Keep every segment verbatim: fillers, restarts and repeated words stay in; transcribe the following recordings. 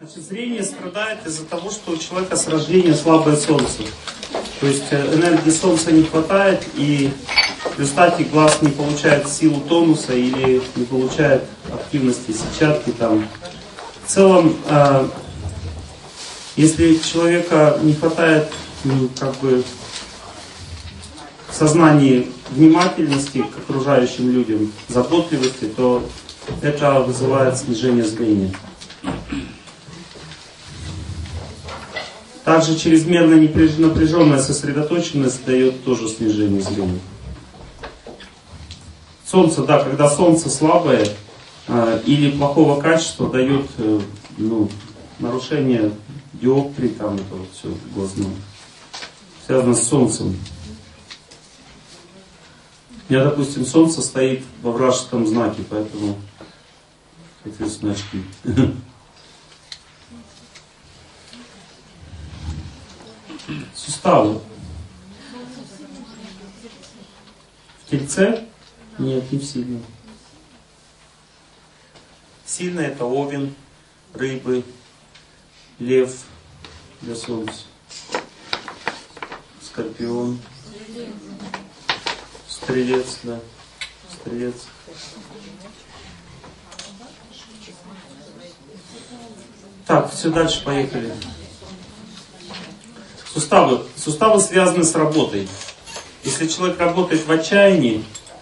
Значит, зрение страдает из-за того, что у человека с рождения слабое солнце. То есть энергии солнца не хватает, и в результате глаз не получает силу тонуса или не получает активности сетчатки там. В целом, э, если у человека не хватает ну, как бы в сознании внимательности к окружающим людям, заботливости, то это вызывает снижение зрения. Также чрезмерная напряженная сосредоточенность дает тоже снижение зрения. Солнце, да, когда солнце слабое э, или плохого качества, дает э, ну, нарушение диоптрии, там это вот все глазное. Связано с солнцем. У меня, допустим, солнце стоит во вражеском знаке, поэтому, соответственно, очки. Суставы. В тельце? Нет, не в сильном. Сильно это овен, рыбы, лев для солнца, скорпион, стрелец, да, стрелец. Так, все, дальше поехали. Суставы. Суставы связаны с работой. Если человек работает в отчаянии,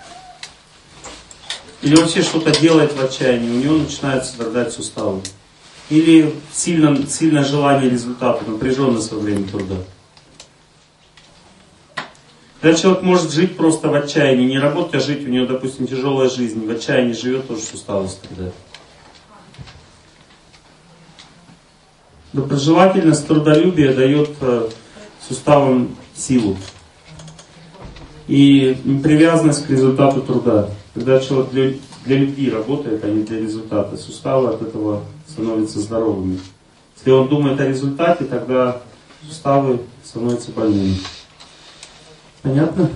или вообще что-то делает в отчаянии, у него начинают страдать суставы. Или сильно, сильное желание результата, напряженность во время труда. Когда человек может жить просто в отчаянии, не работать, а жить, у него, допустим, тяжелая жизнь, в отчаянии живет, тоже суставы страдают. Доброжелательность, трудолюбие дает суставам силу. И привязанность к результату труда. Когда человек для, для любви работает, а не для результата, суставы от этого становятся здоровыми. Если он думает о результате, тогда суставы становятся больными. Понятно?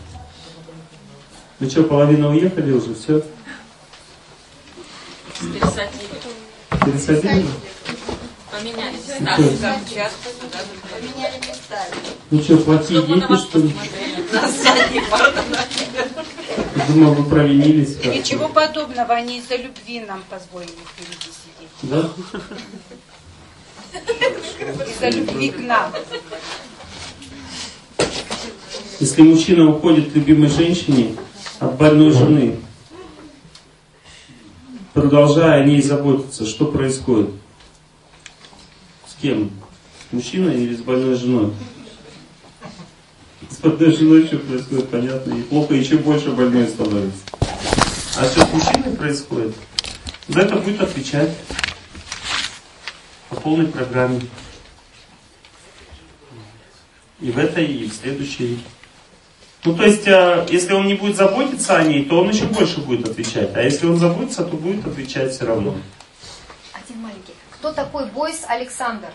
Ну что, половина уехали уже, все? Пересадили. Пересадили? Поменялись. Поменяли местами. Ну что, плохие дети, что ли? Думал, вы провинились. Ничего подобного, они из-за любви нам позволили впереди сидеть. Да? Из-за любви к нам. Если мужчина уходит к любимой женщине от больной жены, продолжая о ней заботиться, что происходит? С кем? С мужчиной или с больной женой? С больной женой что происходит, понятно. И плохо, еще больше больной становится. А что с мужчиной происходит? За это будет отвечать по полной программе. И в этой, и в следующей. Ну, то есть, если он не будет заботиться о ней, то он еще больше будет отвечать. А если он заботится, то будет отвечать все равно. Один маленький. Кто такой Бойс Александр?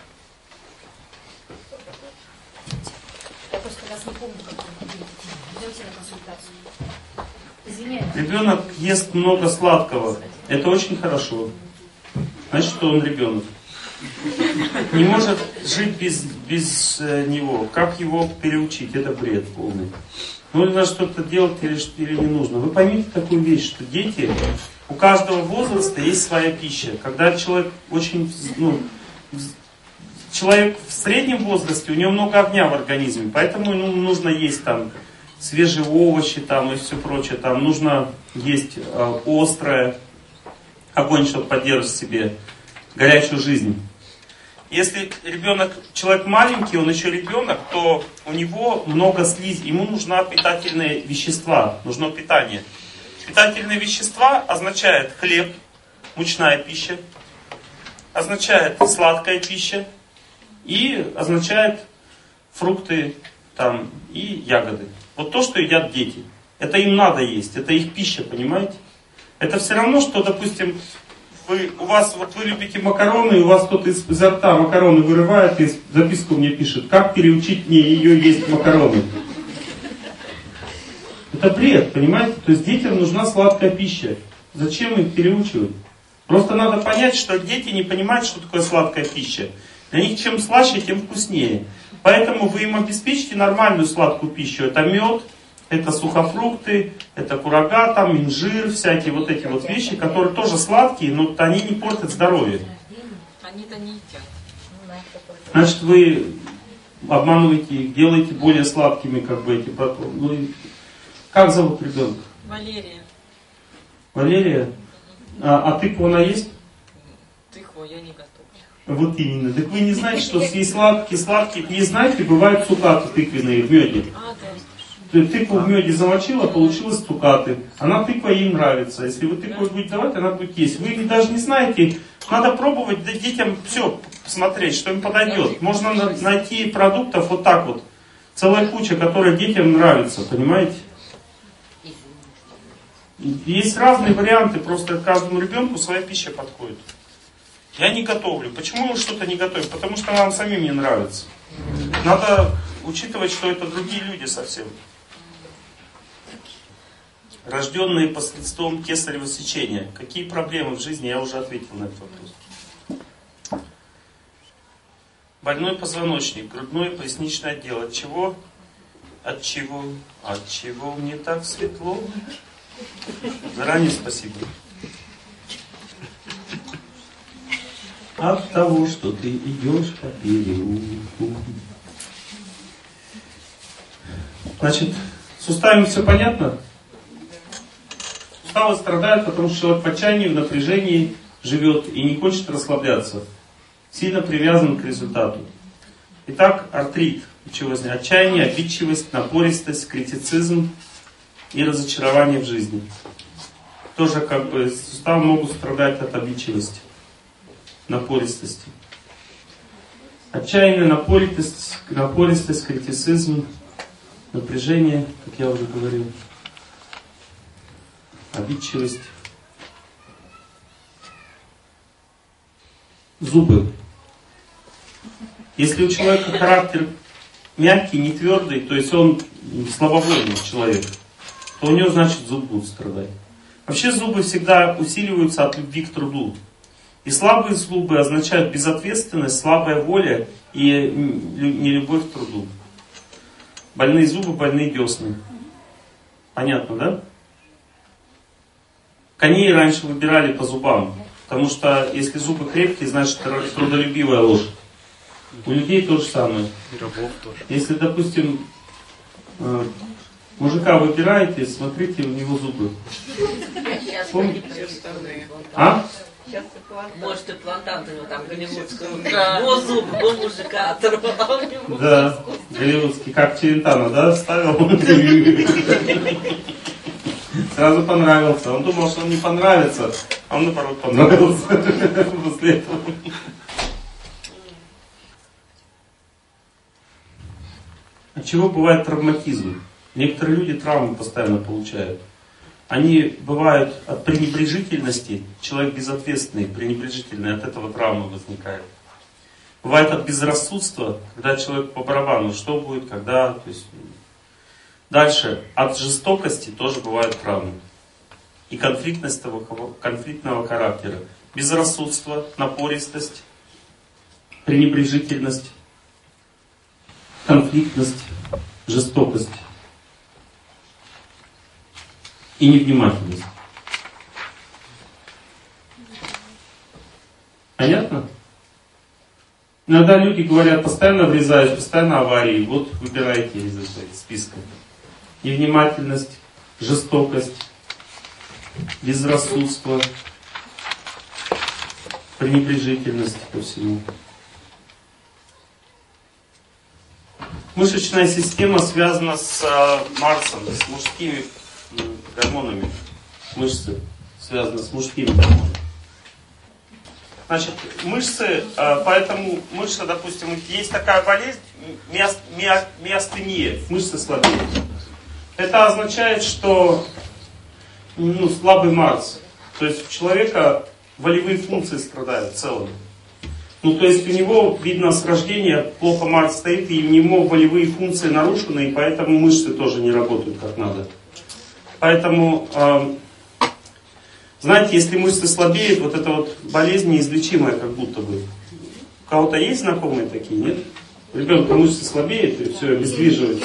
Я просто раз не помню, как он будет. Идемте на консультацию. Извиняюсь. Ребенок ест много сладкого. Это очень хорошо. Значит, что он ребенок. Не может жить без, без э, него. Как его переучить? Это бред полный. Нужно что-то делать или, или не нужно. Вы поймите такую вещь, что дети, у каждого возраста есть своя пища. Когда человек очень, ну, человек в среднем возрасте, у него много огня в организме, поэтому ему нужно есть там свежие овощи там, и все прочее. Там нужно есть э, острое, огонь, чтобы поддерживать в себе горячую жизнь. Если ребенок, человек маленький, он еще ребенок, то у него много слизи, ему нужны питательные вещества, нужно питание. Питательные вещества означает хлеб, мучная пища, означает сладкая пища и означает фрукты там, и ягоды. Вот то, что едят дети. Это им надо есть, это их пища, понимаете? Это все равно, что, допустим, Вы, у вас, вот вы любите макароны, и у вас кто-то из, изо рта макароны вырывает и записку мне пишет, как переучить мне ее есть макароны. Это бред, понимаете? То есть детям нужна сладкая пища. Зачем их переучивать? Просто надо понять, что дети не понимают, что такое сладкая пища. Для них чем слаще, тем вкуснее. Поэтому вы им обеспечите нормальную сладкую пищу. Это мед, это сухофрукты, это курага, там инжир, всякие вот эти вот вещи, которые тоже сладкие, но они не портят здоровье. Они-то не едят. Значит, вы обманываете их, делаете более сладкими, как бы, эти продукты. Ну, как зовут ребенка? Валерия. Валерия? А, а тыкву она есть? Тыкву я не готовлю. Вот именно. Так вы не знаете, что есть сладкие, сладкие. Не знаете, бывают цукаты тыквенные в меде. А, да. Ты тыкву в меде замочила, получилось цукаты. Она тыква ей нравится. Если вы тыкву будете давать, она будет есть. Вы даже не знаете, надо пробовать детям все смотреть, что им подойдет. Можно найти продуктов вот так вот. Целая куча, которая детям нравится, понимаете? Есть разные варианты, просто каждому ребенку своя пища подходит. Я не готовлю. Почему вы что-то не готовите? Потому что вам самим не нравится. Надо учитывать, что это другие люди совсем. Рожденные посредством кесарево сечения. Какие проблемы в жизни? Я уже ответил на этот вопрос. Больной позвоночник, грудной и поясничный отдел. От чего? От чего? От чего мне так светло? Заранее спасибо. От того, что ты идешь по переулку. Значит, с суставами все понятно? Суставы страдают, потому что человек в отчаянии, в напряжении живет и не хочет расслабляться. Сильно привязан к результату. Итак, артрит. Отчаяние, обидчивость, напористость, критицизм и разочарование в жизни. Тоже как бы суставы могут страдать от обидчивости, напористости. Отчаяние, напористость, напористость, критицизм, напряжение, как я уже говорил, обидчивость. Зубы. Если у человека характер мягкий, не твердый, то есть он слабовольный человек, то у него, значит, зубы будут страдать. Вообще зубы всегда усиливаются от любви к труду. И слабые зубы означают безответственность, слабая воля и нелюбовь к труду. Больные зубы, больные десны. Понятно, да? Коней раньше выбирали по зубам. Потому что если зубы крепкие, значит трудолюбивая лошадь. У людей то же самое. И рабов тоже. Если, допустим, мужика выбираете, смотрите у него зубы. Помните? А? Может, и плантант у него там голливудскую. О, зуб, о, мужика оторвал. Да, голливудский, как Челентано, да, ставил? Сразу понравился. Он думал, что он не понравится, а он наоборот понравился после этого. От чего бывает травматизм? Некоторые люди травмы постоянно получают. Они бывают от пренебрежительности, человек безответственный, пренебрежительный, от этого травма возникает. Бывает от безрассудства, когда человек по барабану, что будет, когда. То есть... Дальше, от жестокости тоже бывают травмы. И конфликтность того, конфликтного характера. Безрассудство, напористость, пренебрежительность, конфликтность, жестокость и невнимательность. Понятно? Иногда люди говорят, постоянно врезаюсь, постоянно аварии. Вот выбирайте из этого списка. Невнимательность, жестокость, безрассудство, пренебрежительность ко всему. Мышечная система связана с э, Марсом, с мужскими э, гормонами. Мышцы связаны с мужскими гормонами. Значит, мышцы, э, поэтому мышцы, допустим, есть такая болезнь, миост, мио, миостения, мышцы слабеют. Это означает, что ну, слабый Марс. То есть у человека волевые функции страдают в целом. Ну, то есть у него, видно, с рождения плохо Марс стоит, и у него волевые функции нарушены, и поэтому мышцы тоже не работают как надо. Поэтому э, Знаете, если мышцы слабеют, вот эта вот болезнь неизлечимая как будто бы. У кого-то есть знакомые такие, нет? У ребенка мышцы слабеют, и все, обездвиживает.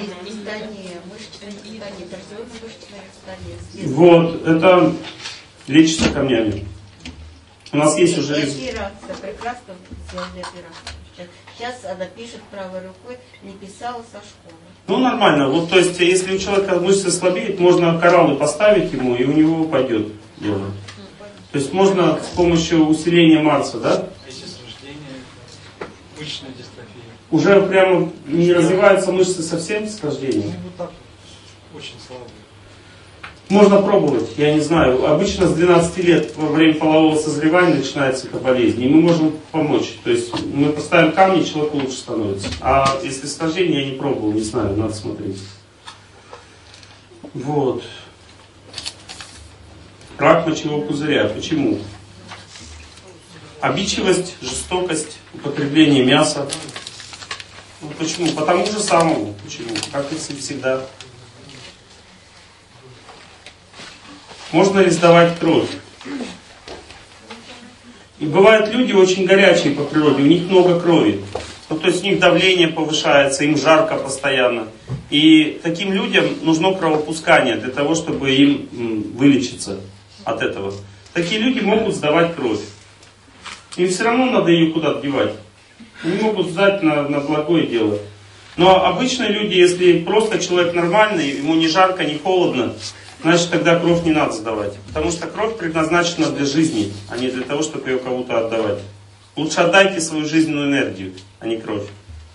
Вот, это лечится камнями. У нас есть уже... Операция, прекрасно сделали операцию. Сейчас она пишет правой рукой, не писала со школы. Ну, нормально. Вот, то есть, если у человека мышцы слабеют, можно кораллы поставить ему, и у него пойдет дело. То есть, можно с помощью усиления Марса, да? Если с рождения мышечная дистрофия. Уже прямо не развиваются мышцы совсем с рождения? Ну, вот так вот. Очень слабые. Можно пробовать, я не знаю. Обычно с двенадцати лет во время полового созревания начинается эта болезнь, и мы можем помочь. То есть мы поставим камни, человеку лучше становится. А если с рождения, я не пробовал, не знаю, надо смотреть. Вот. Рак мочевого пузыря. Почему? Обидчивость, жестокость, употребление мяса. Ну, почему? По тому же самому. Почему? Как и всегда. Можно ли сдавать кровь? И бывают люди очень горячие по природе, у них много крови. Ну, то есть у них давление повышается, им жарко постоянно. И таким людям нужно кровопускание для того, чтобы им вылечиться от этого. Такие люди могут сдавать кровь. Им все равно надо ее куда-то девать. Они могут сдать на, на благое дело. Но обычно люди, если просто человек нормальный, ему не жарко, не холодно, значит, тогда кровь не надо сдавать. Потому что кровь предназначена для жизни, а не для того, чтобы ее кому-то отдавать. Лучше отдайте свою жизненную энергию, а не кровь.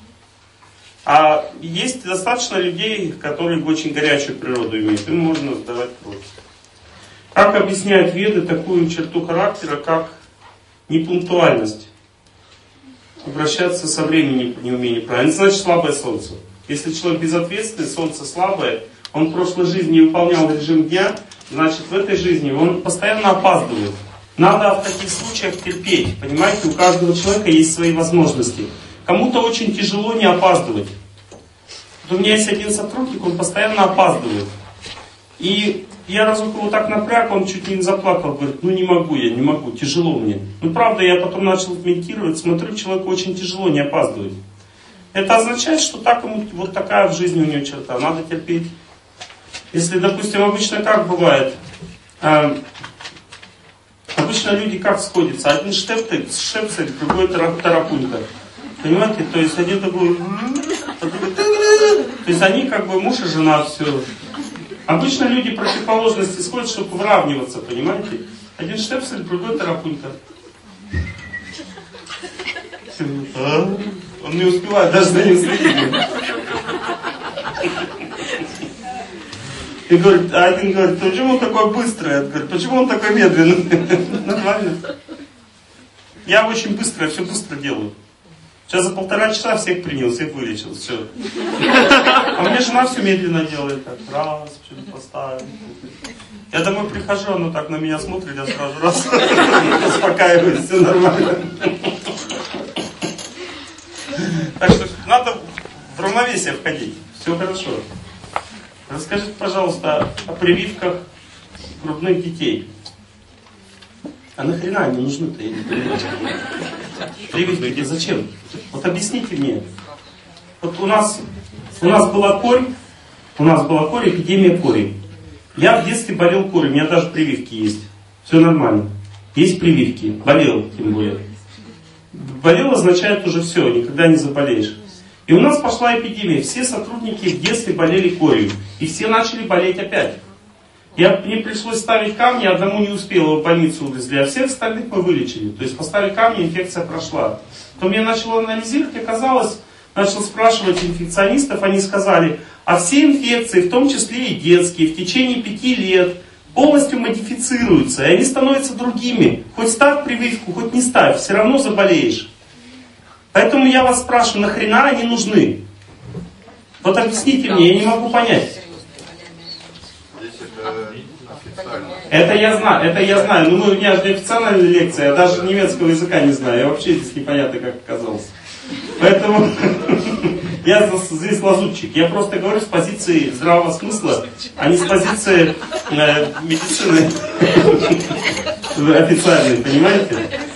А есть достаточно людей, которые очень горячую природу имеют. Им можно сдавать кровь. Как объясняют веды такую черту характера, как непунктуальность? Обращаться со временем неумение правильно. Это значит слабое солнце. Если человек безответственный, солнце слабое, он в прошлой жизни не выполнял режим дня, значит в этой жизни он постоянно опаздывает. Надо в таких случаях терпеть. Понимаете, у каждого человека есть свои возможности. Кому-то очень тяжело не опаздывать. Вот у меня есть один сотрудник, он постоянно опаздывает. И я разок его так напряг, он чуть не заплакал, говорит, ну не могу я, не могу, тяжело мне. Ну правда, я потом начал медитировать, смотрю, человеку очень тяжело не опаздывать. Это означает, что так ему, вот такая в жизни у него черта, надо терпеть. Если, допустим, обычно как бывает, э, обычно люди как сходятся, один штепсель, штепсель, другой тарапунька. Понимаете, то есть один такой, то есть они как бы муж и жена, все. Обычно люди противоположности сходят, чтобы выравниваться, понимаете? Один штепсель, другой тарапунька. Он не успевает даже за ним следить. И говорит, а один говорит, почему он такой быстрый? Я говорю, почему он такой медленный? Нормально. Я очень быстро, я все быстро делаю. Сейчас за полтора часа всех принял, всех вылечил, все. А у меня жена все медленно делает, так, раз, что-то поставим. Я домой прихожу, она так на меня смотрит, я сразу раз, успокаиваюсь, все нормально. Так что надо в равновесие входить, все хорошо. Расскажите, пожалуйста, о прививках грудных детей. А нахрена они нужны-то? Я не понимаю. Прививки зачем? Вот объясните мне. Вот у нас, у нас была корь, у нас была корь, эпидемия кори. Я в детстве болел корью, у меня даже прививки есть. Все нормально. Есть прививки. Болел, тем более. Болел означает уже все, никогда не заболеешь. И у нас пошла эпидемия. Все сотрудники в детстве болели корью. И все начали болеть опять. Я, мне пришлось ставить камни, одному не успел, его в больницу увезли, а всех остальных мы вылечили. То есть поставили камни, инфекция прошла. Потом я начал анализировать, оказалось, начал спрашивать инфекционистов, они сказали, а все инфекции, в том числе и детские, в течение пяти лет полностью модифицируются, и они становятся другими. Хоть ставь прививку, хоть не ставь, все равно заболеешь. Поэтому я вас спрашиваю, нахрена они нужны? Вот объясните мне, я не могу понять. Это я знаю, это я знаю. Но мы, у меня же неофициальная лекция, я даже немецкого языка не знаю. Я вообще здесь непонятно как оказался. Поэтому я здесь лазутчик. Я просто говорю с позиции здравого смысла, а не с позиции э, медицины официальной, понимаете?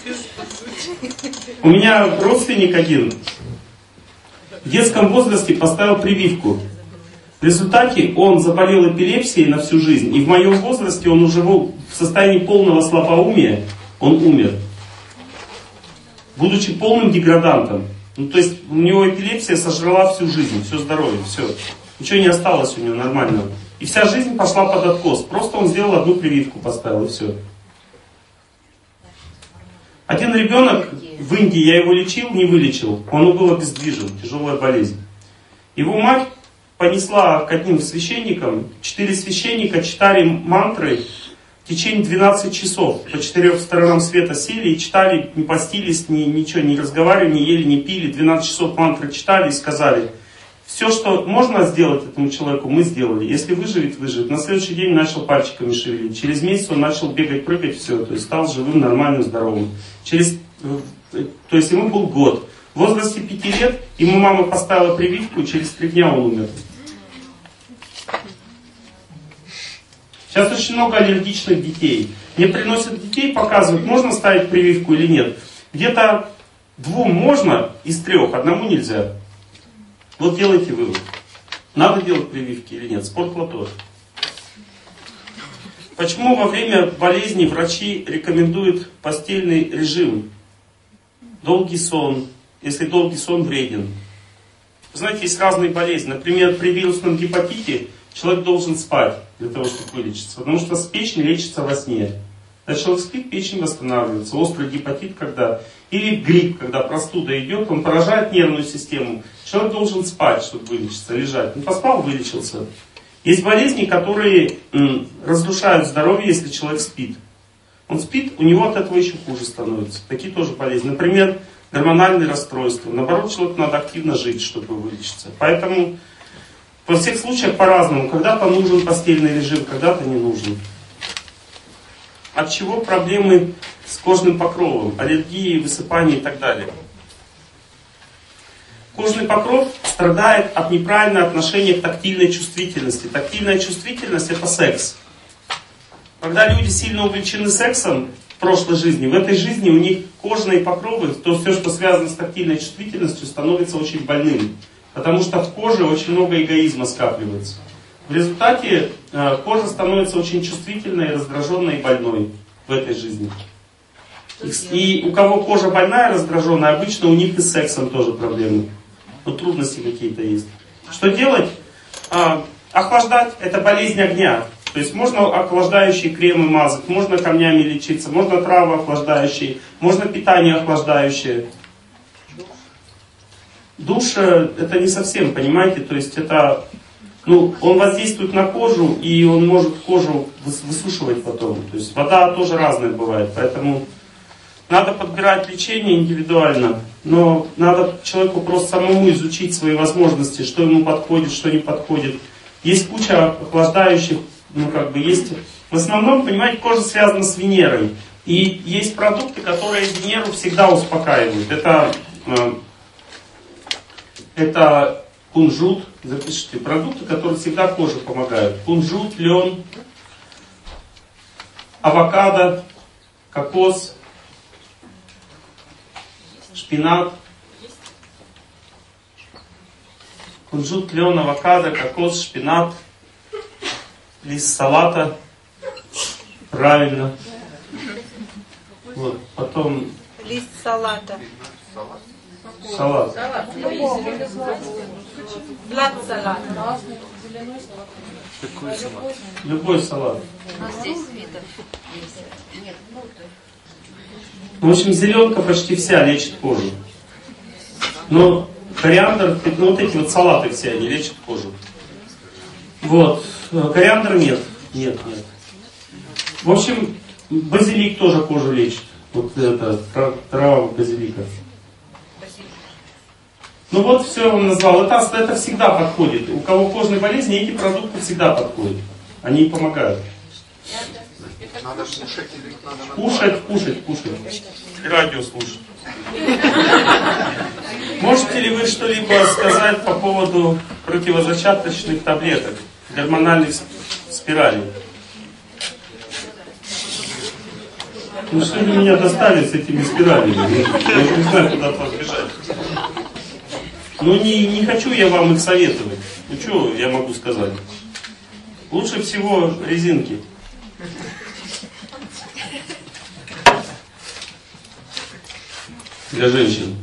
У меня родственник один в детском возрасте поставил прививку. В результате он заболел эпилепсией на всю жизнь. И в моем возрасте он уже был в состоянии полного слабоумия, он умер. Будучи полным деградантом. Ну, то есть у него эпилепсия сожрала всю жизнь, все здоровье, все. Ничего не осталось у него нормального. И вся жизнь пошла под откос. Просто он сделал одну прививку, поставил, и все. Один ребенок в Индии, я его лечил, не вылечил. Он был обездвижен, тяжелая болезнь. Его мать понесла к одним священникам. Четыре священника читали мантры в течение двенадцати часов. По четырех сторонам света сели и читали, не постились, ни, ничего, не разговаривали, не ели, не пили. двенадцать часов мантры читали и сказали: все, что можно сделать этому человеку, мы сделали. Если выживет, выживет. На следующий день начал пальчиками шевелить. Через месяц он начал бегать, прыгать, все. То есть стал живым, нормальным, здоровым. Через, то есть ему был год. В возрасте пяти лет ему мама поставила прививку, и через три дня он умер. Сейчас очень много аллергичных детей. Мне приносят детей, показывают, можно ставить прививку или нет. Где-то двум можно из трех, одному нельзя. Вот делайте вывод. Надо делать прививки или нет. Спортлото. Почему во время болезни врачи рекомендуют постельный режим? Долгий сон. Если долгий сон вреден. Вы знаете, есть разные болезни. Например, при вирусном гепатите человек должен спать для того, чтобы вылечиться. Потому что печень лечится во сне. Когда человек спит, печень восстанавливается. Острый гепатит, когда... Или грипп, когда простуда идет, он поражает нервную систему. Человек должен спать, чтобы вылечиться, лежать. Он поспал, вылечился. Есть болезни, которые м, разрушают здоровье, если человек спит. Он спит, у него от этого еще хуже становится. Такие тоже болезни. Например, гормональные расстройства. Наоборот, человеку надо активно жить, чтобы вылечиться. Поэтому во всех случаях по-разному. Когда-то нужен постельный режим, когда-то не нужен. От чего проблемы с кожным покровом, аллергии, высыпания и так далее. Кожный покров страдает от неправильного отношения к тактильной чувствительности. Тактильная чувствительность — это секс. Когда люди сильно увлечены сексом в прошлой жизни, в этой жизни у них кожные покровы, то все, что связано с тактильной чувствительностью, становится очень больным. Потому что в коже очень много эгоизма скапливается. В результате э, кожа становится очень чувствительной, раздраженной и больной в этой жизни. И, и у кого кожа больная, раздраженная, обычно у них и с сексом тоже проблемы. Но трудности какие-то есть. Что делать? А, охлаждать — это болезнь огня. То есть можно охлаждающие кремы мазать, можно камнями лечиться, можно травы охлаждающие, можно питание охлаждающее. Душ — это не совсем, понимаете, то есть это, ну, он воздействует на кожу, и он может кожу высушивать потом. То есть вода тоже разная бывает, поэтому надо подбирать лечение индивидуально, но надо человеку просто самому изучить свои возможности, что ему подходит, что не подходит. Есть куча охлаждающих, ну как бы есть. В основном, понимаете, кожа связана с Венерой. И есть продукты, которые Венеру всегда успокаивают. Это, э, это кунжут, запишите, продукты, которые всегда коже помогают. Кунжут, лен, авокадо, кокос, шпинат. Кунжут, лен, авокадо, кокос, шпинат, лист салата. Правильно. Вот, потом... Лист салата. Салат. Блад салата. Какой салат? Любой салат. У нас здесь видов есть. Нет, ну то. В общем, зеленка почти вся лечит кожу. Но кориандр, ну вот эти вот салаты все, они лечат кожу. Вот. Кориандр нет. Нет, нет. В общем, базилик тоже кожу лечит. Вот это, трава базилика. Ну вот все я вам назвал. Это, это всегда подходит. У кого кожные болезни, эти продукты всегда подходят. Они помогают. Надо кушать или надо Кушать, кушать, кушать. И радио слушать. Можно Можете ли вы что-либо сказать по поводу противозачаточных таблеток, гормональных спиралей? Ну что вы меня достали с этими спиралями? Я не знаю, куда от вас бежать. Ну не, не хочу я вам их советовать. Ну что я могу сказать? Лучше всего резинки. Для женщин.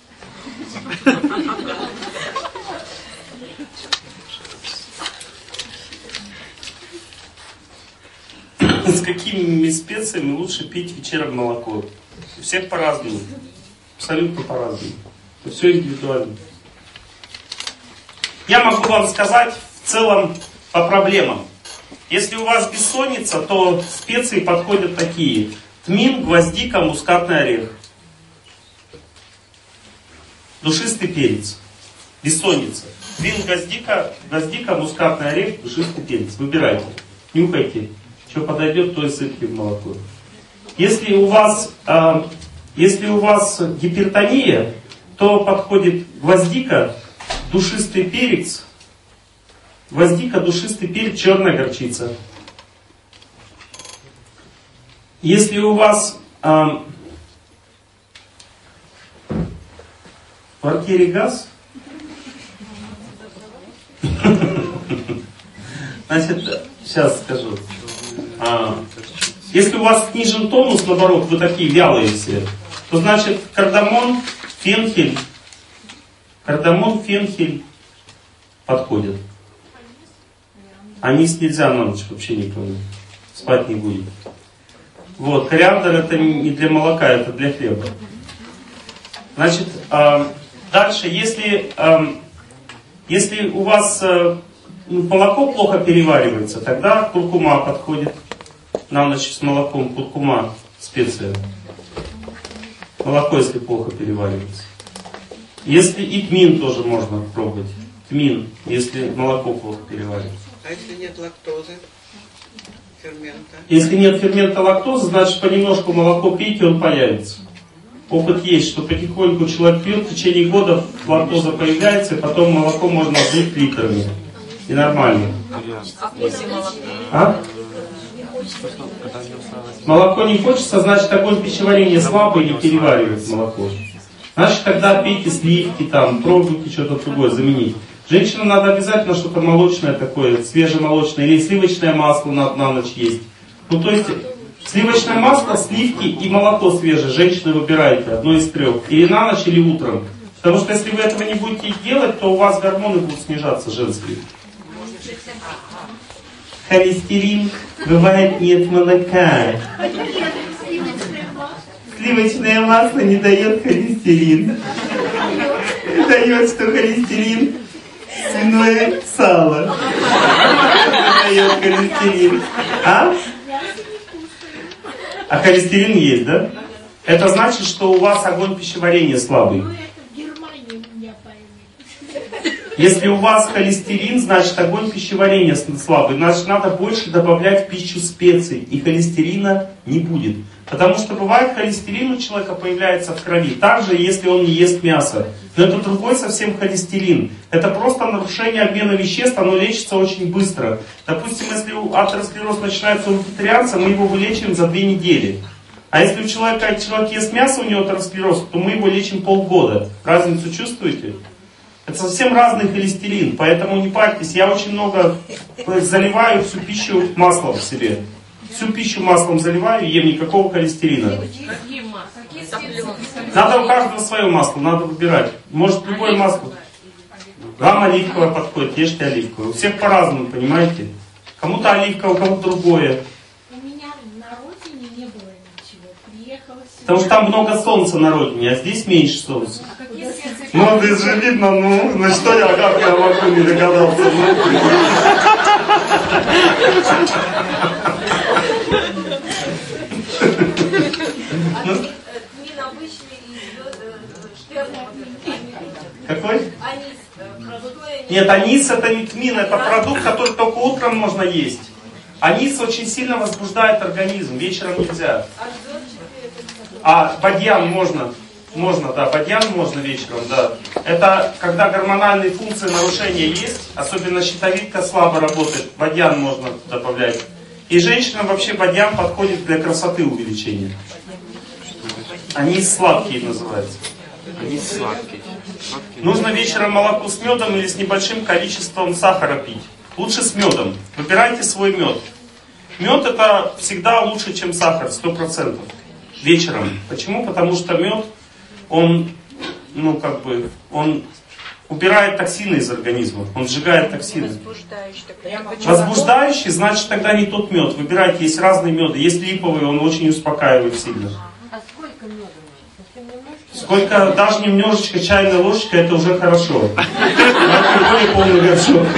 С какими специями лучше пить вечером молоко? У всех по-разному. Абсолютно по-разному. Все индивидуально. Я могу вам сказать в целом по проблемам. Если у вас бессонница, то специи подходят такие. Тмин, гвоздика, мускатный орех. Душистый перец. Бессонница. Тмин, гвоздика, гвоздика, мускатный орех, душистый перец. Выбирайте. Нюхайте. Что подойдет, то и сыпьте в молоко. Если у вас, э, если у вас гипертония, то подходит гвоздика, душистый перец, гвоздика, душистый перец, черная горчица. Если у вас э, в квартире газ, значит, сейчас скажу. А, если у вас снижен тонус, наоборот, вы такие вялые все, то значит кардамон, фенхель, кардамон, фенхель подходят. Анис нельзя на ночь вообще никому. Спать не будет. Вот, кориандр это не для молока, это для хлеба. Значит, а, дальше, если, а, если у вас а, молоко плохо переваривается, тогда куркума подходит. На ночь с молоком, куркума, специя. Молоко, если плохо переваривается. Если и тмин тоже можно пробовать. Тмин, если молоко плохо переваривается. А если нет лактозы, фермента? Если нет фермента лактозы, значит понемножку молоко пейте, он появится. Опыт есть, что потихоньку человек пьет, в течение года лактоза появляется, и потом молоко можно злить литрами. И нормально. А после молока? А? Молоко не хочется, значит огонь пищеварения слабый, не переваривает молоко. Значит, тогда пейте сливки, там, пробуйте что-то другое заменить. Женщинам надо обязательно что-то молочное такое, свежемолочное, или сливочное масло на, на ночь есть. Ну то есть, сливочное масло, сливки и молоко свежее. Женщины выбирайте, одно из трех. Или на ночь, или утром. Потому что если вы этого не будете делать, то у вас гормоны будут снижаться женские. Холестерин, бывает нет молока. Сливочное масло не дает холестерин. Дает, что холестерин свиное сало. Дает холестерин. А? А холестерин есть, да? Это значит, что у вас огонь пищеварения слабый. Если у вас холестерин, значит огонь пищеварения слабый. Значит, надо больше добавлять в пищу специй. И холестерина не будет. Потому что бывает, холестерин у человека появляется в крови. Также, если он не ест мясо. Но это другой совсем холестерин. Это просто нарушение обмена веществ, оно лечится очень быстро. Допустим, если атеросклероз начинается у вегетарианца, мы его вылечиваем за две недели. А если у человека человек ест мясо, у него атеросклероз, то мы его лечим полгода. Разницу чувствуете? Это совсем разный холестерин, поэтому не парьтесь. Я очень много заливаю всю пищу маслом в себе. Всю пищу маслом заливаю, ем никакого холестерина. Какие масла? Надо у каждого свое масло, надо выбирать. Может любое масло. Вам оливковое подходит, ешьте оливковое. У всех по-разному, понимаете? Кому-то оливковое, кому-то другое. У меня на родине не было ничего. Приехала сюда. Потому что там много солнца на родине, а здесь меньше солнца. Ну, здесь же видно, ну, ну что я, как я могу не догадаться. Ну. Тмин обычный и штерный. Какой? Анис. Простой. Нет, анис это не тмин, это продукт, который только утром можно есть. Анис очень сильно возбуждает организм, вечером нельзя. А бадьян можно. Можно, да, бадьян можно вечером, да. это когда гормональные функции нарушения есть, особенно щитовидка слабо работает, бадьян можно добавлять. И женщинам вообще бадьян подходит для красоты увеличения. Они сладкие называются. Они сладкие. Нужно вечером молоко с медом или с небольшим количеством сахара пить. Лучше с медом. Выбирайте свой мед. Мед это всегда лучше, чем сахар, сто процентов. Вечером. Почему? Потому что мед, он, ну как бы, он убирает токсины из организма. Он сжигает токсины. Возбуждающий. Возбуждающий, значит тогда не тот мед. Выбирайте, есть разные меды. Есть липовый, он очень успокаивает сильно. А сколько меда? Сколько, даже немножечко, чайная ложечка, это уже хорошо. Это более полный горшок.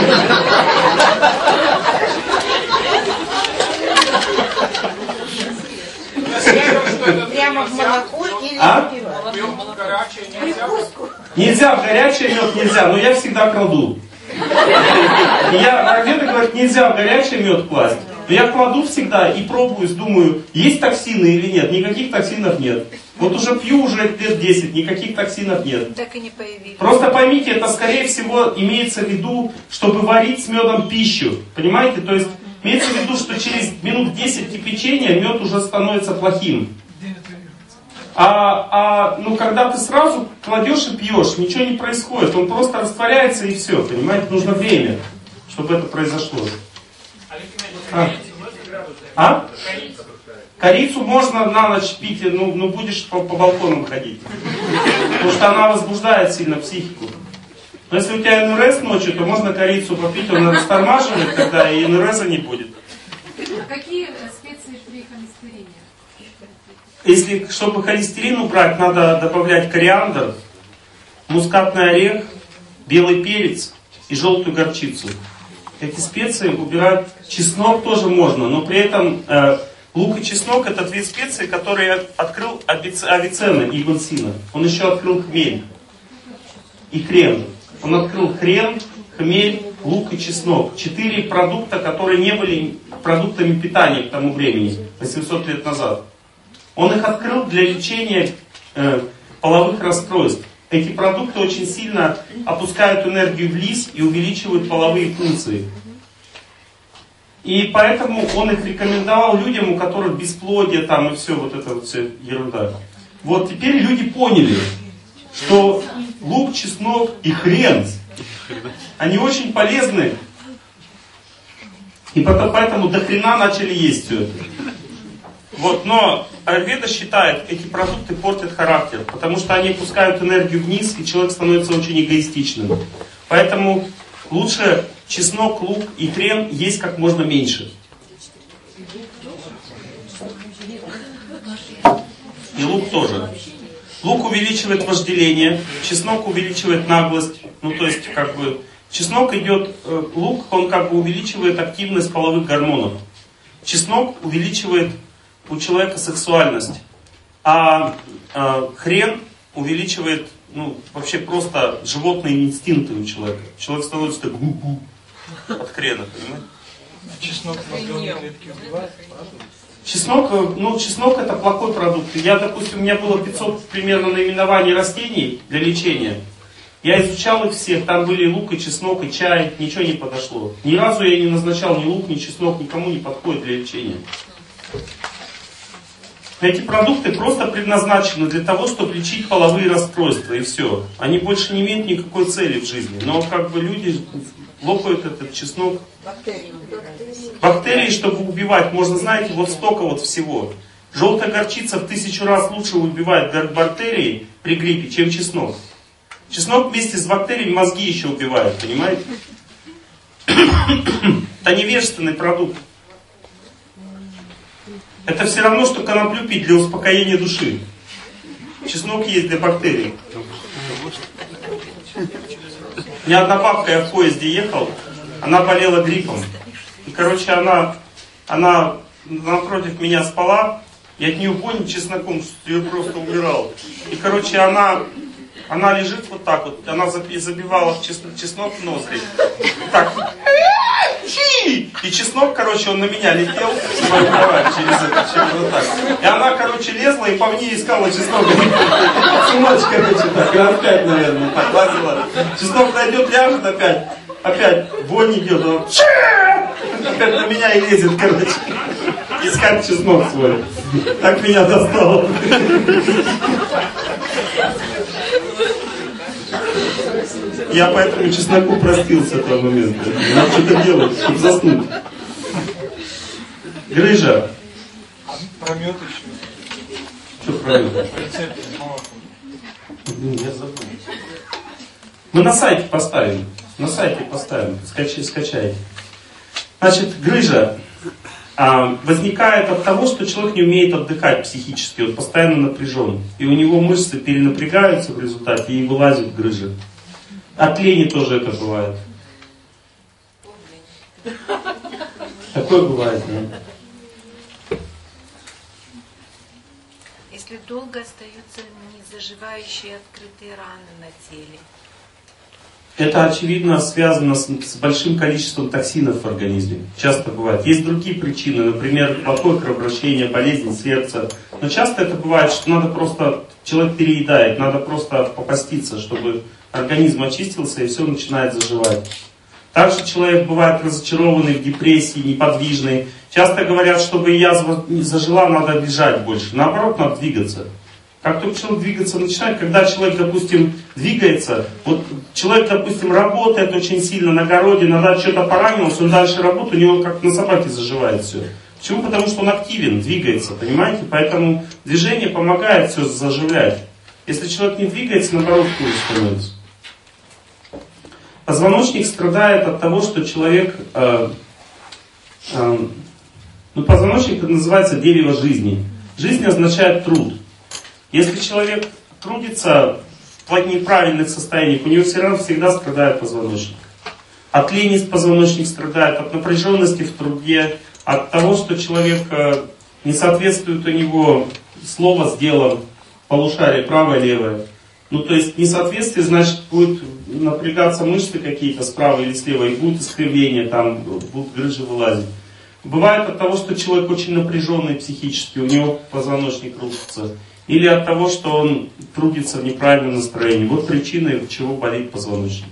Прямо в молоко или А? запивать? Нельзя, в горячий мед нельзя, но я всегда кладу. И я, раввины говорят, нельзя в горячий мед класть. Но я кладу всегда и пробую, думаю, есть токсины или нет. Никаких токсинов нет. Вот уже пью уже лет десять, никаких токсинов нет. Так и не появились. Просто поймите, это скорее всего имеется в виду, чтобы варить с медом пищу. Понимаете? То есть имеется в виду, что через минут десять кипячения мед уже становится плохим. А, а ну, когда ты сразу кладешь и пьешь, ничего не происходит. Он просто растворяется и все. Понимаете? Нужно время, чтобы это произошло. А? А? Корицу можно на ночь пить, ну, ну будешь по, по балконам ходить. Потому что она возбуждает сильно психику. Но если у тебя эн эр эс ночью, то можно корицу попить, он растормаживает, тогда и эн эр эса не будет. Какие специи при холестерине? Если, чтобы холестерин убрать, надо добавлять кориандр, мускатный орех, белый перец и желтую горчицу. Эти специи убирать. Чеснок тоже можно, но при этом э, лук и чеснок это две специи, которые открыл Авиценна Ибн Сина. Он еще открыл хмель и хрен. Он открыл хрен, хмель, лук и чеснок. Четыре продукта, которые не были продуктами питания к тому времени, восемьсот лет назад. Он их открыл для лечения э, половых расстройств. Эти продукты очень сильно опускают энергию вниз и увеличивают половые функции. И поэтому он их рекомендовал людям, у которых бесплодие там и все, вот это вот все ерунда. Вот теперь люди поняли, что лук, чеснок и хрен, они очень полезны. И потом, поэтому до хрена начали есть все это. Вот, но аюрведа считает, эти продукты портят характер, потому что они пускают энергию вниз, и человек становится очень эгоистичным. Поэтому лучше чеснок, лук и хрен есть как можно меньше. И лук тоже. Лук увеличивает вожделение, чеснок увеличивает наглость. Ну, то есть, как бы, чеснок идет, э, лук, он как бы увеличивает активность половых гормонов. Чеснок увеличивает у человека сексуальность. А э, хрен увеличивает, ну, вообще просто животные инстинкты у человека. Человек становится так гу-гу от хрена, понимаете? Чеснок мозговые клетки убивает, правда? Чеснок, ну, чеснок это плохой продукт. Я, допустим, у меня было пятьсот примерно наименований растений для лечения. Я изучал их всех, там были лук и чеснок, и чай, ничего не подошло. Ни разу я не назначал ни лук, ни чеснок, никому не подходит для лечения. Эти продукты просто предназначены для того, чтобы лечить половые расстройства, и все. Они больше не имеют никакой цели в жизни. Но как бы люди лопают этот чеснок. Бактерии. Бактерии, чтобы убивать, можно, знаете, вот столько вот всего. Желтая горчица в тысячу раз лучше убивает бактерии при гриппе, чем чеснок. Чеснок вместе с бактериями мозги еще убивает, понимаете? Это невежественный продукт. Это все равно, что коноплю пить для успокоения души. Чеснок есть для бактерий. У меня одна бабка, я в поезде ехал, она болела гриппом. И, короче, она, она напротив меня спала, я от нее вонь чесноком, что я просто умирал. И, короче, она, она лежит вот так вот, она забивала в чеснок, чеснок в ноздри. Так, Фи! И чеснок, короче, он на меня летел в свою кровать через это, через вот так. И она, короче, лезла и по мне искала чеснок. Сумочка, короче, так, раз пять, наверное, так лазила. Чеснок найдет, ляжет опять. Опять вонь идет, он опять на меня и лезет, короче. Искать чеснок свой. Так меня достало. Я поэтому чесноку простил с этого момента. Надо что-то делать, чтобы заснуть. Грыжа. Про мед еще. Что про мед? Рецепт молока. Блин, я забыл. Мы на сайте поставим. На сайте поставим. Скачай, скачайте. Значит, грыжа а, возникает от того, что человек не умеет отдыхать психически. Он постоянно напряжен. И у него мышцы перенапрягаются в результате и вылазит грыжа. От лени тоже это бывает. Такое бывает, да? Если долго остаются незаживающие открытые раны на теле. Это, очевидно, связано с, с большим количеством токсинов в организме. Часто бывает. Есть другие причины, например, плохое кровообращение, болезнь сердца. Но часто это бывает, что надо просто, человек переедает, надо просто попаститься, чтобы организм очистился и все начинает заживать. Также человек бывает разочарованный, в депрессии, неподвижный. Часто говорят, чтобы язва зажила, надо лежать больше. Наоборот, надо двигаться. Как только человек двигаться начинает, когда человек, допустим, двигается, вот человек, допустим, работает очень сильно на огороде, надо что-то поранился, он дальше работает, у него как на собаке заживает все. Почему? Потому что он активен, двигается, понимаете? Поэтому движение помогает все заживлять. Если человек не двигается, наоборот, хуже становится. Позвоночник страдает от того, что человек... Э, э, ну, позвоночник это называется дерево жизни. Жизнь означает труд. Если человек трудится в неправильных состояниях, у него все равно всегда страдает позвоночник. От лени позвоночник страдает, от напряженности в труде, от того, что человек э, не соответствует у него слово с делом, полушарие правое-левое. Ну, то есть несоответствие, значит, будет напрягаться мышцы какие-то справа или слева, и будет искривление, там будут грыжи вылазить. Бывает от того, что человек очень напряженный психически, у него позвоночник рушится. Или от того, что он трудится в неправильном настроении. Вот причина, чего болит позвоночник.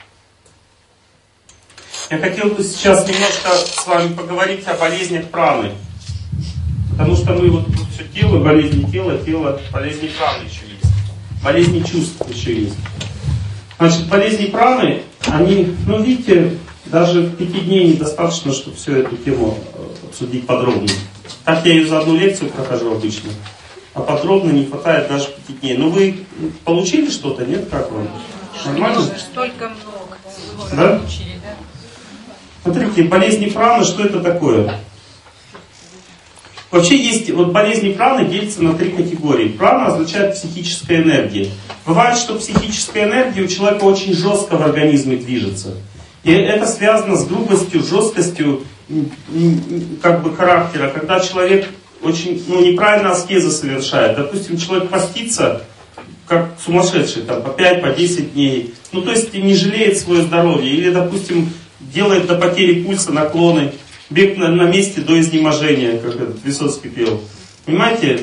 Я хотел бы сейчас немножко с вами поговорить о болезнях праны. Потому что мы вот тут все тело, болезни тела, тело, болезни праны еще есть. Болезни чувств еще есть. Значит, болезни праны, они, ну видите, даже пяти дней недостаточно, чтобы всю эту тему обсудить подробно. Так я ее за одну лекцию прохожу обычно. А подробно не хватает даже пяти дней. Но вы получили что-то, нет? Как вам? Нормально? Столько много. Да? Смотрите, болезни праны, что это такое? Вообще есть, вот болезни праны делятся на три категории. Прана означает психическая энергия. Бывает, что психическая энергия у человека очень жестко в организме движется. И это связано с грубостью, жесткостью как бы характера. Когда человек очень ну, неправильно аскезы совершает. Допустим, человек постится, как сумасшедший, там, по пять, по десять дней. Ну, то есть не жалеет свое здоровье. Или, допустим, делает до потери пульса наклоны. Бег на, на месте до изнеможения, как этот Высоцкий пел. Понимаете?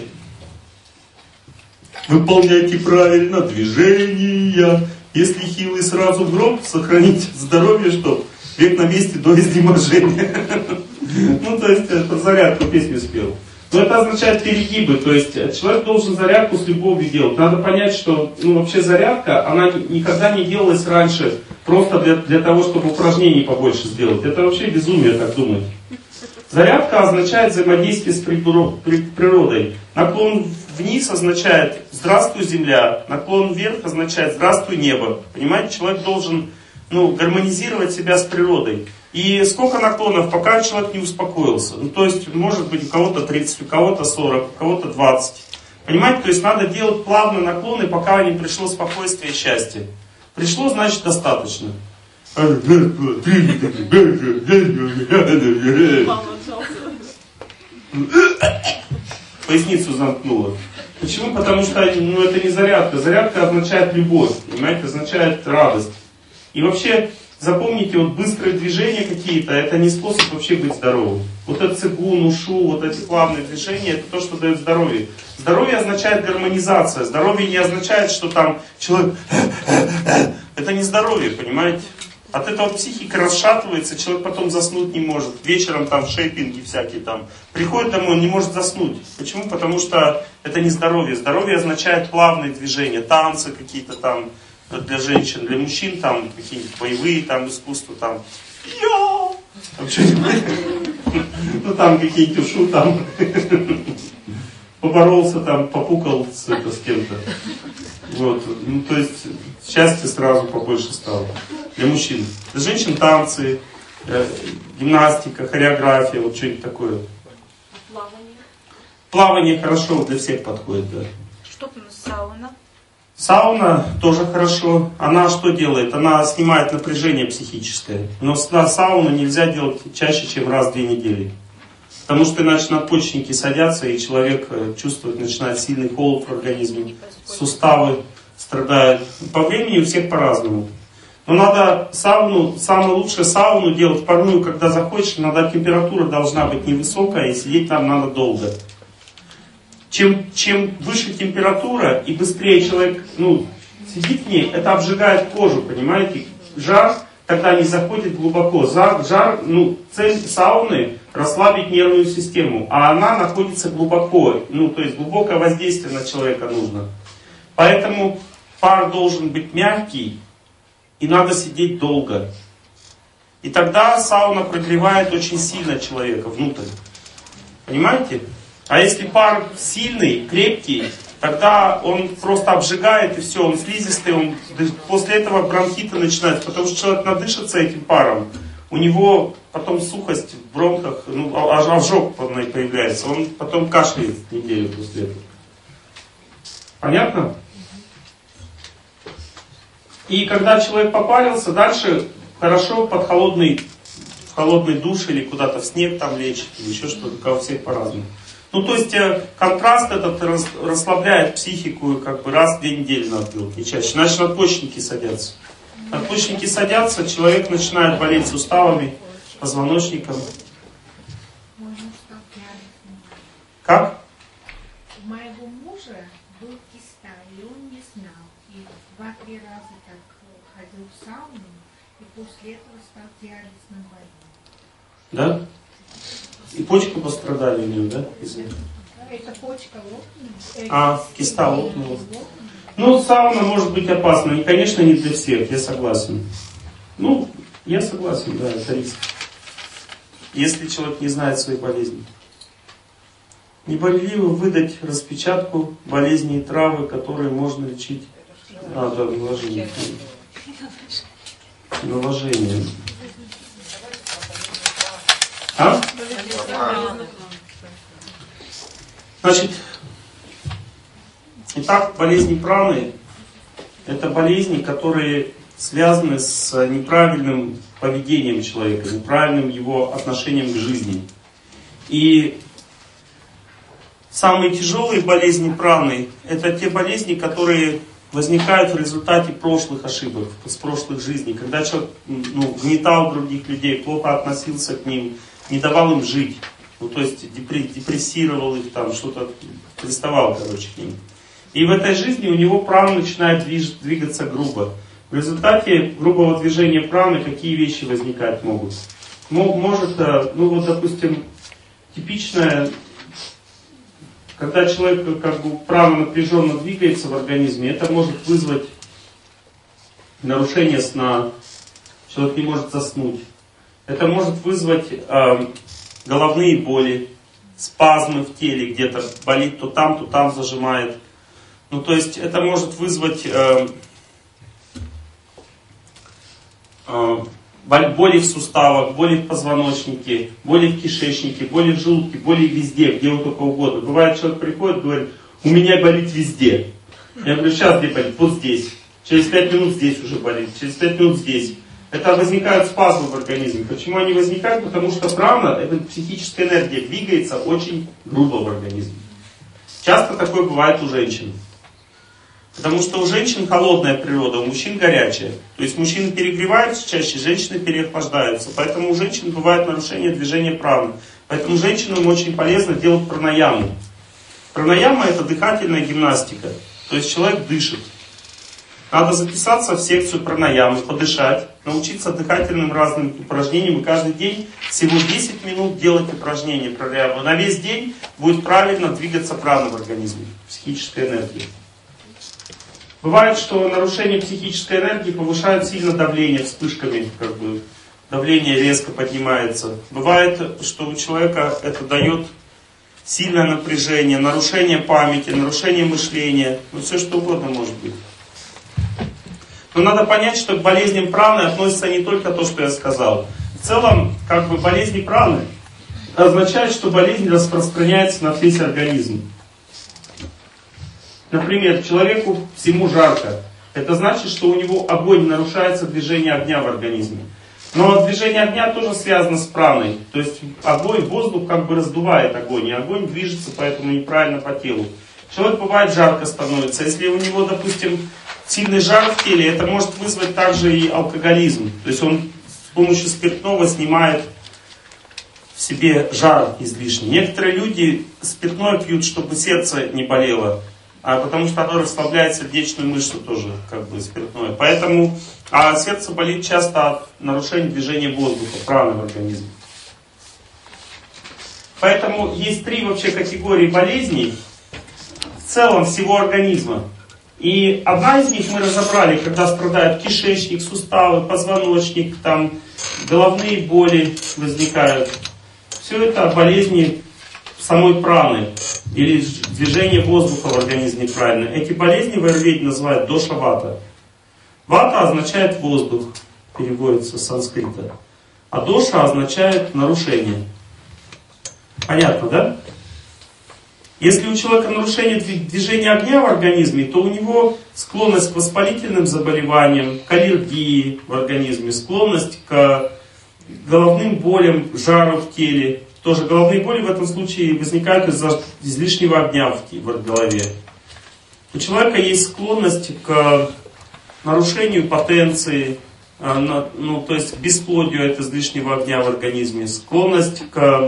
Выполняйте правильно движения. Если хилый, сразу в гроб, сохраните здоровье, чтоб бег на месте до изнеможения. Ну, то есть, это зарядку песню спел. Но это означает перегибы, то есть человек должен зарядку с любовью делать. Надо понять, что ну, вообще зарядка, она никогда не делалась раньше просто для, для того, чтобы упражнений побольше сделать. Это вообще безумие, так думать. Зарядка означает взаимодействие с природой. Наклон вниз означает «здравствуй, земля», наклон вверх означает «здравствуй, небо». Понимаете, человек должен ну, гармонизировать себя с природой. И сколько наклонов, пока человек не успокоился. Ну, то есть, может быть, у кого-то тридцать, у кого-то сорок, у кого-то двадцать. Понимаете, то есть, надо делать плавные наклоны, пока не пришло спокойствие и счастье. Пришло, значит, достаточно. Поясницу замкнуло. Почему? Потому что ну, это не зарядка. Зарядка означает любовь, понимаете, означает радость. И вообще... запомните, вот быстрые движения какие-то, это не способ вообще быть здоровым. Вот этот цигун, ушу, вот эти плавные движения, это то, что дает здоровье. Здоровье означает гармонизация. Здоровье не означает, что там человек... Это не здоровье, понимаете? От этого психика расшатывается, человек потом заснуть не может. Вечером там шейпинги всякие там. Приходит домой, он не может заснуть. Почему? Потому что это не здоровье. Здоровье означает плавные движения, танцы какие-то там для женщин, для мужчин там какие-нибудь боевые там искусства там. Я! Ну там какие-нибудь ушу там. Поборолся там, попукал с, это, с кем-то. Вот. Ну, то есть счастья сразу побольше стало. Для мужчин. Для женщин танцы, э, гимнастика, хореография, вот что-нибудь такое. Плавание. Плавание хорошо для всех подходит, да. Что у нас сауна? Сауна тоже хорошо. Она что делает? Она снимает напряжение психическое. Но сауну нельзя делать чаще, чем раз в две недели. Потому что иначе надпочечники садятся, и человек чувствует, начинает сильный холод в организме. Суставы страдают. По времени у всех по-разному. Но надо сауну, самое лучшее сауну делать парную, когда заходишь, надо, температура должна быть невысокая, и сидеть там надо долго. Чем, чем выше температура и быстрее человек ну, сидит в ней, это обжигает кожу, понимаете? Жар тогда не заходит глубоко. Жар, жар, ну, цель сауны расслабить нервную систему, а она находится глубоко. Ну, то есть глубокое воздействие на человека нужно. Поэтому пар должен быть мягкий, и надо сидеть долго. И тогда сауна прогревает очень сильно человека внутрь. Понимаете? А если пар сильный, крепкий, тогда он просто обжигает и все, он слизистый, он, после этого бронхиты начинаются, потому что человек надышится этим паром, у него потом сухость в бронхах, ну, ожог появляется, он потом кашляет неделю после этого. Понятно? И когда человек попарился, дальше хорошо под холодный, в холодный душ или куда-то в снег там лечь, или еще что-то, у всех по-разному. Ну, то есть, контраст этот расслабляет психику, как бы раз в две недели надо делать, не чаще. Иначе надпочечники садятся. Надпочечники садятся, человек начинает болеть суставами, позвоночником. Как? У моего мужа был киста, и он не знал. И два-три раза так ходил в сауну, и после этого стал диализным больным. Да? И почки пострадали у него, да? Это почка лопнула. А, киста лопнула. Ну, сауна может быть опасна. И, конечно, не для всех, я согласен. Ну, я согласен, да, это риск. Если человек не знает своей болезни. Небольливо выдать распечатку болезней и травы, которые можно лечить. А, да, наложение. Наложение. А? Значит, итак, болезни праны – это болезни, которые связаны с неправильным поведением человека, неправильным его отношением к жизни. И самые тяжелые болезни праны – это те болезни, которые возникают в результате прошлых ошибок, с прошлых жизней, когда человек ну, гнетал других людей, плохо относился к ним, не давал им жить, ну, то есть депрессировал их, там что-то приставал, короче, к ним. И в этой жизни у него прана начинает движ, двигаться грубо. В результате грубого движения праны какие вещи возникать могут? Может, ну вот, допустим, типичное, когда человек как бы прана напряженно двигается в организме, это может вызвать нарушение сна, человек не может заснуть. Это может вызвать э, головные боли, спазмы в теле, где-то болит то там, то там зажимает. Ну, то есть это может вызвать э, э, боли в суставах, боли в позвоночнике, боли в кишечнике, боли в желудке, боли везде, где вот только угодно. Бывает, человек приходит и говорит, у меня болит везде. Я говорю, сейчас где болит? Вот здесь. Через пять минут здесь уже болит, через пять минут здесь. Это возникают спазмы в организме. Почему они возникают? Потому что прана, это психическая энергия, двигается очень грубо в организме. Часто такое бывает у женщин. Потому что у женщин холодная природа, у мужчин горячая. То есть мужчины перегреваются чаще, женщины переохлаждаются. Поэтому у женщин бывает нарушение движения праны. Поэтому женщинам очень полезно делать пранаяму. Пранаяма — это дыхательная гимнастика. То есть человек дышит. Надо записаться в секцию пранаямы, подышать, научиться дыхательным разным упражнениям. И каждый день всего десять минут делать упражнения пранаямы. На весь день будет правильно двигаться прана в организме, психическая энергия. Бывает, что нарушение психической энергии повышает сильно давление вспышками, как бы давление резко поднимается. Бывает, что у человека это дает сильное напряжение, нарушение памяти, нарушение мышления, ну все что угодно может быть. Но надо понять, что к болезням праны относится не только то, что я сказал. В целом, как бы болезни праны означает, что болезнь распространяется на весь организм. Например, человеку всему жарко. Это значит, что у него огонь, нарушается движение огня в организме. Но движение огня тоже связано с праной. То есть огонь, воздух как бы раздувает огонь, и огонь движется, поэтому неправильно по телу. Человек бывает жарко становится. Если у него, допустим, сильный жар в теле, это может вызвать также и алкоголизм. То есть он с помощью спиртного снимает в себе жар излишний. Некоторые люди спиртное пьют, чтобы сердце не болело. А потому что оно расслабляет сердечную мышцу тоже, как бы спиртное. Поэтому, а сердце болит часто от нарушения движения воздуха, праны в организме. Поэтому есть три вообще категории болезней в целом всего организма. И одна из них мы разобрали, когда страдает кишечник, суставы, позвоночник, там головные боли возникают. Все это болезни самой праны или движение воздуха в организме неправильно. Эти болезни в аюрведе называют доша-вата. Вата означает воздух, переводится с санскрита. А доша означает нарушение. Понятно, да? Если у человека нарушение движения огня в организме, то у него склонность к воспалительным заболеваниям, к аллергии в организме, склонность к головным болям, жару в теле. Тоже головные боли в этом случае возникают из-за излишнего огня в голове. У человека есть склонность к нарушению потенции, ну, то есть к бесплодию от излишнего огня в организме, склонность к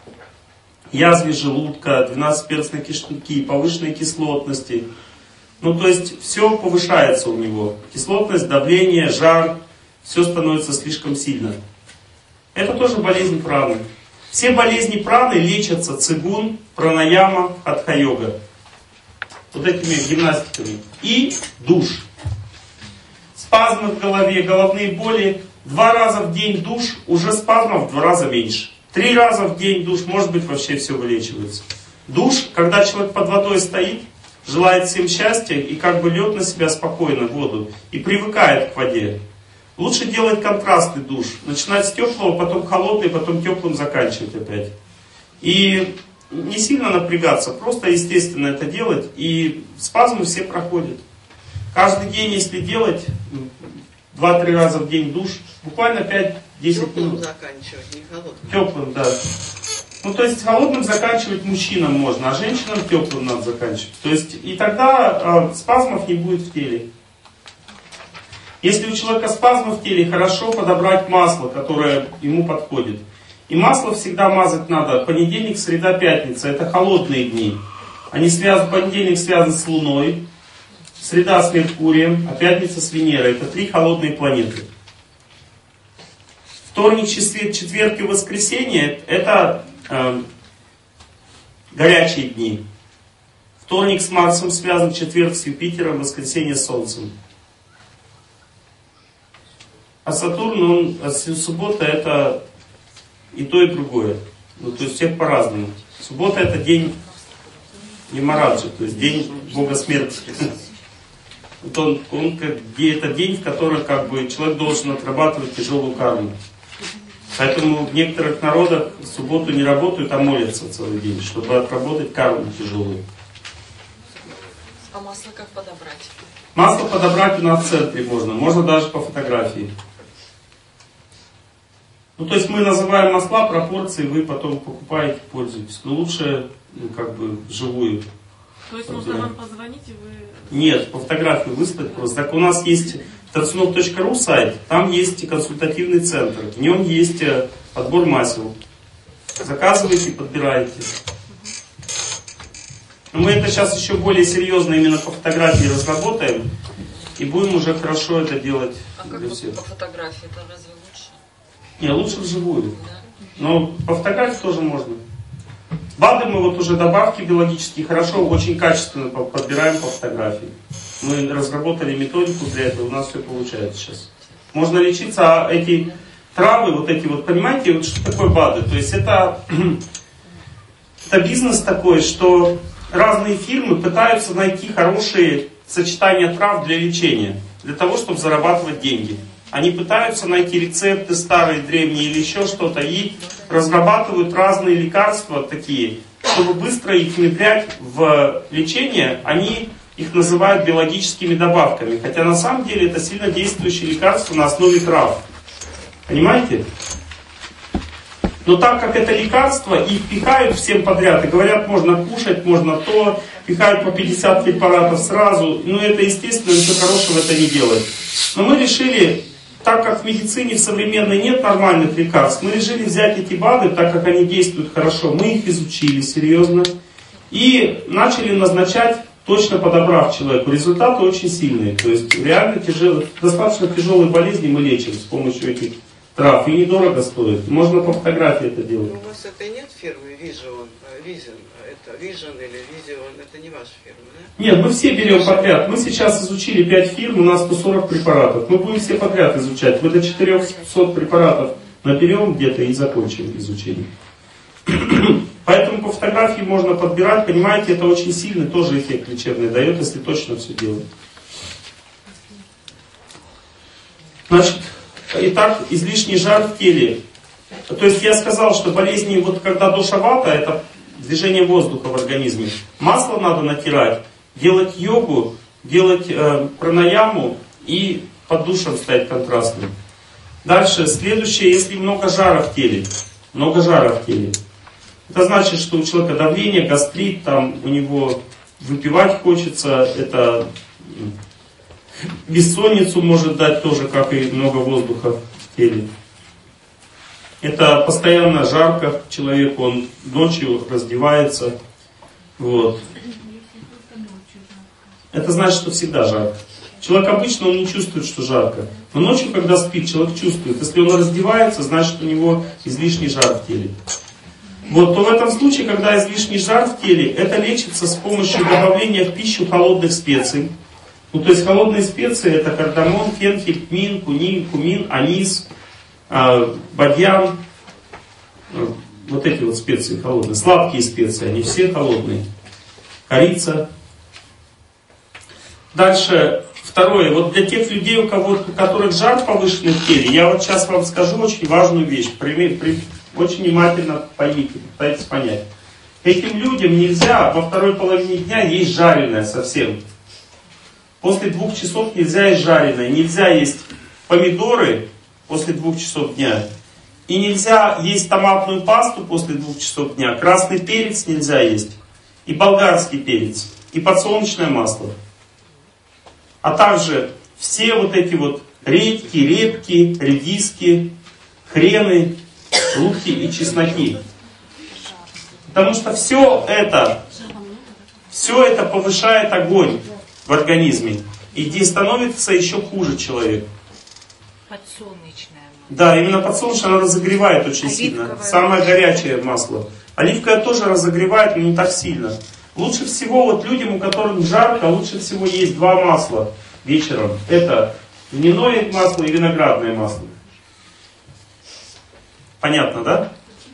язве желудка, двенадцатиперстной кишки, повышенной кислотности. Ну, то есть все повышается у него. Кислотность, давление, жар, все становится слишком сильно. Это тоже болезнь праны. Все болезни праны лечатся цигун, пранаяма, хатха-йога. Вот этими гимнастиками. И душ. Спазмы в голове, головные боли. Два раза в день душ, уже спазмов в два раза меньше. Три раза в день душ, может быть, вообще все вылечивается. Душ, когда человек под водой стоит, желает всем счастья и как бы льет на себя спокойно воду и привыкает к воде. Лучше делать контрастный душ. Начинать с теплого, потом холодный, потом теплым заканчивать опять. И не сильно напрягаться, просто естественно это делать, и спазмы все проходят. Каждый день, если делать два-три раза в день душ, буквально пять-десять минут. Теплым заканчивать, не холодным. Теплым, да. Ну, то есть холодным заканчивать мужчинам можно, а женщинам теплым надо заканчивать. То есть, и тогда э, спазмов не будет в теле. Если у человека спазмы в теле, хорошо подобрать масло, которое ему подходит. И масло всегда мазать надо понедельник, среда, пятница. Это холодные дни. Они связаны, понедельник связан с Луной, среда с Меркурием, а пятница с Венерой. Это три холодные планеты. Вторник, четверг и воскресенье это э, горячие дни. Вторник с Марсом связан, четверг с Юпитером, воскресенье с Солнцем. А Сатурн, он, а суббота это и то, и другое. Ну, то есть всех по-разному. Суббота это день Ямараджи, то есть день Бога смерти. Вот он, он, это день, в который как бы, человек должен отрабатывать тяжелую карму. Поэтому в некоторых народах в субботу не работают, а молятся целый день, чтобы отработать карму тяжелую. А масло как подобрать? Масло подобрать у нас в центре можно, можно даже по фотографии. Ну, то есть мы называем масла, пропорции, вы потом покупаете, пользуетесь. Но лучше, ну, как бы, вживую. То есть нужно вам позвонить и вы... Нет, по фотографии выслать просто. Так у нас есть торцунов точка ру сайт, там есть консультативный центр, в нем есть отбор масел. Заказываете, подбираете. Но мы это сейчас еще более серьезно именно по фотографии разработаем и будем уже хорошо это делать а для как всех. По фотографии это разве лучше? Не, лучше вживую. Да. Но по фотографии тоже можно. БАДы мы вот уже добавки биологические хорошо, очень качественно подбираем по фотографии. Мы разработали методику для этого, у нас все получается сейчас. Можно лечиться, а эти травы, вот эти вот, понимаете, вот что такое БАДы? То есть это, это бизнес такой, что разные фирмы пытаются найти хорошие сочетания трав для лечения, для того, чтобы зарабатывать деньги. Они пытаются найти рецепты старые, древние или еще что-то и разрабатывают разные лекарства такие, чтобы быстро их внедрять в лечение. Они их называют биологическими добавками, хотя на самом деле это сильно действующие лекарства на основе трав. Понимаете? Но так как это лекарство, их пихают всем подряд и говорят, можно кушать, можно то, пихают по пятьдесят препаратов сразу, ну это естественно, ничего хорошего это не делает. Но мы решили, так как в медицине в современной нет нормальных лекарств, мы решили взять эти БАДы, так как они действуют хорошо, мы их изучили серьезно и начали назначать, точно подобрав человеку. Результаты очень сильные, то есть реально тяжелые, достаточно тяжелые болезни мы лечим с помощью этих трав, и недорого стоит. Можно по фотографии это делать. У вас это нет фирмы Vision, Vision, это Vision или Vision, это не ваша фирма, да? Нет, мы все берем подряд. Мы сейчас изучили пять фирм, у нас сто сорок препаратов. Мы будем все подряд изучать. Мы до четырехсот препаратов наберем где-то и закончим изучение. Поэтому по фотографии можно подбирать, понимаете, это очень сильный тоже эффект лечебный дает, если точно все делать. Значит, итак, излишний жар в теле. То есть я сказал, что болезни, вот когда доша вата, это движение воздуха в организме. Масло надо натирать, делать йогу, делать э, пранаяму и под душем стоять контрастным. Дальше, следующее, если много жара в теле. Много жара в теле. Это значит, что у человека давление, гастрит, там у него выпивать хочется, это бессонницу может дать тоже, как и много воздуха в теле. Это постоянно жарко человеку, он ночью раздевается. Вот. Это значит, что всегда жарко. Человек обычно он не чувствует, что жарко. Но ночью, когда спит, человек чувствует. Если он раздевается, значит, у него излишний жар в теле. Вот, то в этом случае, когда излишний жар в теле, это лечится с помощью добавления в пищу холодных специй. Ну, то есть холодные специи это кардамон, фенхель, тмин, кунин, кумин, анис, э, бадьян. Э, вот эти вот специи холодные. Сладкие специи, они все холодные. Корица. Дальше, второе. Вот для тех людей, у, кого, у которых жар повышенный в теле, я вот сейчас вам скажу очень важную вещь. При, при, очень внимательно поймите, пытайтесь понять. Этим людям нельзя во второй половине дня есть жареное совсем. После двух часов нельзя есть жареное. Нельзя есть помидоры после двух часов дня. И нельзя есть томатную пасту после двух часов дня. Красный перец нельзя есть. И болгарский перец. И подсолнечное масло. А также все вот эти вот редьки, репки, редиски, хрены, луки и чесноки. Потому что все это, все это повышает огонь в организме. И где становится еще хуже человек. Подсолнечное масло. Да, именно подсолнечное, оно разогревает очень сильно. Самое горячее масло. Оливковое тоже разогревает, но не так сильно. Лучше всего вот людям, у которых жарко, лучше всего есть два масла вечером. Это льняное масло и виноградное масло. Понятно, да?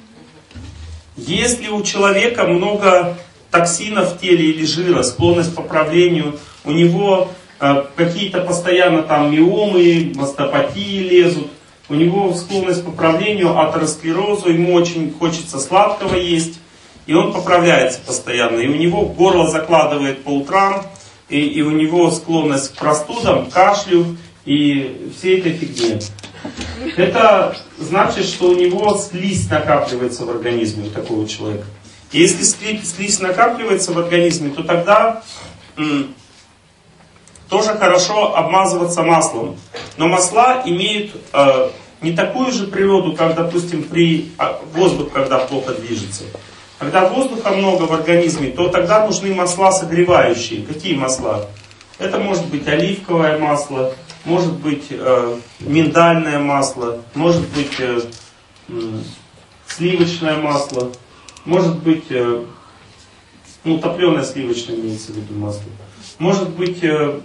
Если у человека много токсинов в теле или жира, склонность к поправлению, у него э, какие-то постоянно там миомы, мастопатии лезут, у него склонность к поправлению, атеросклерозу, ему очень хочется сладкого есть, и он поправляется постоянно. И у него горло закладывает по утрам, и, и у него склонность к простудам, кашлю и всей этой фигне. Это значит, что у него слизь накапливается в организме у такого человека. Если слизь накапливается в организме, то тогда м, тоже хорошо обмазываться маслом. Но масла имеют э, не такую же природу, как, допустим, при а, воздух, когда плохо движется. Когда воздуха много в организме, то тогда нужны масла согревающие. Какие масла? Это может быть оливковое масло, может быть э, миндальное масло, может быть э, э, сливочное масло, может быть, э, ну, топленое сливочное имеется в виду масло, может быть э,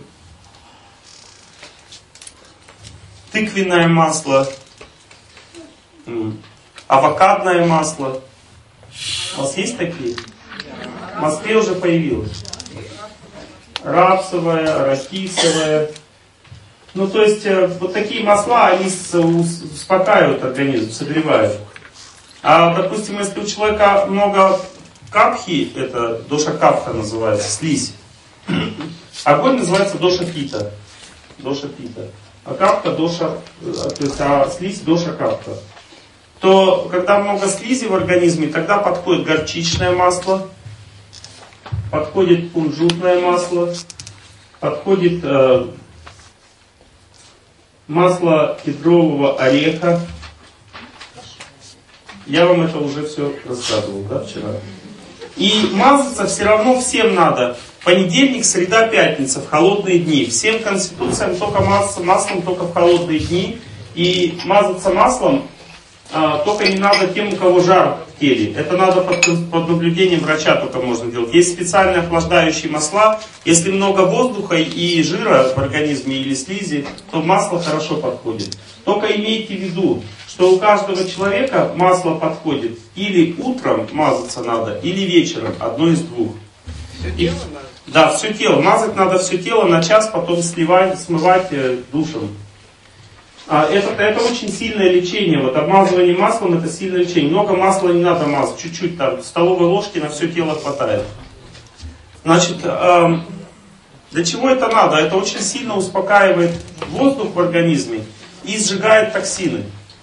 тыквенное масло, э, авокадное масло. У вас есть такие? В Москве уже появилось. Рапсовое, арахисовое. Ну, то есть, вот такие масла, они успокаивают организм, согревают. А, допустим, если у человека много капхи, это доша капха называется, слизь. Огонь называется доша пита. Доша пита. А капха доша, то есть, а слизь доша капха. То, когда много слизи в организме, тогда подходит горчичное масло, подходит кунжутное масло, подходит э, масло кедрового ореха. Я вам это уже все рассказывал, да, вчера. И мазаться все равно всем надо. Понедельник, среда, пятница, в холодные дни. Всем конституциям только мазаться маслом, только в холодные дни. И мазаться маслом а, только не надо тем, у кого жар в теле. Это надо под, под наблюдением врача только можно делать. Есть специальные охлаждающие масла. Если много воздуха и жира в организме или слизи, то масло хорошо подходит. Только имейте в виду, что у каждого человека масло подходит или утром мазаться надо, или вечером, одно из двух. Все И, тело надо? Да, все тело. Мазать надо все тело на час, потом сливать, смывать э, душем. А, это, это очень сильное лечение. Вот обмазывание маслом — это сильное лечение. Много масла не надо мазать, чуть-чуть там, столовой ложки на все тело хватает. Значит, э, для чего это надо? Это очень сильно успокаивает воздух в организме и сжигает токсины.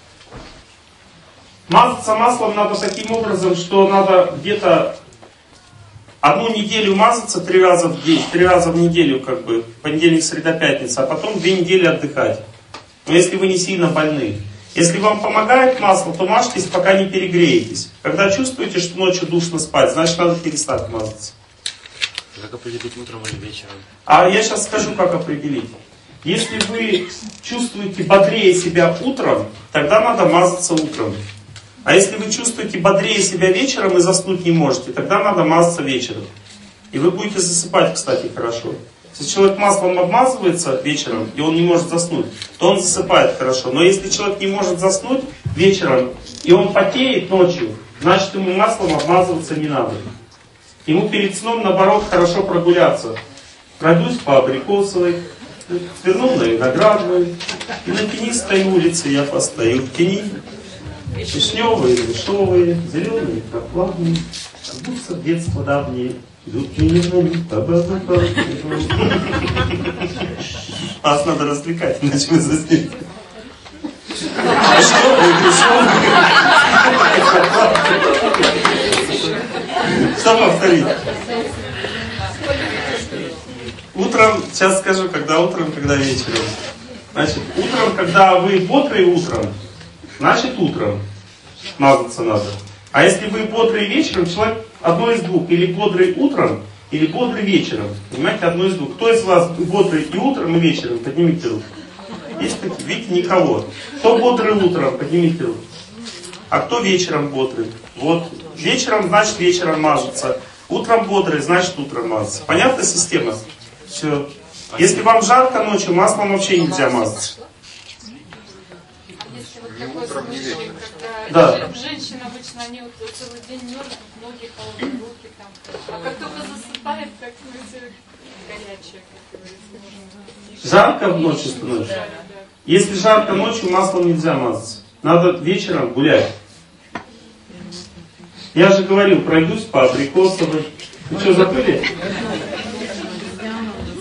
Мазаться маслом надо таким образом, что надо где-то одну неделю мазаться три раза в день, три раза в неделю, как бы, понедельник, среда, пятница, а потом две недели отдыхать. Но если вы не сильно больны. Если вам помогает масло, то мажьтесь, пока не перегреетесь. Когда чувствуете, что ночью душно спать, значит надо перестать мазаться. Как определить утром или вечером? А я сейчас скажу, как определить. Если вы чувствуете бодрее себя утром, тогда надо мазаться утром. А если вы чувствуете бодрее себя вечером и заснуть не можете, тогда надо мазаться вечером. И вы будете засыпать, кстати, хорошо. Если человек маслом обмазывается вечером, и он не может заснуть, то он засыпает хорошо. Но если человек не может заснуть вечером, и он потеет ночью, значит ему маслом обмазываться не надо. Ему перед сном, наоборот, хорошо прогуляться. Пройдусь по Абрикосовой, свернул на Виноградную, и на тенистой улице я постою в тени. Вишневые, вишовые, зеленые, прохладные, как будто детство давнее. Идут мимо, ба-ба-ба-ба. Вас надо развлекать, иначе вы заснете. Вишневые, вишовые. Что повторить? Утром, сейчас скажу, когда утром, когда вечером. Значит, утром, когда вы бодрые утром, значит утром мазаться надо. А если вы бодрый вечером, человек одно из двух. Или бодрый утром, или бодрый вечером. Понимаете, одно из двух. Кто из вас бодрый и утром, и вечером? Поднимите руку. Есть такие? Видите, никого. Кто бодрый утром? Поднимите руку. А кто вечером бодрый? Вот. Вечером, значит вечером мажется. Утром бодрый, значит утром мазаться. Понятна система? Все. Если вам жарко ночью, маслом вообще нельзя мазаться. Такое замечание, Да. когда женщины обычно, они вот целый день мерзнут, ноги холодные, руки там. А как только засыпает, так все горячее, как говорится. Жарко ночью становится? Да, да. Если жарко ночью, маслом нельзя мазаться. Надо вечером гулять. Я же говорил, пройдусь по Абрикосовой. Вы что, забыли?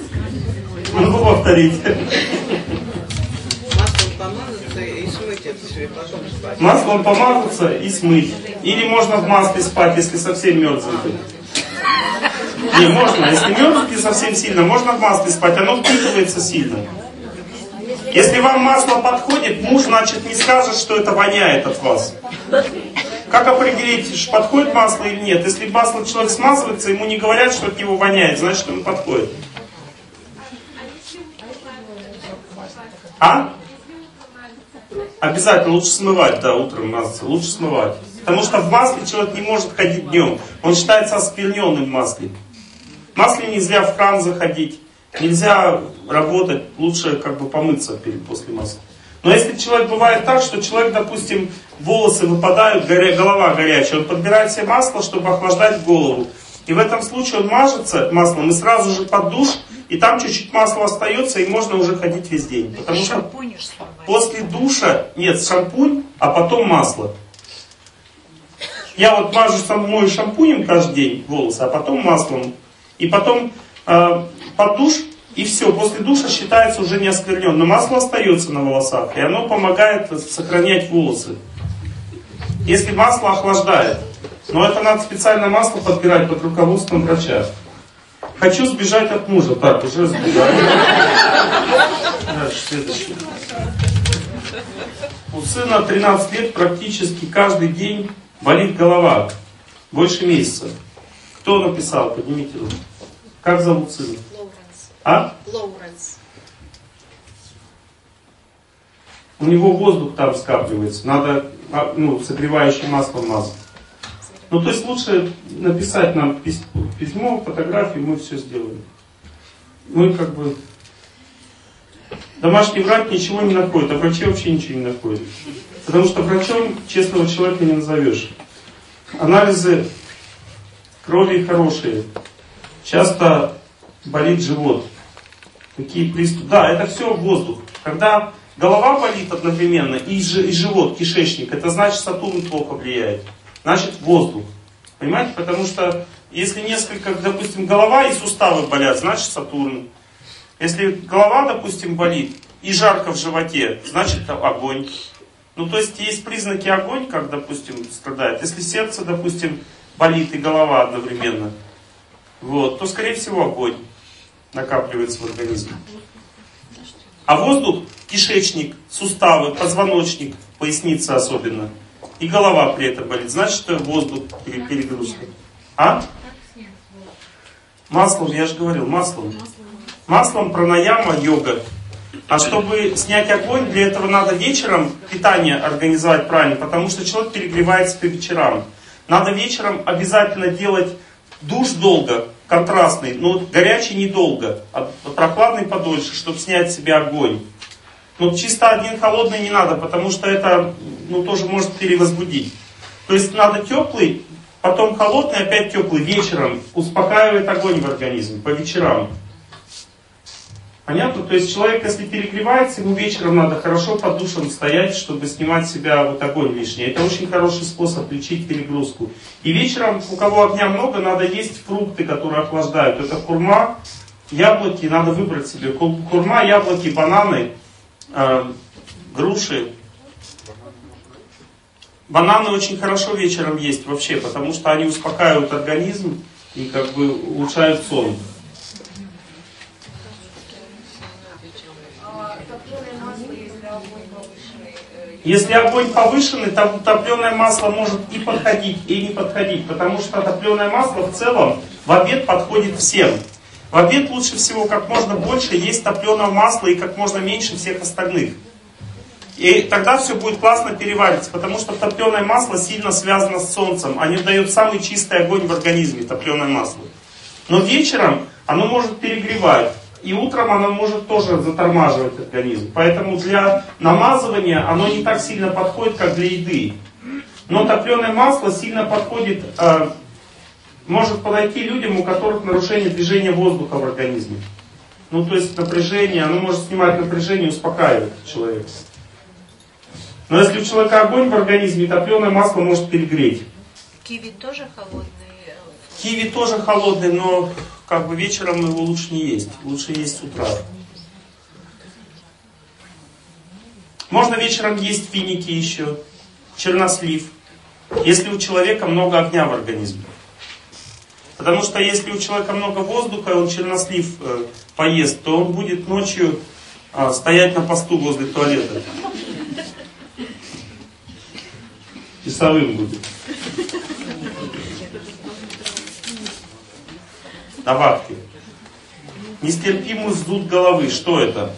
Могу повторить. Маслом помазаться и смыть это и потом спать. Маслом помазаться и смыть. Или можно в масле спать, если совсем мерзнет. Не, можно. Если мерзнет совсем сильно, можно в масле спать. Оно впитывается сильно. Если вам масло подходит, муж, значит, не скажет, что это воняет от вас. Как определить, подходит масло или нет? Если масло человек смазывается, ему не говорят, что от него воняет, значит, он подходит. А? Обязательно лучше смывать, да, утром мазаться. Лучше смывать. Потому что в масле человек не может ходить днем. Он считается оскверненным в масле. В масле нельзя в кран заходить. Нельзя работать. Лучше как бы помыться перед, после масла. Но если человек бывает так, что человек, допустим, волосы выпадают, горя, голова горячая, он подбирает себе масло, чтобы охлаждать голову. И в этом случае он мажется маслом и сразу же под душ, и там чуть-чуть масла остается, и можно уже ходить весь день. Потому что после душа, нет, шампунь, а потом масло. Я вот мажу сам, мою шампунем каждый день волосы, а потом маслом. И потом э, под душ, и все, после душа считается уже не осквернен. Но масло остается на волосах, и оно помогает сохранять волосы. Если масло охлаждает. Но это надо специально масло подбирать под руководством врача. Хочу сбежать от мужа. Так, уже сбежали. Дальше, следующее. У сына тринадцать лет практически каждый день болит голова. Больше месяца. Кто написал? Поднимите руку. Как зовут сына? Лоуренс. А? Лоуренс. У него воздух там скапливается. Надо ну, согревающим маслом мазать. Ну, то есть лучше написать нам письмо, фотографию, мы все сделаем. Мы как бы... Домашний врач ничего не находит, а врачи вообще ничего не находят. Потому что врачом честного человека не назовешь. Анализы крови хорошие. Часто болит живот. Такие приступы. Да, это все воздух. Когда голова болит одновременно и, и живот, кишечник, это значит, Сатурн плохо влияет. Значит, воздух. Понимаете? Потому что если несколько, допустим, голова и суставы болят, значит Сатурн. Если голова, допустим, болит и жарко в животе, значит огонь. Ну, то есть есть признаки огонь, как, допустим, страдает. Если сердце, допустим, болит и голова одновременно, вот, то, скорее всего, огонь накапливается в организме. А воздух, кишечник, суставы, позвоночник, поясница особенно, и голова при этом болит, значит, воздух перегрузка. А? Маслом, я же говорил, маслом. Маслом пранаяма, йога. А чтобы снять огонь, для этого надо вечером питание организовать правильно, потому что человек перегревается по вечерам. Надо вечером обязательно делать душ долго, контрастный, но горячий недолго, а прохладный подольше, чтобы снять с себя огонь. Но чисто один холодный не надо, потому что это ну, тоже может перевозбудить. То есть надо теплый, потом холодный, опять теплый вечером. Успокаивает огонь в организме по вечерам. Понятно? То есть человек, если перегревается, ему вечером надо хорошо под душем стоять, чтобы снимать с себя вот огонь лишний. Это очень хороший способ лечить перегрузку. И вечером, у кого огня много, надо есть фрукты, которые охлаждают. Это хурма, яблоки, надо выбрать себе. Хурма, яблоки, бананы, э, груши. Бананы очень хорошо вечером есть вообще, потому что они успокаивают организм и как бы улучшают сон. Если огонь повышенный, то топленое масло может и подходить, и не подходить. Потому что топленое масло в целом в обед подходит всем. В обед лучше всего как можно больше есть топленого масла и как можно меньше всех остальных. И тогда все будет классно перевариться, потому что топленое масло сильно связано с солнцем. Оно дает самый чистый огонь в организме, топленое масло. Но вечером оно может перегревать. И утром оно может тоже затормаживать организм. Поэтому для намазывания оно не так сильно подходит, как для еды. Но топленое масло сильно подходит, э, может подойти людям, у которых нарушение движения воздуха в организме. Ну, то есть напряжение, оно может снимать напряжение и успокаивать человека. Но если у человека огонь в организме, топленое масло может перегреть. Киви тоже холодный? Киви тоже холодный, но как бы вечером его лучше не есть. Лучше есть с утра. Можно вечером есть финики еще, чернослив, если у человека много огня в организме. Потому что если у человека много воздуха, он чернослив э, поест, то он будет ночью э, стоять на посту возле туалета. Часовым будет. На вахте. Нестерпимый вздут головы. Что это?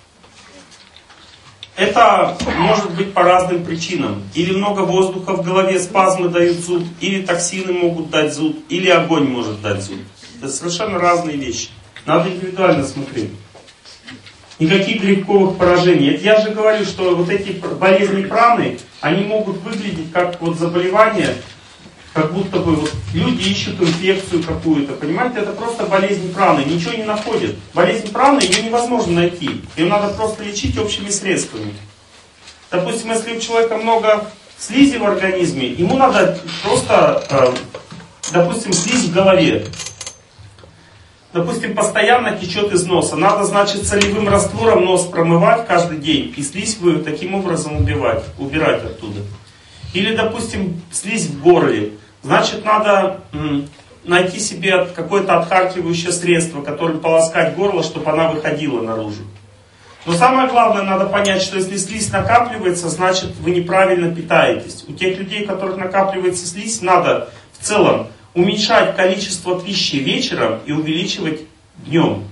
Это может быть по разным причинам. Или много воздуха в голове, спазмы дают зуд, или токсины могут дать зуд, или огонь может дать зуд. Это совершенно разные вещи. Надо индивидуально смотреть. Никаких грибковых поражений. Это я же говорю, что вот эти болезни праны, они могут выглядеть как вот заболевания, как будто бы вот люди ищут инфекцию какую-то. Понимаете, это просто болезнь праны, ничего не находят. Болезнь праны, ее невозможно найти. Ее надо просто лечить общими средствами. Допустим, если у человека много слизи в организме, ему надо просто, э, допустим, слизь в голове. Допустим, постоянно течет из носа. Надо, значит, солевым раствором нос промывать каждый день и слизь вы таким образом убивать, убирать оттуда. Или, допустим, слизь в горле. Значит, надо м, найти себе какое-то отхаркивающее средство, которым полоскать горло, чтобы она выходила наружу. Но самое главное, надо понять, что если слизь накапливается, значит, вы неправильно питаетесь. У тех людей, у которых накапливается слизь, надо в целом уменьшать количество пищи вечером и увеличивать днем.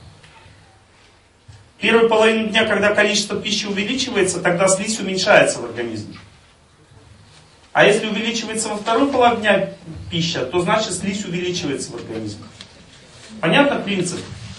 Первую половину дня, когда количество пищи увеличивается, тогда слизь уменьшается в организме. А если увеличивается во вторую половину дня пища, то значит слизь увеличивается в организме. Понятно принцип?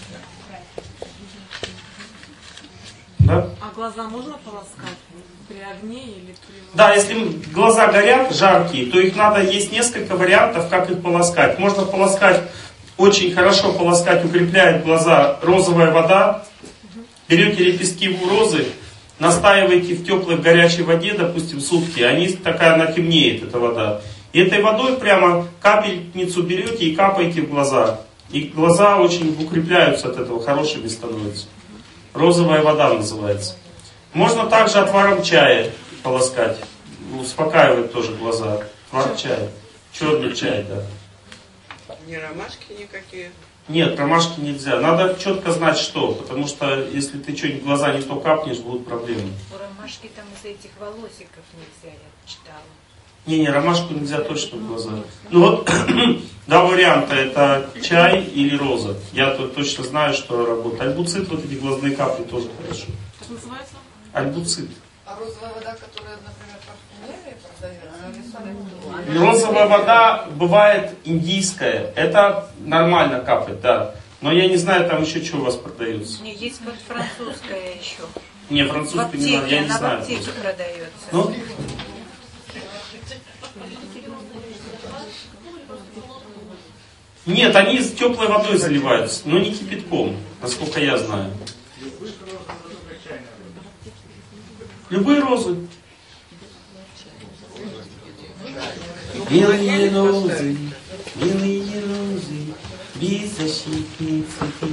Да? А глаза можно полоскать при огне или при... Да, если глаза горят, жаркие, то их надо, есть несколько вариантов, как их полоскать. Можно полоскать, очень хорошо полоскать, укрепляет глаза розовая вода. Берете лепестки розы, настаиваете в теплой горячей воде, допустим, сутки, они такая, она темнеет, эта вода. И этой водой прямо капельницу берете и капаете в глаза. И глаза очень укрепляются от этого, хорошими становятся. Розовая вода называется. Можно также отваром чая полоскать. Успокаивает тоже глаза. Отвар чая. Черный чай, да. Не ромашки никакие? Нет, ромашки нельзя. Надо четко знать, что. Потому что если ты что-нибудь в глаза не то капнешь, будут проблемы. У ромашки там из этих волосиков нельзя, я читала. Не-не, ромашку нельзя точно в глаза. Ну вот, два варианта. Это чай или роза. Я точно знаю, что работает. Альбуцит, вот эти глазные капли тоже хорошо. Как называется? Альбуцит. А розовая вода, которая, например, в парфюмерии продается, Розовая вода бывает индийская. Это нормально капать, да. Но я не знаю, там еще что у вас продается. Не, есть вот французская еще. Не, французская не надо, я не она знаю. в аптеке продается. Ну? Нет, они с теплой водой заливаются, но не кипятком, насколько я знаю. Любые розы. Белые розы, белые розы, беззащитные цветы.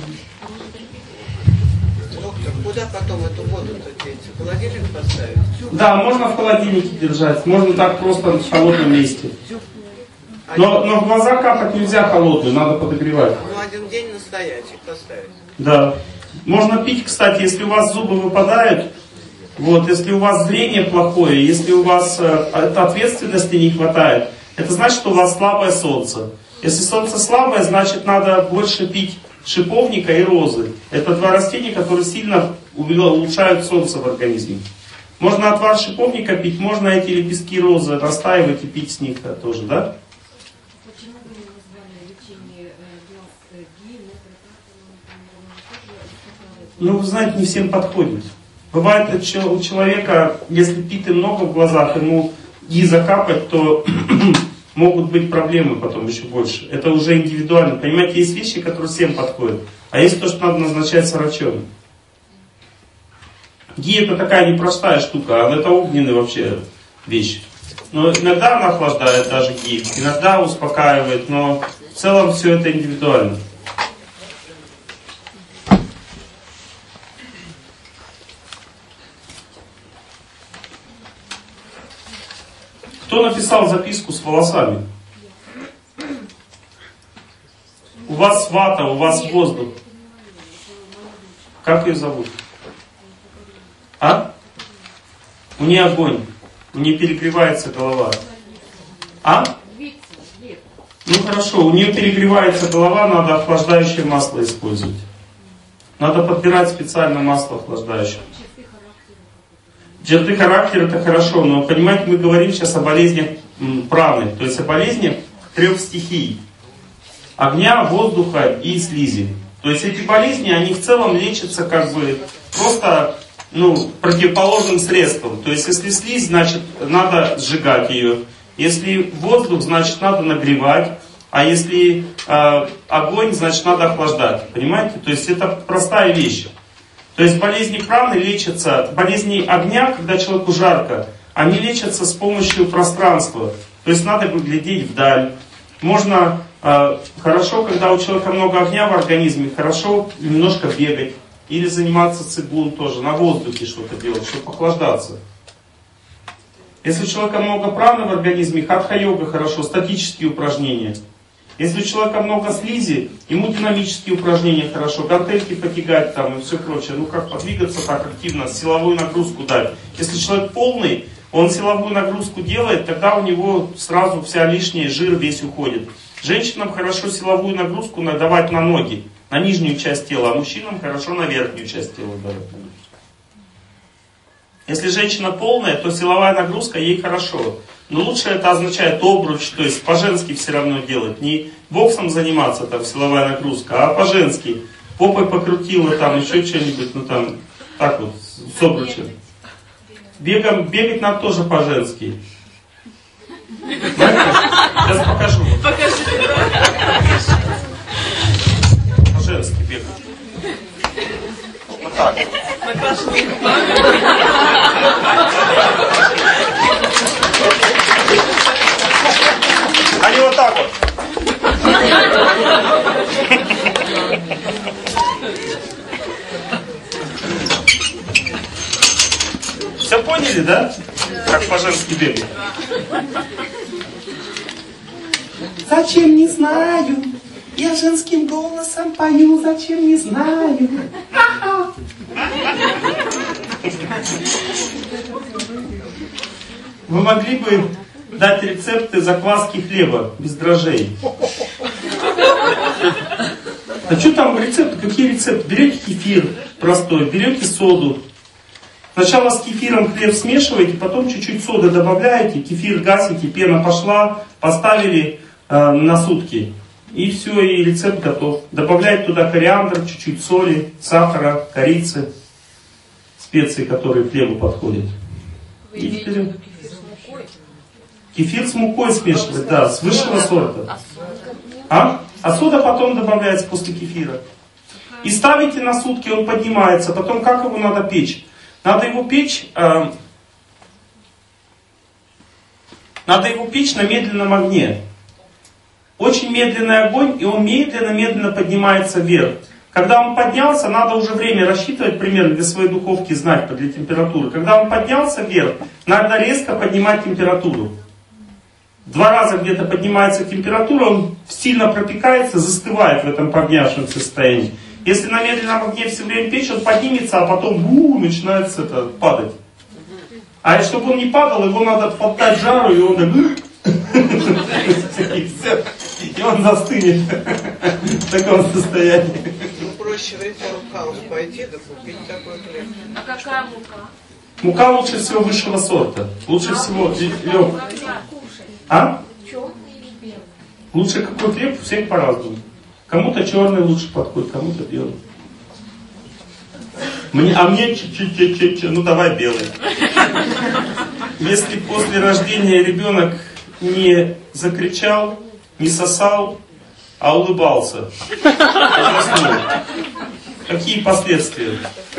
Доктор, куда потом эту воду-то деть? В холодильник поставить? Да, можно в холодильнике держать, можно так просто в холодном месте. Но, но в глаза капать нельзя холодную, надо подогревать. Ну, один день настоять и поставить. Да. Можно пить, кстати, если у вас зубы выпадают, вот, если у вас зрение плохое, если у вас э, ответственности не хватает, это значит, что у вас слабое солнце. Если солнце слабое, значит, надо больше пить шиповника и розы. Это два растения, которые сильно улучшают солнце в организме. Можно отвар шиповника пить, можно эти лепестки розы растаивать и пить с них да, тоже, да? Ну, вы знаете, не всем подходит. Бывает у человека, если питы много в глазах, ему ги закапать, то могут быть проблемы потом еще больше. Это уже индивидуально. Понимаете, есть вещи, которые всем подходят. А есть то, что надо назначать с врачом. Ги это такая непростая штука, а это огненная вообще вещь. Но иногда она охлаждает даже ги, иногда успокаивает, но в целом все это индивидуально. Кто написал записку с волосами? У вас вата, у вас воздух. Как ее зовут? А? У нее огонь. У нее перегревается голова. А? Ну хорошо, у нее перегревается голова, надо охлаждающее масло использовать. Надо подбирать специально масло охлаждающее. Черты характера это хорошо, но понимаете, мы говорим сейчас о болезнях правных, то есть о болезнях трех стихий. Огня, воздуха и слизи. То есть эти болезни, они в целом лечатся как бы просто ну, противоположным средством. То есть если слизь, значит надо сжигать ее. Если воздух, значит надо нагревать. А если э, огонь, значит надо охлаждать. Понимаете? То есть это простая вещь. То есть болезни праны лечатся, болезни огня, когда человеку жарко, они лечатся с помощью пространства. То есть надо глядеть вдаль. Можно э, хорошо, когда у человека много огня в организме, хорошо немножко бегать. Или заниматься цигун тоже, на воздухе что-то делать, чтобы охлаждаться. Если у человека много праны в организме, хатха-йога хорошо, статические упражнения. Если у человека много слизи, ему динамические упражнения хорошо, гантельки потягать там и все прочее. Ну как подвигаться так активно, силовую нагрузку дать. Если человек полный, он силовую нагрузку делает, тогда у него сразу вся лишняя жир весь уходит. Женщинам хорошо силовую нагрузку давать на ноги, на нижнюю часть тела, а мужчинам хорошо на верхнюю часть тела давать. Если женщина полная, то силовая нагрузка ей хорошо. Но лучше это означает обруч, то есть по-женски все равно делать. Не боксом заниматься, там, силовая нагрузка, а по-женски. Попой покрутила, там, еще что-нибудь, ну там, так вот, с обручем. Бегом, бегать надо тоже по-женски. Сейчас покажу. Покажи. По-женски бегать. Вот так. А не вот так вот. Все поняли, да? Как по-женски бегать. Зачем не знаю? Я женским голосом пою, зачем не знаю? Вы могли бы дать рецепты закваски хлеба без дрожжей? А что там рецепты? Какие рецепты? Берете кефир простой, берете соду. Сначала с кефиром хлеб смешиваете, потом чуть-чуть соды добавляете, кефир гасите, пена пошла, поставили э, на сутки. И все, и рецепт готов. Добавляете туда кориандр, чуть-чуть соли, сахара, корицы, специи, которые к хлебу подходят. И теперь... Кефир с мукой смешивать, да, с высшего сорта. А? А сода потом добавляется после кефира. И ставите на сутки, он поднимается. Потом как его надо печь? Надо его печь... Э, надо его печь на медленном огне. Очень медленный огонь, и он медленно-медленно поднимается вверх. Когда он поднялся, надо уже время рассчитывать примерно для своей духовки, знать для температуры. Когда он поднялся вверх, надо резко поднимать температуру. Два раза где-то поднимается температура, он сильно пропекается, застывает в этом поднявшемся состоянии. Если на медленном огне все время печь, он поднимется, а потом бу, начинается это, падать. А чтобы он не падал, его надо поддать жару, и он... И он застынет в таком состоянии. Ну, проще в ритейл-хаус пойти, да купить такой хлеб. А какая мука? Мука лучше всего высшего сорта. Лучше всего легкая. А? Лучше какой хлеб? У всех по-разному. Кому-то черный лучше подходит, кому-то белый. Мне, а мне чуть-чуть, ну давай белый. Если после рождения ребенок не закричал, не сосал, а улыбался, какие последствия?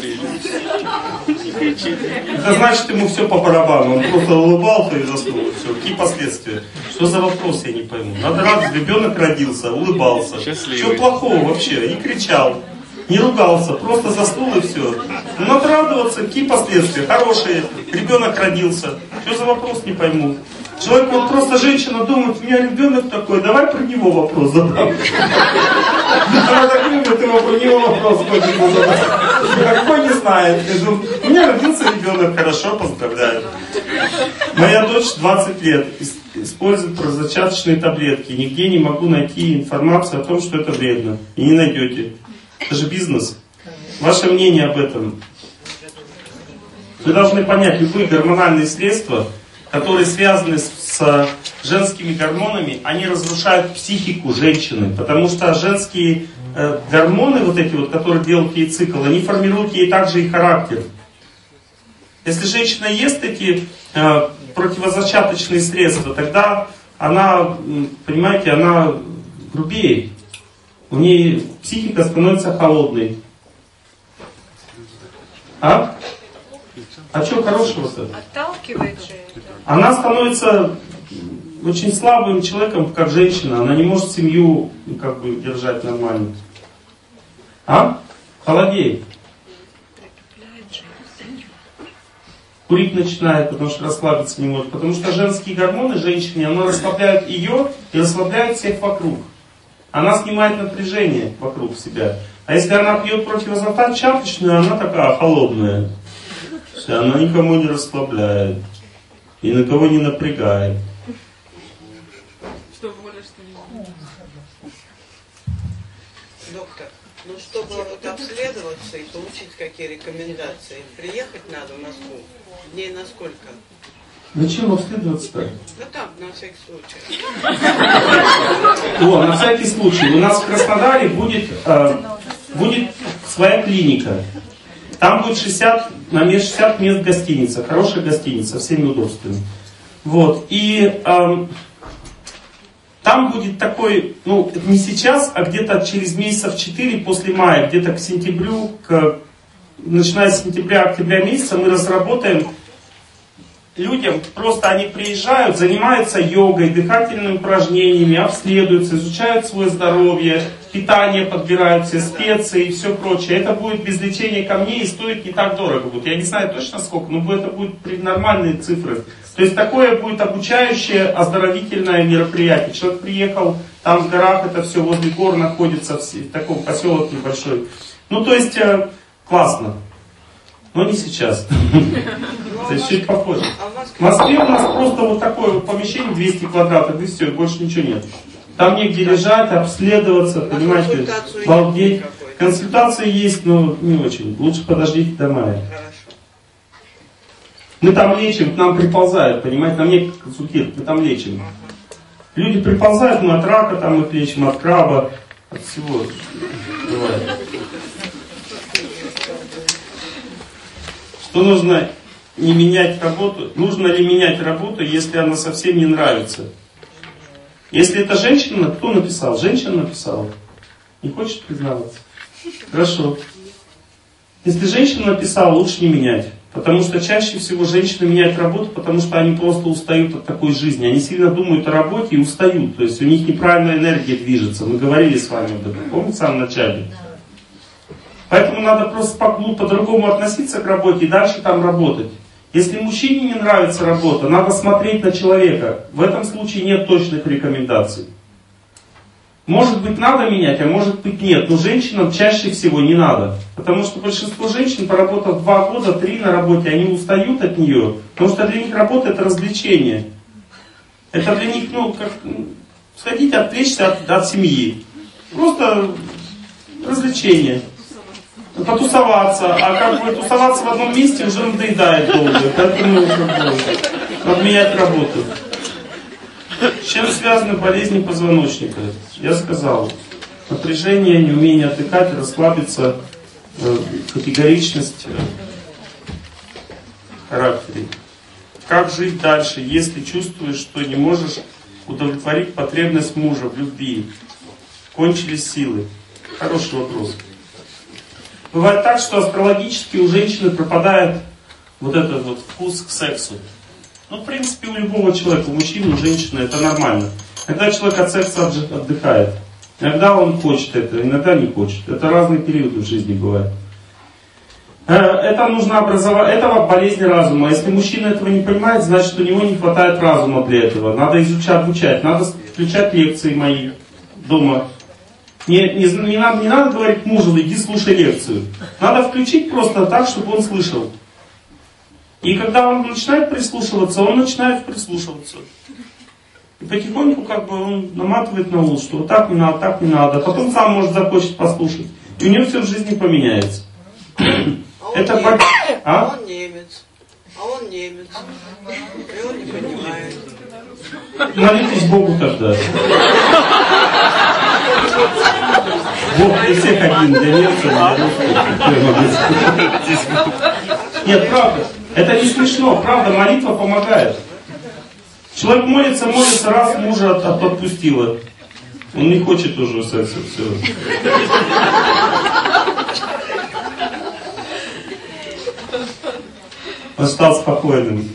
Это значит, ему все по барабану. Он просто улыбался и заснул. Все. Какие последствия? Что за вопрос, я не пойму. Надо радоваться, ребенок родился, улыбался. Что плохого вообще? Не кричал, не ругался, просто заснул и все. Ну, надо радоваться, какие последствия? Хорошие. Ребенок родился. Что за вопрос, не пойму. Человек, вот просто женщина думает, у меня ребенок такой, давай про него вопрос задам. Она так любит его, про него вопрос хочет задать. Какой не знает. Я думаю, у меня родился ребенок, хорошо, поздравляю. Моя дочь двадцать лет использует противозачаточные таблетки. Нигде не могу найти информацию о том, что это вредно. И не найдете. Это же бизнес. Ваше мнение об этом? Вы должны понять, любые гормональные средства, которые связаны с женскими гормонами, они разрушают психику женщины. Потому что женские э, гормоны, вот эти вот, которые делают ей цикл, они формируют ей также и характер. Если женщина ест эти э, противозачаточные средства, тогда она, понимаете, она грубеет. У нее психика становится холодной. А? А что хорошего-то? Отталкивает же это. Она становится очень слабым человеком, как женщина. Она не может семью как бы держать нормально. А? Холодеет. Курить начинает, потому что расслабиться не может. Потому что женские гормоны женщине, они расслабляют ее и расслабляют всех вокруг. Она снимает напряжение вокруг себя. А если она пьет противозачаточную, она такая холодная. Она никому не расслабляет. И на кого не напрягает. Что воля, что не. Доктор, ну чтобы вот обследоваться и получить какие рекомендации, приехать надо в Москву. Дней на сколько? Зачем обследоваться-то? Ну там, на всякий случай. О, на всякий случай. У нас в Краснодаре будет, э, будет своя клиника. Там будет шестьдесят, на шестьдесят мест гостиница. Хорошая гостиница, со всеми удобствами. Вот. И э, там будет такой, ну, не сейчас, а где-то через месяцев четыре после мая, где-то к сентябрю, к, начиная с сентября-октября месяца, мы разработаем людям, просто они приезжают, занимаются йогой, дыхательными упражнениями, обследуются, изучают свое здоровье, питание подбирают, все специи и все прочее. Это будет без лечения камней и стоит не так дорого будет. Я не знаю точно сколько, но это будет нормальные цифры. То есть такое будет обучающее, оздоровительное мероприятие. Человек приехал, там в горах это все возле гор находится, в таком поселок небольшой. Ну то есть классно. Но не сейчас. То есть чуть попозже. В Москве у нас просто вот такое вот помещение, двести квадратов, и все, больше ничего нет. Там негде лежать, обследоваться, понимаете, балдеть. Консультации есть, но не очень. Лучше подождите до мая. Мы там лечим, к нам приползают, понимаете, нам некогда консультировать, мы там лечим. Люди приползают, мы от рака там их лечим, от краба, от всего. Бывает. Что нужно не менять работу? Нужно ли менять работу, если она совсем не нравится? Если это женщина, кто написал? Женщина написала. Не хочет признаваться? Хорошо. Если женщина написала, лучше не менять. Потому что чаще всего женщины меняют работу, потому что они просто устают от такой жизни. Они сильно думают о работе и устают. То есть у них неправильная энергия движется. Мы говорили с вами об этом, помните, в самом начале? Поэтому надо просто по-другому относиться к работе и дальше там работать. Если мужчине не нравится работа, надо смотреть на человека. В этом случае нет точных рекомендаций. Может быть надо менять, а может быть нет. Но женщинам чаще всего не надо. Потому что большинство женщин, поработав два года, три на работе, они устают от нее. Потому что для них работа это развлечение. Это для них, ну, как сходить, отвлечься от, от семьи. Просто развлечение. Потусоваться, а как бы тусоваться в одном месте уже надоедает долго, поэтому надо менять работу. С чем связаны болезни позвоночника? Я сказал, напряжение, неумение отдыхать, расслабиться, категоричность характера. Как жить дальше, если чувствуешь, что не можешь удовлетворить потребность мужа в любви? Кончились силы. Хороший вопрос. Бывает так, что астрологически у женщины пропадает вот этот вот вкус к сексу. Ну, в принципе, у любого человека, у мужчины, у женщины это нормально. Иногда человек от секса отдыхает. Иногда он хочет это, иногда не хочет. Это разные периоды в жизни бывают. Это нужно образование, это болезнь разума. Если мужчина этого не понимает, значит, у него не хватает разума для этого. Надо изучать, обучать, надо включать лекции мои дома. Не, не, не, надо, не надо говорить мужу, иди слушай лекцию. Надо включить просто так, чтобы он слышал. И когда он начинает прислушиваться, он начинает прислушиваться. И потихоньку как бы он наматывает на ус, что вот так не надо, так не надо. Потом сам может захочет послушать. И у него все в жизни поменяется. А это он, по... немец, а? а он немец, а он немец, и он не понимает. Молитесь Богу тогда. Бог для всех один, для немцев, для русских. Нет, правда. Это не смешно, правда, молитва помогает. Человек молится, молится, раз мужа от, от, отпустила. Он не хочет уже секса, все. Он стал спокойным.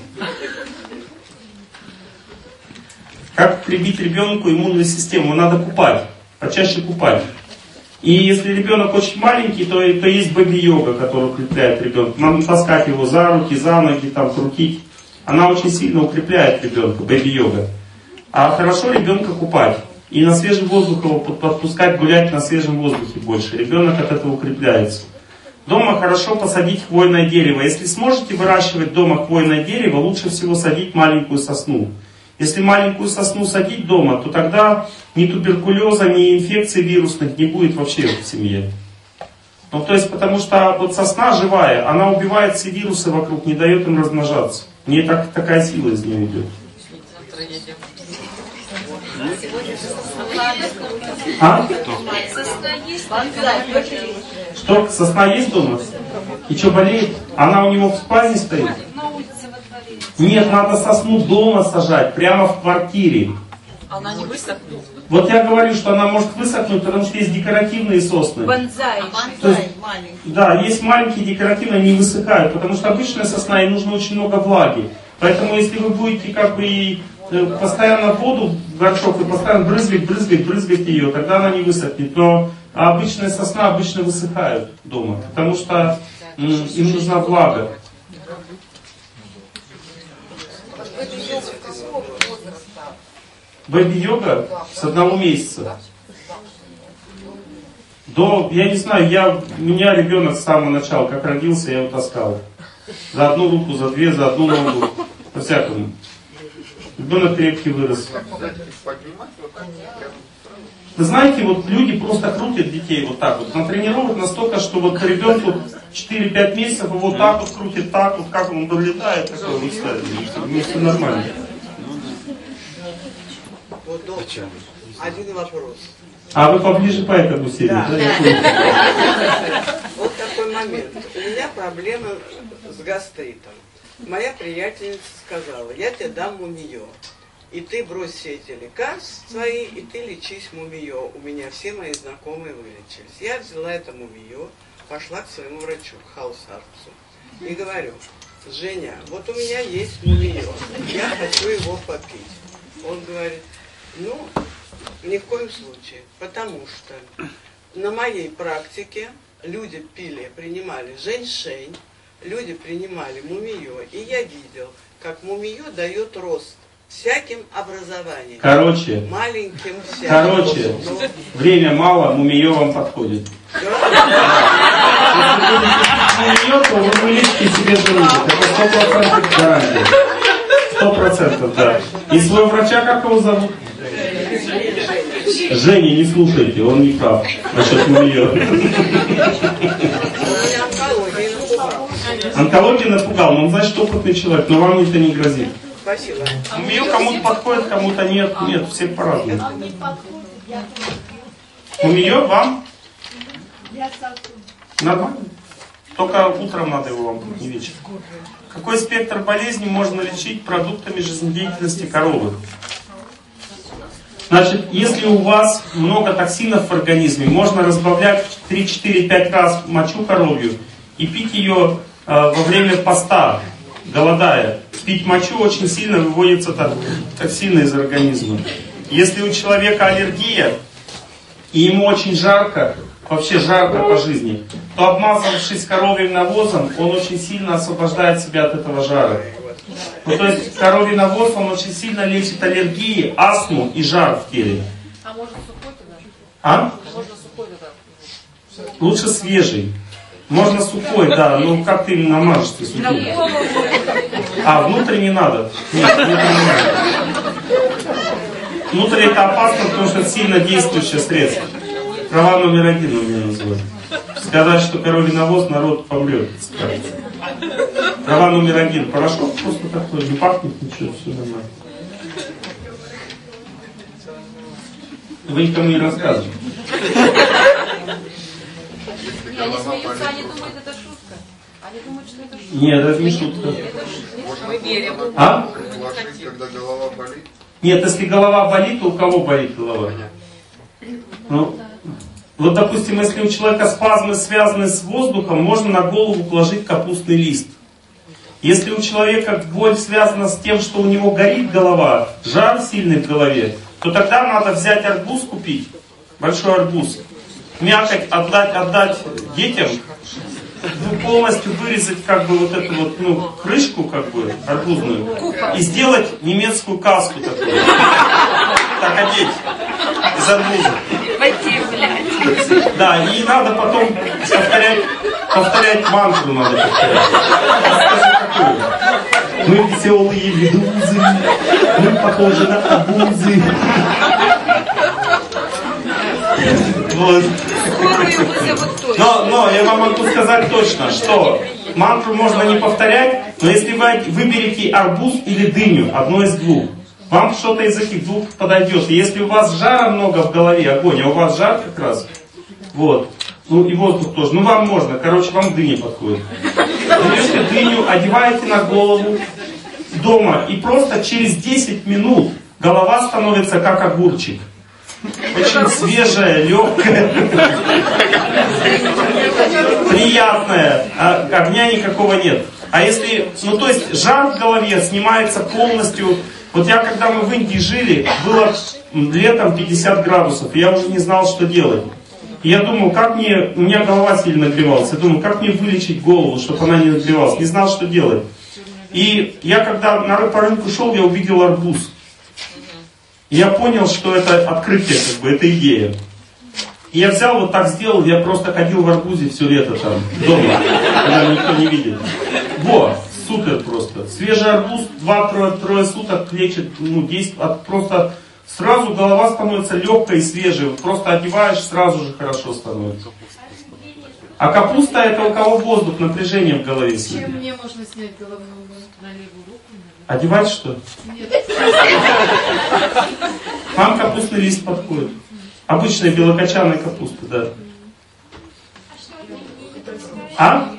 Как прибить ребенку иммунную систему? Надо купать, почаще купать. И если ребенок очень маленький, то, то есть бэби-йога, которая укрепляет ребенка. Надо таскать его за руки, за ноги, там, крутить. Она очень сильно укрепляет ребенка, бэби-йога. А хорошо ребенка купать. И на свежий воздух его подпускать, гулять на свежем воздухе больше. Ребенок от этого укрепляется. Дома хорошо посадить хвойное дерево. Если сможете выращивать дома хвойное дерево, лучше всего садить маленькую сосну. Если маленькую сосну садить дома, то тогда ни туберкулеза, ни инфекций вирусных не будет вообще в семье. Ну, то есть, потому что вот сосна живая, она убивает все вирусы вокруг, не дает им размножаться. Не так, такая сила из нее идет. А? Что, сосна есть дома? И что, болеет? Она у него в спальне стоит? Нет, надо сосну дома сажать, прямо в квартире. Она не высохнет? Вот я говорю, что она может высохнуть, потому что есть декоративные сосны. Бонсай. То есть, да, есть маленькие декоративные, они высыхают, потому что обычная сосна, ей нужно очень много влаги. Поэтому если вы будете как бы и постоянно воду в горшок и постоянно брызгать, брызгать, брызгать ее, тогда она не высохнет. Но обычная сосна обычно высыхают дома, потому что м, им нужна влага. Бэби-йога с одного месяца. До, я не знаю, я, у меня ребенок с самого начала, как родился, я его таскал. За одну руку, за две, за одну ногу. По-всякому. Ребенок крепкий вырос. Вы знаете, вот люди просто крутят детей вот так вот. Натренируют настолько, что вот ребенку четыре-пять месяцев его вот так вот крутит, так вот, как он долетает, такой вот ставит. Ну, все нормально. Вот, доктор, один вопрос. А вы поближе по этому сидите? Да. Да? Вот такой момент. У меня проблемы с гастритом. Моя приятельница сказала, я тебе дам мумиё. И ты брось все эти лекарства свои, и ты лечись мумиё. У меня все мои знакомые вылечились. Я взяла это мумиё, пошла к своему врачу, к Хаусарцу, и говорю, Женя, вот у меня есть мумиё, я хочу его попить. Он говорит, ну, ни в коем случае, потому что на моей практике люди пили, принимали женьшень, люди принимали мумиё, и я видел, как мумиё дает рост всяким образованием. Короче, маленьким всяким. Короче, но... время мало, мумиё вам подходит. Мумиё, то вы вылечите себе желудок. Это сто процентов гарантия. Сто процентов, да. И своего врача, как его зовут? Женя, не слушайте, он не прав насчет мумиё. Онкология напугал, но он, значит, опытный человек, но вам это не грозит. Спасибо. Мумиё кому-то подходит, кому-то нет. Нет, всех по-разному. Мумиё вам? Нормально. Только утром надо его вам, не вечером. Какой спектр болезней можно лечить продуктами жизнедеятельности коровы? Значит, если у вас много токсинов в организме, можно разбавлять три-четыре-пять раз мочу коровью и пить ее э, во время поста, голодая. Пить мочу очень сильно выводятся токсины из организма. Если у человека аллергия, и ему очень жарко, вообще жарко по жизни, то обмазавшись коровьим навозом, он очень сильно освобождает себя от этого жара. Ну, то есть коровий навоз, он очень сильно лечит аллергии, астму и жар в теле. А можно сухой тогда? А? Можно сухой тогда? Лучше свежий. Можно сухой, да, ну как ты им намажешься сухим? А, внутрь не надо. Нет, внутрь не надо. Внутрь это опасно, потому что это сильно действующее средство. Права номер один у меня называют. Сказать, что коровий навоз, народ помрет. Права номер один. Порошок просто такой, не пахнет ничего, все нормально. Вы никому не рассказываете. Не, они смеются, они думают, это шутка. Они думают, что это шутка. Нет, это не шутка. Мы верим. А? Когда голова болит? Нет, если голова болит, то у кого болит голова? Ну, вот, допустим, если у человека спазмы связаны с воздухом, можно на голову положить капустный лист. Если у человека боль связана с тем, что у него горит голова, жар сильный в голове, то тогда надо взять арбуз купить, большой арбуз, мякоть отдать, отдать детям, ну, полностью вырезать как бы вот эту вот, ну, крышку как бы арбузную и сделать немецкую каску такую. Так одеть из арбуза. Да, и надо потом повторять, повторять мантру надо повторять. Мы веселые медузы, мы похожи на арбузы. Вот. Но, но я вам могу сказать точно, что мантру можно не повторять, но если вы выберете арбуз или дыню, одно из двух, вам что-то из этих двух подойдет. И если у вас жара много в голове, огонь, а у вас жар как раз, вот, ну и воздух тоже, ну вам можно, короче, вам дыня подходит. Берете дыню, одеваете на голову дома, и просто через десять минут голова становится как огурчик. Очень свежая, легкая, приятная, а огня никакого нет. А если, ну то есть жар в голове снимается полностью. Вот я, когда мы в Индии жили, было летом пятьдесят градусов, и я уже не знал, что делать. И я думал, как мне, у меня голова сильно нагревалась, я думал, как мне вылечить голову, чтобы она не нагревалась, не знал, что делать. И я, когда на, по рынку шел, я увидел арбуз. И я понял, что это открытие, как бы, это идея. И я взял, вот так сделал, я просто ходил в арбузе все лето там, дома, когда никто не видит. Во, супер просто. Свежий арбуз, два-трое суток лечит, ну, действует, просто сразу голова становится легкой и свежей. Просто одеваешь, сразу же хорошо становится. А капуста это у кого воздух, напряжение в голове. Чем мне можно снять головную на левую руку? Одевать что? Нет. Вам капустный лист подходит. Обычная белокочанная капуста, да. А?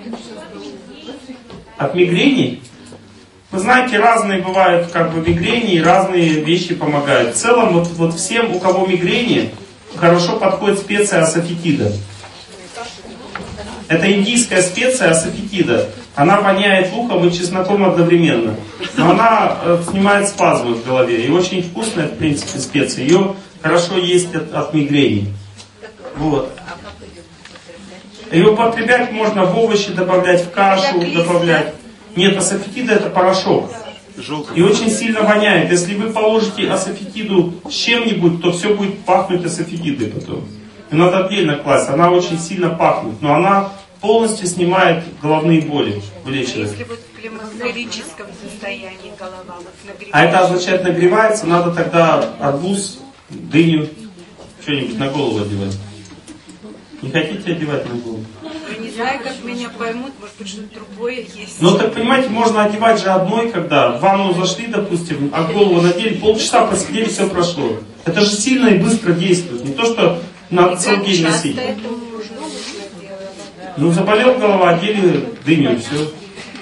От мигрени? Вы знаете, разные бывают как бы мигрени, и разные вещи помогают. В целом, вот, вот всем, у кого мигрени, хорошо подходит специя асафетида. Это индийская специя асафетида. Она воняет луком и чесноком одновременно. Но она э, снимает спазмы в голове. И очень вкусная, в принципе, специя. Ее хорошо есть от, от мигрени. Вот. Ее употреблять можно в овощи добавлять, в кашу добавлять. Нет, асафетида это порошок. И очень сильно воняет. Если вы положите асафетиду с чем-нибудь, то все будет пахнуть асафетидой потом. И надо отдельно класть. Она очень сильно пахнет. Но она полностью снимает головные боли. Вылечивает. Если вот в климактерическом состоянии голова вот нагревается. А это означает нагревается, надо тогда арбуз, дыню, что-нибудь на голову одевать. Не хотите одевать на голову? Я не знаю, как меня поймут, может быть, что-то другое есть. Ну так понимаете, можно одевать же одной, когда в ванну зашли, допустим, а голову надели, полчаса посидели, все прошло. Это же сильно и быстро действует. Не то, что надо целый день носить. Ну заболел голова, одели дыню, и все.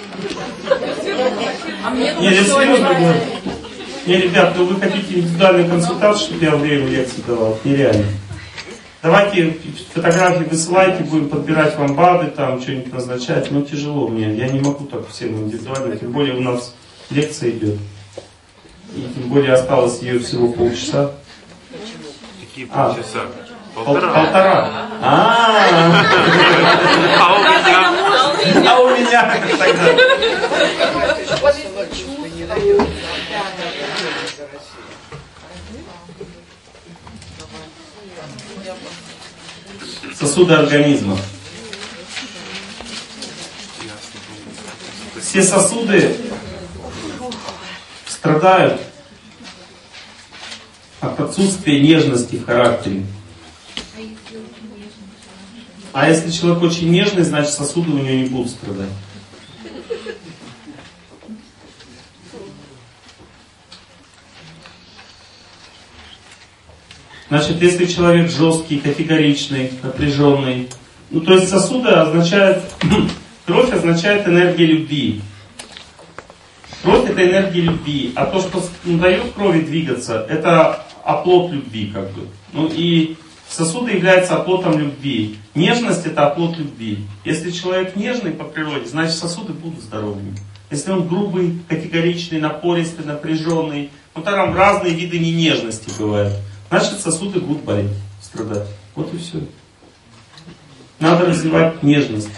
А мне Не, я серьезно говорю. Не, ребят, ну вы хотите индивидуальную консультацию, чтобы я Андрею лекции давал? Нереально. Давайте фотографии высылайте, будем подбирать вам БАДы, там что-нибудь назначать. Но тяжело мне, я не могу так всем индивидуально, тем более у нас лекция идет. И тем более осталось ее всего полчаса. Какие А, полчаса? Полтора. полтора. А а у меня тогда. Сосуды организма. Все сосуды страдают от отсутствия нежности в характере. А если человек очень нежный, значит сосуды у него не будут страдать. Значит, если человек жесткий, категоричный, напряженный, ну то есть сосуды означают, кровь означает энергия любви. Кровь это энергия любви, а то, что дает крови двигаться, это оплот любви как бы. Ну и сосуды являются оплотом любви. Нежность это оплот любви. Если человек нежный по природе, значит сосуды будут здоровыми. Если он грубый, категоричный, напористый, напряженный, ну там разные виды ненежности бывают. Значит, сосуды будут болеть, страдать. Вот и все. Надо развивать нежность.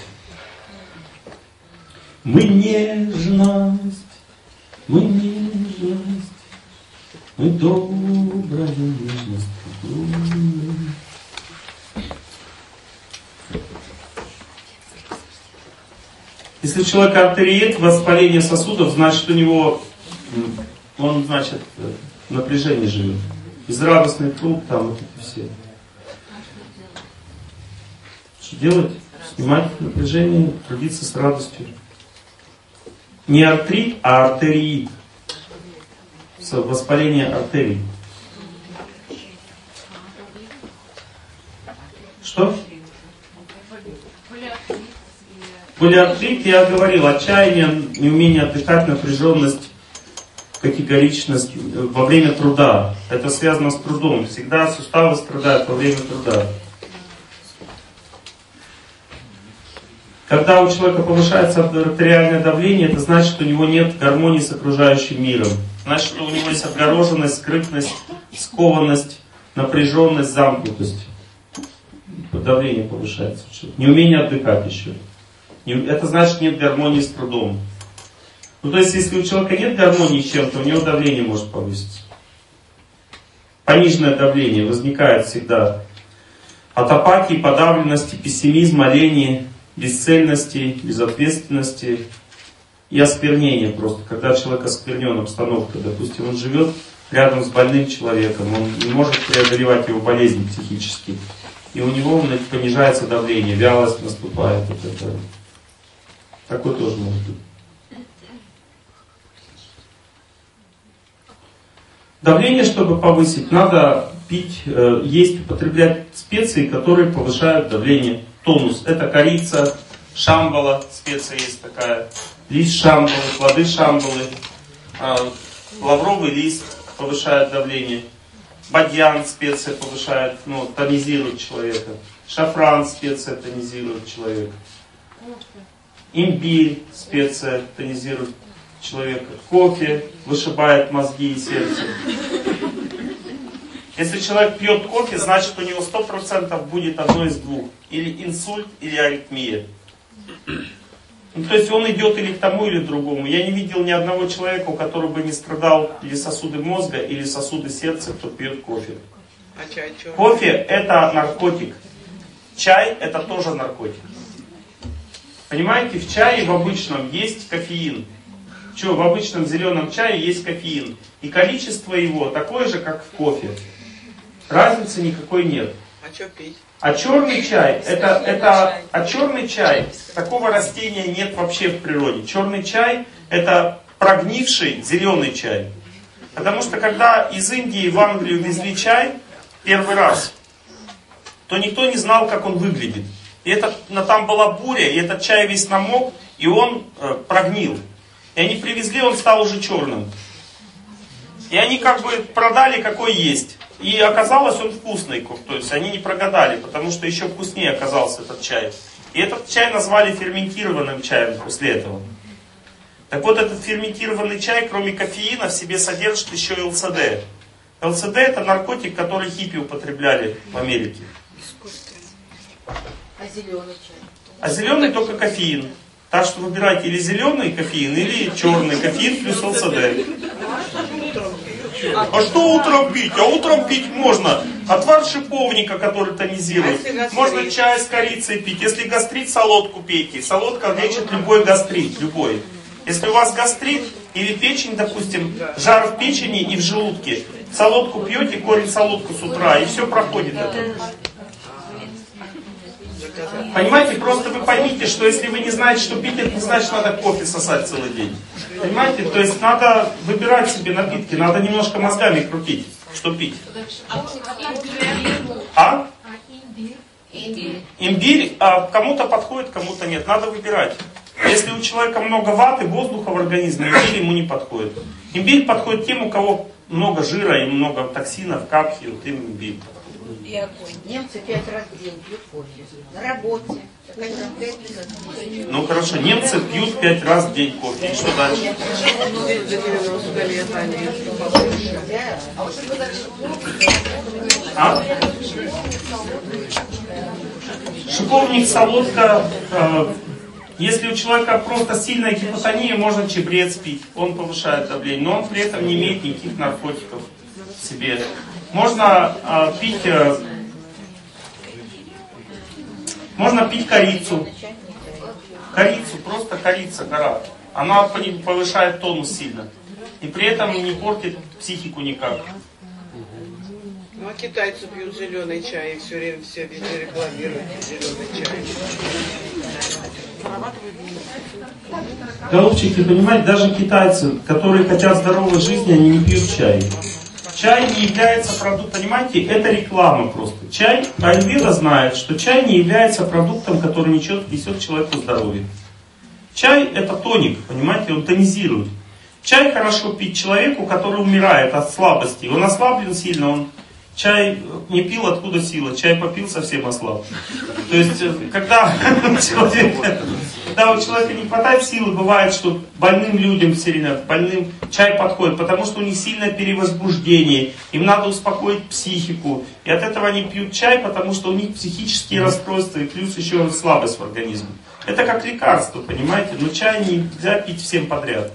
Мы нежность, мы нежность, мы добрая нежность. Если у человека артериит, воспаление сосудов, значит у него, он, значит, в напряжении живет. Безрадостный труд, там вот эти все. Что делать? Снимать напряжение, трудиться с радостью. Не артрит, а артериит. Воспаление артерий. Что? Полиартрит, я говорил, отчаяние, неумение отдыхать, напряженность, категоричность во время труда. Это связано с трудом. Всегда суставы страдают во время труда. Когда у человека повышается артериальное давление, это значит, что у него нет гармонии с окружающим миром. Значит, что у него есть отгороженность, скрытность, скованность, напряженность, замкнутость. Давление повышается. Неумение отдыхать еще. Это значит, нет гармонии с трудом. Ну, то есть, если у человека нет гармонии с чем-то, у него давление может повыситься. Пониженное давление возникает всегда от апатии, подавленности, пессимизма, лени, бесцельности, безответственности и осквернения просто. Когда человек осквернен обстановкой, допустим, он живет рядом с больным человеком, он не может преодолевать его болезнь психически, и у него понижается давление, вялость наступает. Вот это. Такое тоже может быть. Давление, чтобы повысить, надо пить, э, есть, употреблять специи, которые повышают давление. Тонус. Это корица, шамбала, специя есть такая, лист шамбалы, плоды шамбалы, э, лавровый лист повышает давление, бадьян, специя повышает, ну, тонизирует человека, шафран, специя тонизирует человека, имбирь, специя тонизирует человека, кофе вышибает мозги и сердце. Если человек пьет кофе, значит у него сто процентов будет одно из двух. Или инсульт, или аритмия. Ну, то есть он идет или к тому, или к другому. Я не видел ни одного человека, у которого бы не страдал или сосуды мозга, или сосуды сердца, кто пьет кофе. А чай что? Кофе это наркотик. Чай это тоже наркотик. Понимаете, в чае в обычном есть кофеин. Что, в обычном зеленом чае есть кофеин. И количество его такое же, как в кофе. Разницы никакой нет. А что пить? А черный чай, это, это, а черный чай, такого растения нет вообще в природе. Черный чай это прогнивший зеленый чай. Потому что когда из Индии в Англию везли чай первый раз, то никто не знал, как он выглядит. И это, там была буря, и этот чай весь намок, и он э, прогнил. И они привезли, он стал уже черным. И они как бы продали, какой есть. И оказалось, он вкусный. То есть они не прогадали, потому что еще вкуснее оказался этот чай. И этот чай назвали ферментированным чаем после этого. Так вот, этот ферментированный чай, кроме кофеина, в себе содержит еще эл эс дэ. эл эс дэ это наркотик, который хиппи употребляли в Америке. зеленый чай? А зеленый только кофеин. Так что выбирайте или зеленый кофеин, или черный кофеин плюс ЛСД. А что утром пить? А утром пить можно отвар шиповника, который тонизирует. Можно чай с корицей пить. Если гастрит, солодку пейте. Солодка лечит любой гастрит, любой. Если у вас гастрит или печень, допустим, жар в печени и в желудке, солодку пьете, корень солодку с утра, и все проходит это. Понимаете, просто вы поймите, что если вы не знаете, что пить, это не значит, что надо кофе сосать целый день. Понимаете, то есть надо выбирать себе напитки, надо немножко мозгами крутить, что пить. А? Имбирь а, кому-то подходит, кому-то нет. Надо выбирать. Если у человека много ваты, воздуха в организме, имбирь ему не подходит. Имбирь подходит тем, у кого много жира и много токсинов, капхи, вот им имбирь. Немцы пять раз в день пьют кофе. На работе. Ну хорошо, немцы пьют пять раз в день кофе. И что дальше? А? Шиповник, солодка. Э, если у человека просто сильная гипотония, можно чабрец пить. Он повышает давление, но он при этом не имеет никаких наркотиков в себе. Можно э, пить э, можно пить корицу. Корицу, просто корица, гора. Она повышает тонус сильно. И при этом не портит психику никак. Ну а китайцы пьют зеленый чай и все время все везде рекламируют зеленый чай. Голубчики, понимаете, даже китайцы, которые хотят здоровой жизни, они не пьют чай. Чай не является продуктом, понимаете, это реклама просто. Чай, аюрведа знает, что чай не является продуктом, который несет, несет человеку здоровье. Чай это тоник, понимаете, он тонизирует. Чай хорошо пить человеку, который умирает от слабости. Он ослаблен сильно, он чай не пил, откуда сила, чай попил, совсем ослаб. То есть, когда человек... Когда у человека не хватает силы, бывает, что больным людям все время, больным чай подходит, потому что у них сильное перевозбуждение, им надо успокоить психику. И от этого они пьют чай, потому что у них психические расстройства и плюс еще слабость в организме. Это как лекарство, понимаете? Но чай нельзя пить всем подряд.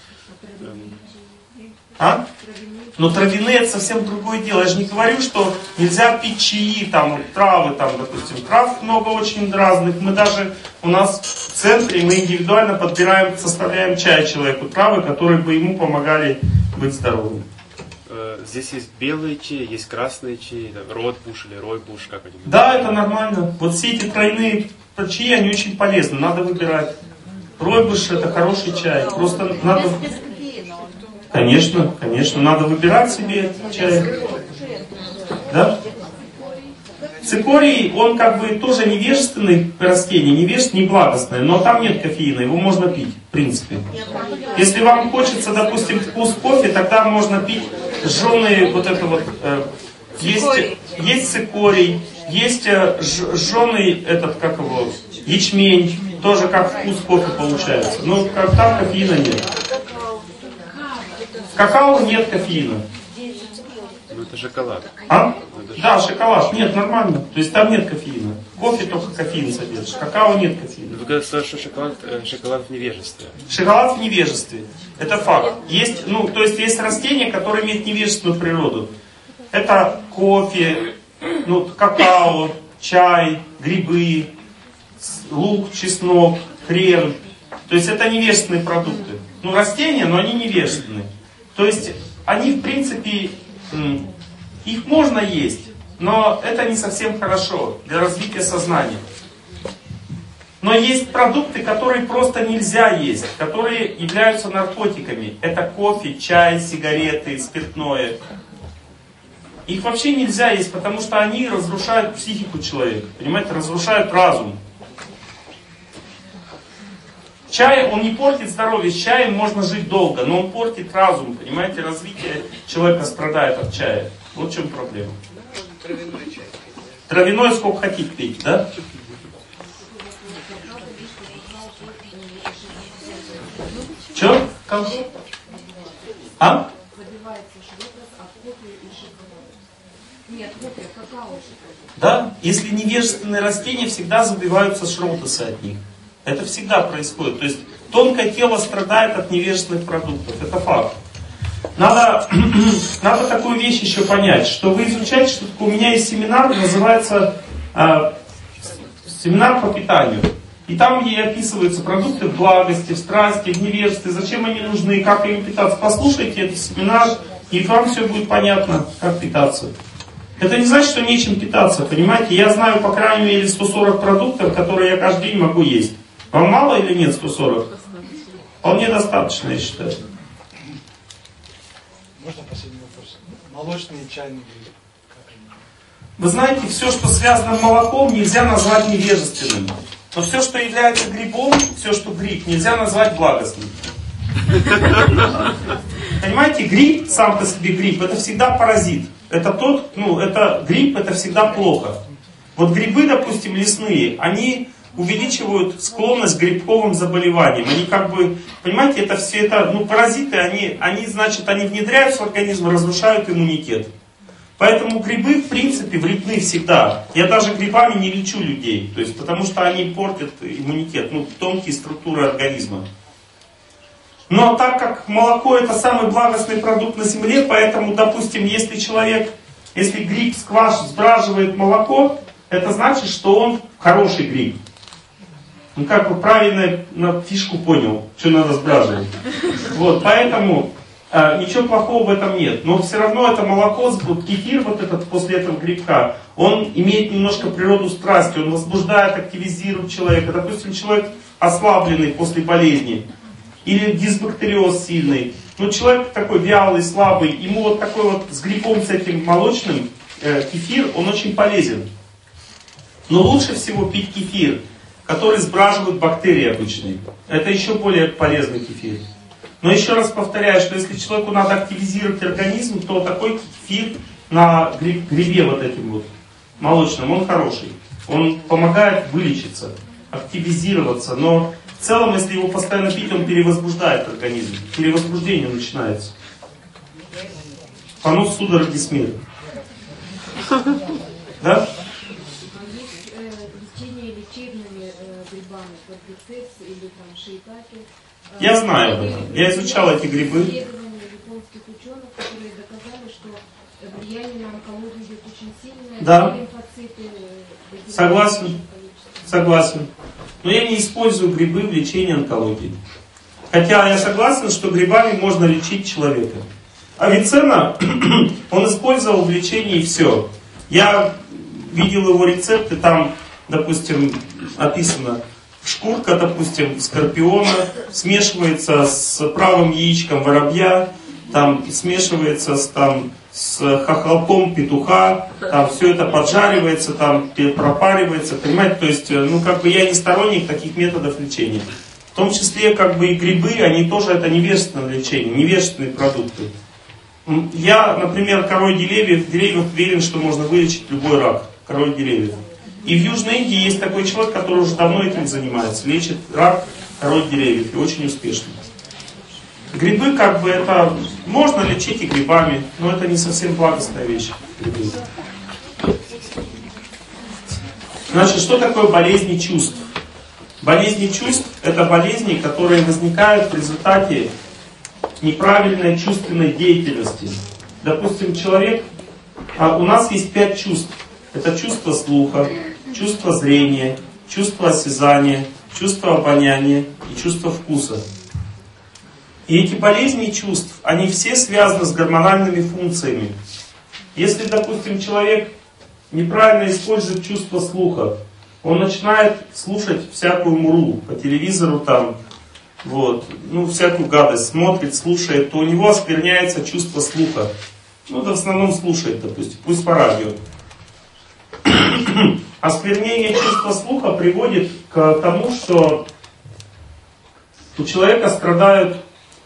А? Но травяные это совсем другое дело. Я же не говорю, что нельзя пить чаи, там, травы, там, допустим. Трав много очень разных. Мы даже у нас в центре мы индивидуально подбираем, составляем чай человеку. Травы, которые бы ему помогали быть здоровым. Здесь есть белые чаи, есть красные чаи, ротбуш или ройбуш, как они. Да, это нормально. Вот все эти тройные чаи, они очень полезны. Надо выбирать. Ройбуш это хороший чай. Просто надо... Конечно, конечно, надо выбирать себе чай. Да? Цикорий, он как бы тоже невежественный растение, невежественное, неблагостное, но там нет кофеина, его можно пить, в принципе. Если вам хочется, допустим, вкус кофе, тогда можно пить жженый вот это вот, э, есть, есть цикорий, есть э, жженый этот, как его, ячмень, тоже как вкус кофе получается, но как, там кофеина нет. В какао нет кофеина. Ну это шоколад. А? Да, шоколад. Нет, нормально. То есть там нет кофеина. Кофе только кофеин содержит. Какао нет кофеина. Вы говорите, что шоколад, шоколад в невежестве. Шоколад в невежестве. Это факт. Есть, ну, то есть есть растения, которые имеют невежественную природу. Это кофе, ну, какао, чай, грибы, лук, чеснок, хрен. То есть это невежественные продукты. Ну, растения, но они невежественные. То есть они, в принципе, их можно есть, но это не совсем хорошо для развития сознания. Но есть продукты, которые просто нельзя есть, которые являются наркотиками. Это кофе, чай, сигареты, спиртное. Их вообще нельзя есть, потому что они разрушают психику человека, понимаете, разрушают разум. Чай, он не портит здоровье, с чаем можно жить долго, но он портит разум, понимаете, развитие человека страдает от чая. Вот в чем проблема. Травяной чай. Травяной сколько хотите пить, да? Че? А? Нет, хлопья, какао. Да? Если невежественные растения, всегда забиваются шротосы от них. Это всегда происходит. То есть тонкое тело страдает от невежественных продуктов. Это факт. Надо, надо такую вещь еще понять, что вы изучаете, что такое. У меня есть семинар, называется э, семинар по питанию. И там, где описываются продукты в благости, в страсти, в невежестве, зачем они нужны, как им питаться. Послушайте этот семинар, и вам все будет понятно, как питаться. Это не значит, что нечем питаться, понимаете? Я знаю, по крайней мере, сто сорок продуктов, которые я каждый день могу есть. Вам мало или нет сто сорок? Вполне достаточно, я считаю. Можно последний вопрос? Молочные и чайные грибы. Вы знаете, все, что связано с молоком, нельзя назвать невежественным. Но все, что является грибом, все, что гриб, нельзя назвать благостным. Понимаете, гриб, сам по себе гриб, это всегда паразит. Это тот, ну, это гриб, это всегда плохо. Вот грибы, допустим, лесные, они увеличивают склонность к грибковым заболеваниям. Они как бы, понимаете, это все это, ну, паразиты, они, они, значит, они внедряются в организм, разрушают иммунитет. Поэтому грибы, в принципе, вредны всегда. Я даже грибами не лечу людей, то есть, потому что они портят иммунитет, ну, тонкие структуры организма. Но так как молоко это самый благостный продукт на земле, поэтому, допустим, если человек, если гриб скваш сбраживает молоко, это значит, что он хороший гриб. Ну как бы правильно на фишку понял, что надо сбраживать. Вот, поэтому э, ничего плохого в этом нет. Но все равно это молоко, кефир вот этот после этого грибка, он имеет немножко природу страсти, он возбуждает, активизирует человека. Допустим, человек ослабленный после болезни. Или дисбактериоз сильный. Ну, человек такой вялый, слабый, ему вот такой вот с грибом, с этим молочным, э, кефир, он очень полезен. Но лучше всего пить кефир, который сбраживают бактерии обычные. Это еще более полезный кефир. Но еще раз повторяю, что если человеку надо активизировать организм, то такой кефир на гриб, грибе вот этим вот молочным, он хороший. Он помогает вылечиться, активизироваться, но в целом, если его постоянно пить, он перевозбуждает организм. Перевозбуждение начинается. Понос, судороги, смерть. Да? Лечение лечебными грибами, квадрицепс или там шиитаке. Я знаю об этом. Я изучал эти грибы. Исследования японских ученых, которые доказали, что влияние на онкологию идет очень сильное. Да. Лимфоциты, Согласен. Согласен. Но я не использую грибы в лечении онкологии. Хотя я согласен, что грибами можно лечить человека. Авиценна, он использовал в лечении все. Я видел его рецепты, там, допустим, написано, шкурка, допустим, скорпиона смешивается с правым яичком воробья, там смешивается с, там, с хохолком петуха, там все это поджаривается, там пропаривается, понимаете, то есть, ну, как бы я не сторонник таких методов лечения. В том числе, как бы и грибы, они тоже это невежественное лечение, невежественные продукты. Я, например, корой деревьев, деревьев уверен, что можно вылечить любой рак, корой деревьев. И в Южной Индии есть такой человек, который уже давно этим занимается, лечит рак корой деревьев, и очень успешно. Грибы, как бы, это можно лечить и грибами, но это не совсем благостная вещь. Грибы. Значит, что такое болезни чувств? Болезни чувств – это болезни, которые возникают в результате неправильной чувственной деятельности. Допустим, человек, а у нас есть пять чувств. Это чувство слуха, чувство зрения, чувство осязания, чувство обоняния и чувство вкуса. И эти болезни чувств, они все связаны с гормональными функциями. Если, допустим, человек неправильно использует чувство слуха, он начинает слушать всякую муру по телевизору, там, вот, ну, всякую гадость, смотрит, слушает, то у него оскверняется чувство слуха. Ну, да в основном слушает, допустим, пусть по радио. Осквернение чувства слуха приводит к тому, что у человека страдают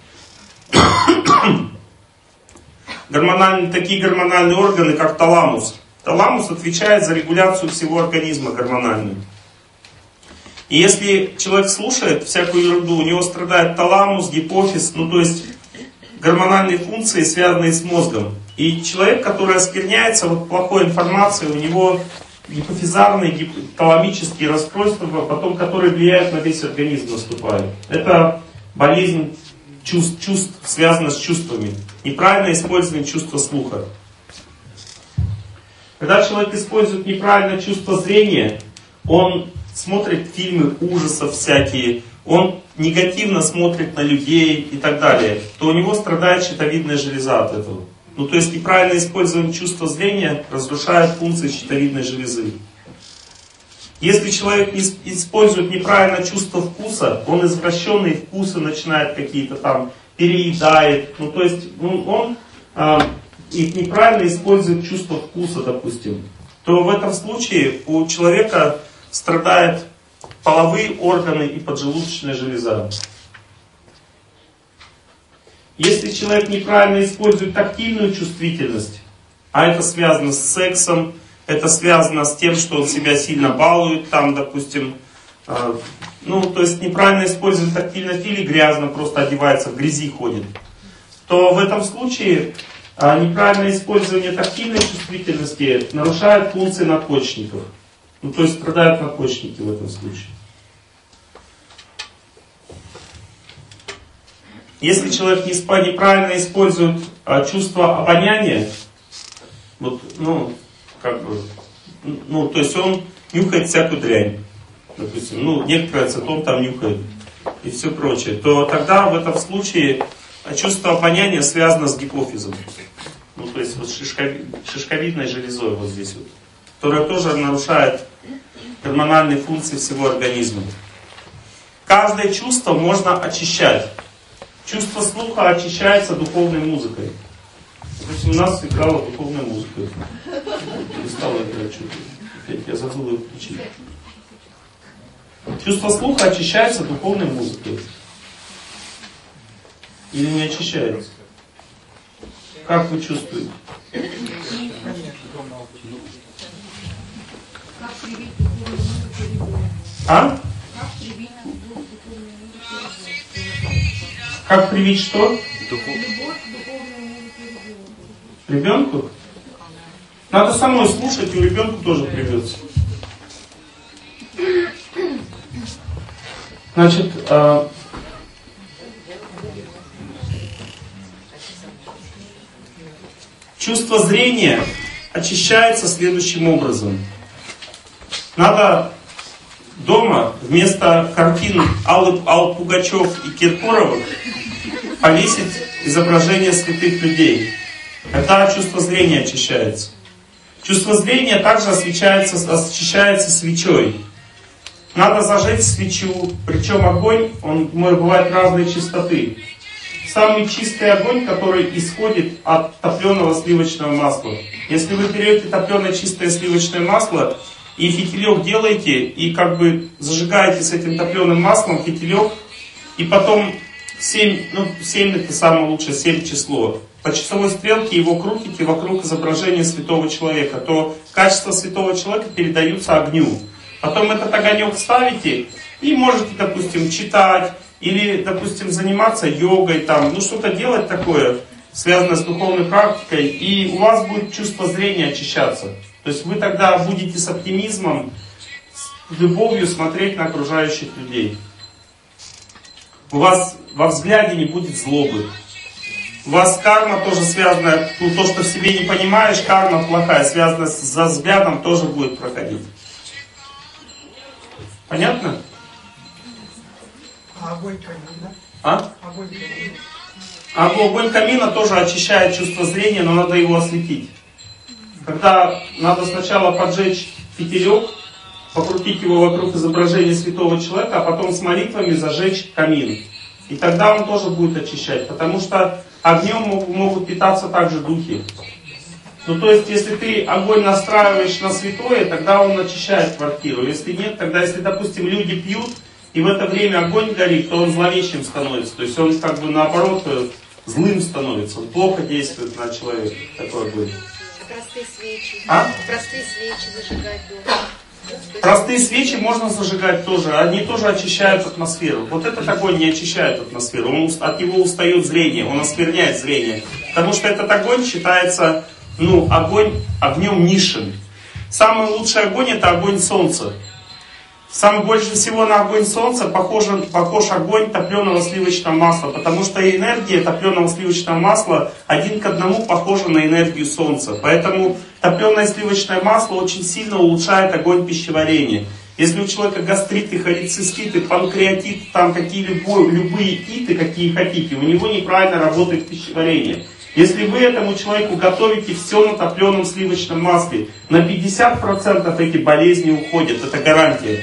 гормональные, такие гормональные органы, как таламус. Таламус отвечает за регуляцию всего организма гормональную. И если человек слушает всякую ерунду, у него страдает таламус, гипофиз, ну то есть гормональные функции, связанные с мозгом. И человек, который оскверняется вот плохой информацией, у него гипофизарные, гипоталамические расстройства, потом которые влияют на весь организм, наступают. Это болезнь чувств, чувств, связана с чувствами. Неправильное использование чувства слуха. Когда человек использует неправильное чувство зрения, он смотрит фильмы ужасов всякие, он негативно смотрит на людей и так далее, то у него страдает щитовидная железа от этого. Ну, то есть неправильное использование чувства зрения разрушает функции щитовидной железы. Если человек использует неправильно чувство вкуса, он извращенные вкусы начинает какие-то там, переедает. Ну, то есть ну, он а, и неправильно использует чувство вкуса, допустим, то в этом случае у человека страдают половые органы и поджелудочная железа. Если человек неправильно использует тактильную чувствительность, а это связано с сексом, это связано с тем, что он себя сильно балует, там, допустим, э, ну, то есть неправильно использует тактильность или грязно, просто одевается, в грязи ходит, то в этом случае э, неправильное использование тактильной чувствительности нарушает функции надпочечников. Ну, то есть страдают надпочечники в этом случае. Если человек неправильно использует а, чувство обоняния, вот, ну, как бы, ну, то есть он нюхает всякую дрянь, допустим, ну, некоторый ацетон там нюхает и все прочее, то тогда в этом случае чувство обоняния связано с гипофизом, ну, то есть вот шишкови, шишковидной железой вот здесь вот, которая тоже нарушает гормональные функции всего организма. Каждое чувство можно очищать. Чувство слуха очищается духовной музыкой. Допустим, у нас играла духовная музыка. Не стала играть что-то. Я забыл ее включить. Чувство слуха очищается духовной музыкой. Или не очищается? Как вы чувствуете? А? Как привить что? Ребенку? Надо самой слушать, и у ребенка тоже придется. Значит, э, чувство зрения очищается следующим образом. Надо дома вместо картин Аллы, Аллы Пугачев и Киркоровых повесить изображение святых людей. Тогда чувство зрения очищается. Чувство зрения также освещается, очищается свечой. Надо зажечь свечу, причем огонь, он может бывать разной чистоты. Самый чистый огонь, который исходит от топленого сливочного масла. Если вы берете топленое чистое сливочное масло и фитилек делаете, и как бы зажигаете с этим топленым маслом фитилек, и потом семь, ну семь это самое лучшее, семь число. По часовой стрелке его крутите вокруг изображения святого человека, то качества святого человека передаются огню. Потом этот огонек ставите и можете, допустим, читать, или, допустим, заниматься йогой, там, ну что-то делать такое, связанное с духовной практикой, и у вас будет чувство зрения очищаться. То есть вы тогда будете с оптимизмом, с любовью смотреть на окружающих людей. У вас во взгляде не будет злобы. У вас карма тоже связана, ну то, что в себе не понимаешь, карма плохая, связана с за взглядом, тоже будет проходить. Понятно? А огонь камина? А? Огонь камина. А огонь камина тоже очищает чувство зрения, но надо его осветить. Когда надо сначала поджечь фитилек, покрутить его вокруг изображения святого человека, а потом с молитвами зажечь камин. И тогда он тоже будет очищать, потому что огнем могут питаться также духи. Ну то есть, если ты огонь настраиваешь на святое, тогда он очищает квартиру. Если нет, тогда если, допустим, люди пьют, и в это время огонь горит, то он зловещим становится. То есть он как бы наоборот злым становится. Он плохо действует на человека. Такой огонь. Простые свечи. А? Простые свечи зажигать дома. Простые свечи можно зажигать тоже. Они тоже очищают атмосферу. Вот этот огонь не очищает атмосферу. Он, от него устает зрение. Он оскверняет зрение. Потому что этот огонь считается, ну, огонь огнем низшим. Самый лучший огонь это огонь солнца. Самый больше всего на огонь солнца похож, похож огонь топленого сливочного масла, потому что энергия топленого сливочного масла один к одному похожа на энергию солнца. Поэтому топленое сливочное масло очень сильно улучшает огонь пищеварения. Если у человека гастриты, холециститы, панкреатит, там какие любые, любые иты, какие хотите, у него неправильно работает пищеварение. Если вы этому человеку готовите все на топленом сливочном масле, на пятьдесят процентов эти болезни уходят, это гарантия.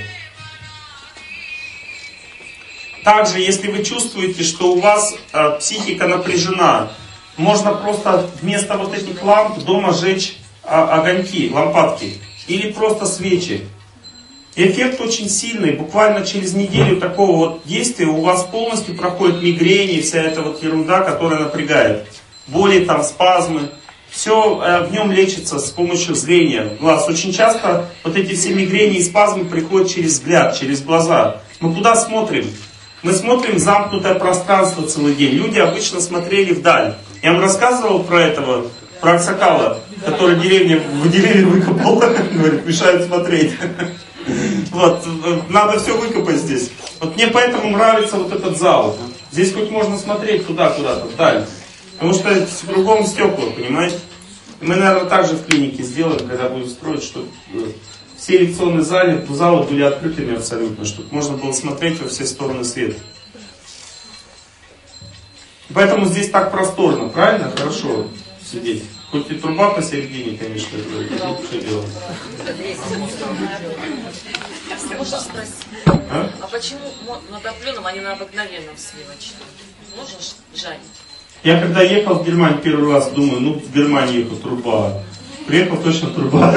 Также, если вы чувствуете, что у вас э, психика напряжена, можно просто вместо вот этих ламп дома сжечь э, огоньки, лампадки, или просто свечи. Эффект очень сильный, буквально через неделю такого вот действия у вас полностью проходит мигрень и вся эта вот ерунда, которая напрягает. Боли, там, спазмы. Все э, в нем лечится с помощью зрения, глаз. Очень часто вот эти все мигрени и спазмы приходят через взгляд, через глаза. Мы куда смотрим? Мы смотрим в замкнутое пространство целый день. Люди обычно смотрели вдаль. Я вам рассказывал про этого, про Аксакала, который деревню, в деревню выкопал, говорит, мешает смотреть. Вот, надо все выкопать здесь. Вот мне поэтому нравится вот этот зал. Здесь хоть можно смотреть туда, куда-то, вдаль. Потому что кругом стекла, понимаете? Мы, наверное, так же в клинике сделаем, когда будем строить, чтобы все лекционные залы, залы были открытыми абсолютно, чтобы можно было смотреть во все стороны света. Поэтому здесь так просторно, правильно? Хорошо сидеть. Хоть и труба посередине, конечно, это все дело. Можно спросить, а? а почему на топленом, а не на обыкновенном сливочном? Можно жарить? Я когда ехал в Германию первый раз, думаю, ну в Германию ехал труба. Приехал точно труба.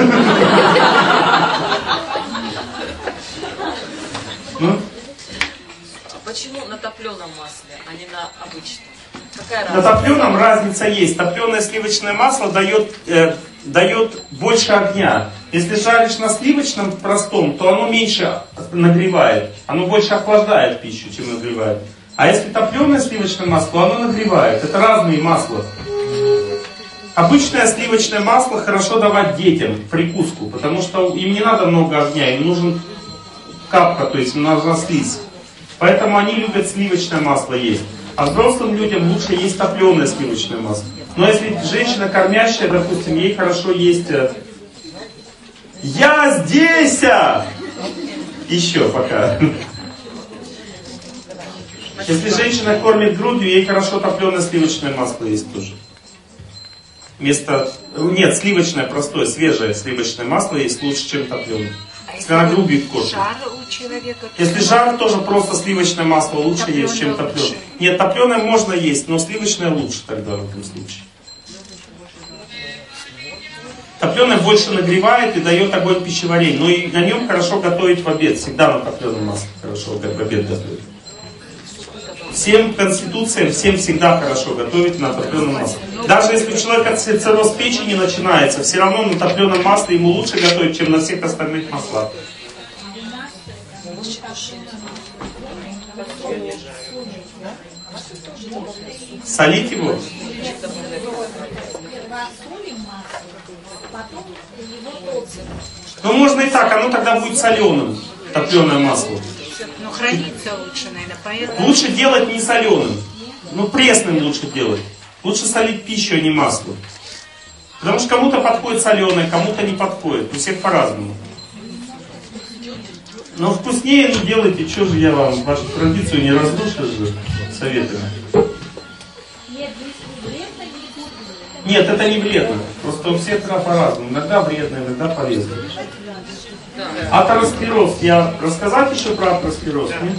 Ну? А почему на топленом масле, а не на обычном? Какая разница? На топленом разница есть. Топленое сливочное масло дает, э, дает больше огня. Если жаришь на сливочном простом, то оно меньше нагревает. Оно больше охлаждает пищу, чем нагревает. А если топленое сливочное масло, оно нагревает. Это разные масла. Обычное сливочное масло хорошо давать детям в прикуску, потому что им не надо много огня, им нужен капка, то есть им нужна слизь. Поэтому они любят сливочное масло есть. А взрослым людям лучше есть топленое сливочное масло. Но если женщина кормящая, допустим, ей хорошо есть... Я здесь! Еще пока. Если женщина кормит грудью, ей хорошо топленое сливочное масло есть тоже. Вместо... Нет, сливочное простое, свежее сливочное масло есть лучше, чем топленое. Если она грудью кормит. Если жар, тоже просто сливочное масло лучше есть, чем топленое. Нет, топленое можно есть, но сливочное лучше тогда в этом случае. Топленое больше нагревает и дает огонь пищеварения. Но и на нем хорошо готовить в обед. Всегда на топленом масле хорошо в обед готовить. Всем конституциям, всем всегда хорошо готовить на топленом масле. Даже если у человека цирроз печени начинается, все равно на топленом масле ему лучше готовить, чем на всех остальных маслах. Солить его? Ну можно и так, оно тогда будет соленым, топленое масло. Но хранится лучше, наверное, поэтому... Лучше делать не соленым. Ну, пресным лучше делать. Лучше солить пищу, а не масло. Потому что кому-то подходит соленое, кому-то не подходит. У всех по-разному. Но вкуснее, ну, делайте. Что же я вам вашу традицию не разрушу же советами. Нет, это не вредно. Просто у всех по-разному. Иногда вредно, иногда полезно. Атеросклероз. Я рассказать еще про атеросклероз? Нет?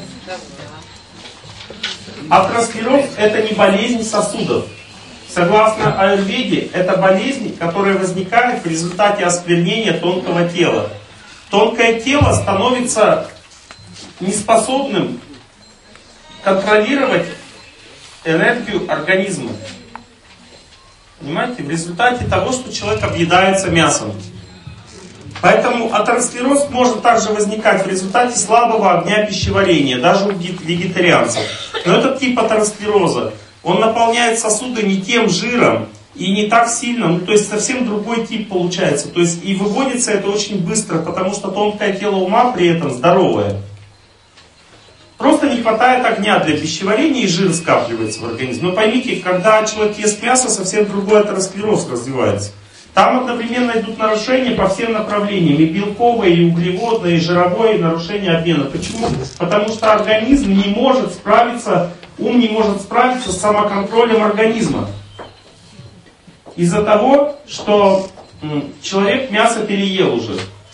Атеросклероз это не болезнь сосудов. Согласно аюрведе, это болезнь, которая возникает в результате осквернения тонкого тела. Тонкое тело становится неспособным контролировать энергию организма. Понимаете? В результате того, что человек объедается мясом. Поэтому атеросклероз может также возникать в результате слабого огня пищеварения, даже у вегетарианцев. Но этот тип атеросклероза он наполняет сосуды не тем жиром и не так сильно, ну то есть совсем другой тип получается. То есть и выводится это очень быстро, потому что тонкое тело ума при этом здоровое. Просто не хватает огня для пищеварения, и жир скапливается в организме. Но поймите, когда человек ест мясо, совсем другой атеросклероз развивается. Там одновременно идут нарушения по всем направлениям. И белковые, и углеводные, и жировое, и нарушение обмена. Почему? Потому что организм не может справиться, ум не может справиться с самоконтролем организма. Из-за того, что человек мясо переел уже.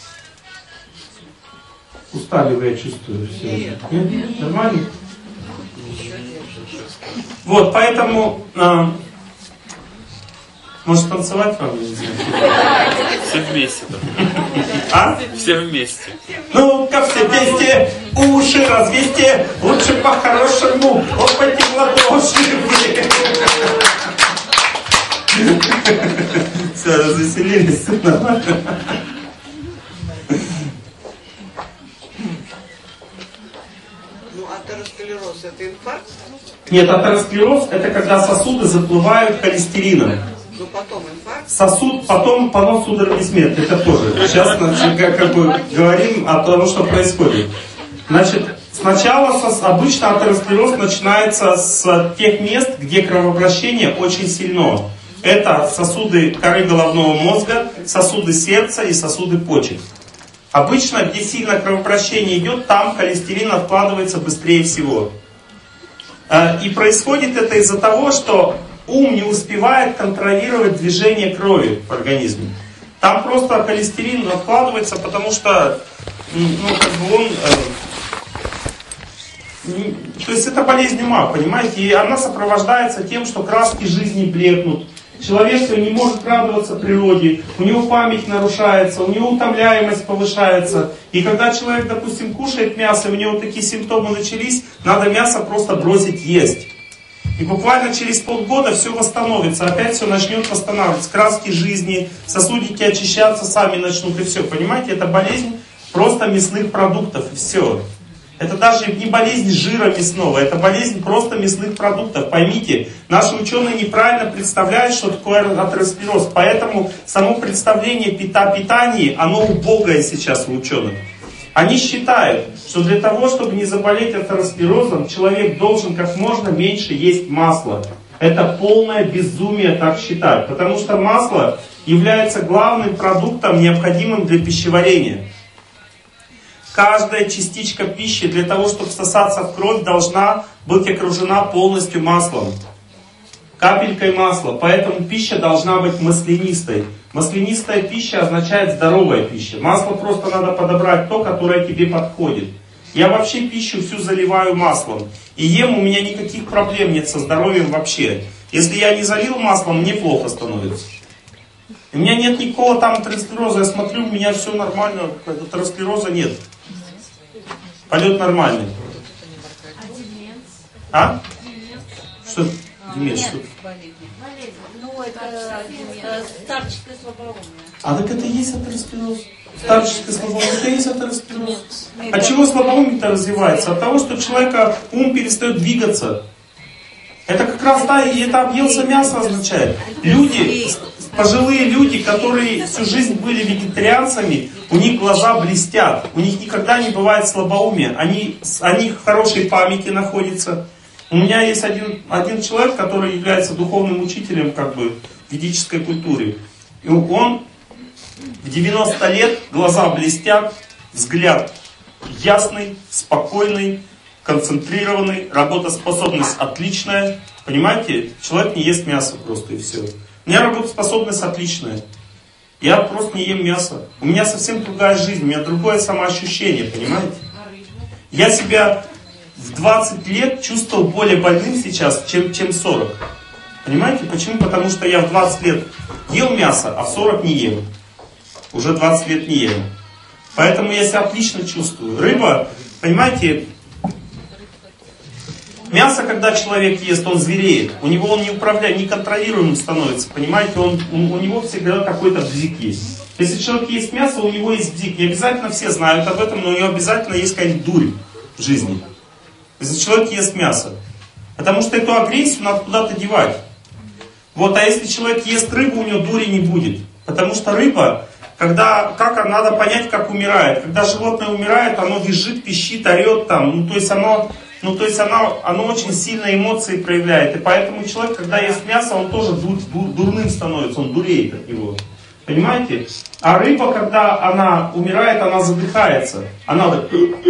Устали вы, я чувствую. Все. Нет. Нет? Нормально? Вот, поэтому... А, может танцевать вам? Все вместе. А? Все вместе. Ну-ка все вместе, уши развесьте, лучше по-хорошему, опыте в ладоши. Все, развеселились. Атеросклероз — это инфаркт? Нет, атеросклероз — это когда сосуды заплывают холестерином. Ну потом инфаркт? Сосуд, потом понос, судорожный смерть. Это тоже. Сейчас как, как бы говорим о том, что происходит. Значит, сначала сос, обычно атеросклероз начинается с тех мест, где кровообращение очень сильно. Это сосуды коры головного мозга, сосуды сердца и сосуды почек. Обычно, где сильно кровообращение идет, там холестерин откладывается быстрее всего. И происходит это из-за того, что ум не успевает контролировать движение крови в организме. Там просто холестерин откладывается, потому что ну, как бы он... Э, то есть это болезнь ума, понимаете? И она сопровождается тем, что краски жизни блекнут. Человек не может радоваться природе, у него память нарушается, у него утомляемость повышается. И когда человек, допустим, кушает мясо, у него такие симптомы начались, надо мясо просто бросить есть. И буквально через полгода все восстановится, опять все начнет восстанавливаться. Краски жизни, сосудики очищаться сами начнут, и все. Понимаете, это болезнь просто мясных продуктов, и все. Это даже не болезнь жира мясного, это болезнь просто мясных продуктов. Поймите, наши ученые неправильно представляют, что такое атеросклероз. Поэтому само представление о питании, оно убогое сейчас у ученых. Они считают, что для того, чтобы не заболеть атеросклерозом, человек должен как можно меньше есть масла. Это полное безумие так считать, потому что масло является главным продуктом, необходимым для пищеварения. Каждая частичка пищи для того, чтобы всосаться в кровь, должна быть окружена полностью маслом. Капелькой масла. Поэтому пища должна быть маслянистой. Маслянистая пища означает здоровая пища. Масло просто надо подобрать то, которое тебе подходит. Я вообще пищу всю заливаю маслом. И ем, у меня никаких проблем нет со здоровьем вообще. Если я не залил маслом, мне плохо становится. У меня нет никакого там атеросклероза. Я смотрю, у меня все нормально. Атеросклероза нет. Полет нормальный. А? Что? Деменс, что? Ну, это старческое слабоумие. А так это и есть атеросклероз. Старческое слабоумие, это и есть атеросклероз. От чего слабоумие-то развивается? От того, что у человека ум перестает двигаться. Это как раз, да, и это объелся мясо означает. Люди, пожилые люди, которые всю жизнь были вегетарианцами, у них глаза блестят, у них никогда не бывает слабоумия, они, они в хорошей памяти находятся. У меня есть один, один человек, который является духовным учителем как бы в ведической культуре. И он в девяносто лет, глаза блестят, взгляд ясный, спокойный, концентрированный, работоспособность отличная. Понимаете, человек не ест мясо просто и все. У меня работоспособность отличная. Я просто не ем мясо. У меня совсем другая жизнь, у меня другое самоощущение, понимаете? Я себя в двадцать лет чувствовал более больным сейчас, чем, чем в сорок. Понимаете, почему? Потому что я в двадцать лет ел мясо, а в сорок не ем. Уже двадцать лет не ем. Поэтому я себя отлично чувствую. Рыба, понимаете, мясо, когда человек ест, он звереет. У него он не управляет, неконтролируемым становится. Понимаете, он, у, у него всегда какой-то бзик есть. Если человек ест мясо, у него есть бзик. Не обязательно все знают об этом, но у него обязательно есть какая-нибудь дурь в жизни. Если человек ест мясо. Потому что эту агрессию надо куда-то девать. Вот, а если человек ест рыбу, у него дури не будет. Потому что рыба, когда, как надо понять, как умирает. Когда животное умирает, оно визжит, пищит, орет там. Ну, то есть оно, ну, то есть оно, оно очень сильно эмоции проявляет. И поэтому человек, когда ест мясо, он тоже дур, дур, дурным становится, он дуреет от него. Понимаете? А рыба, когда она умирает, она задыхается. Она вот...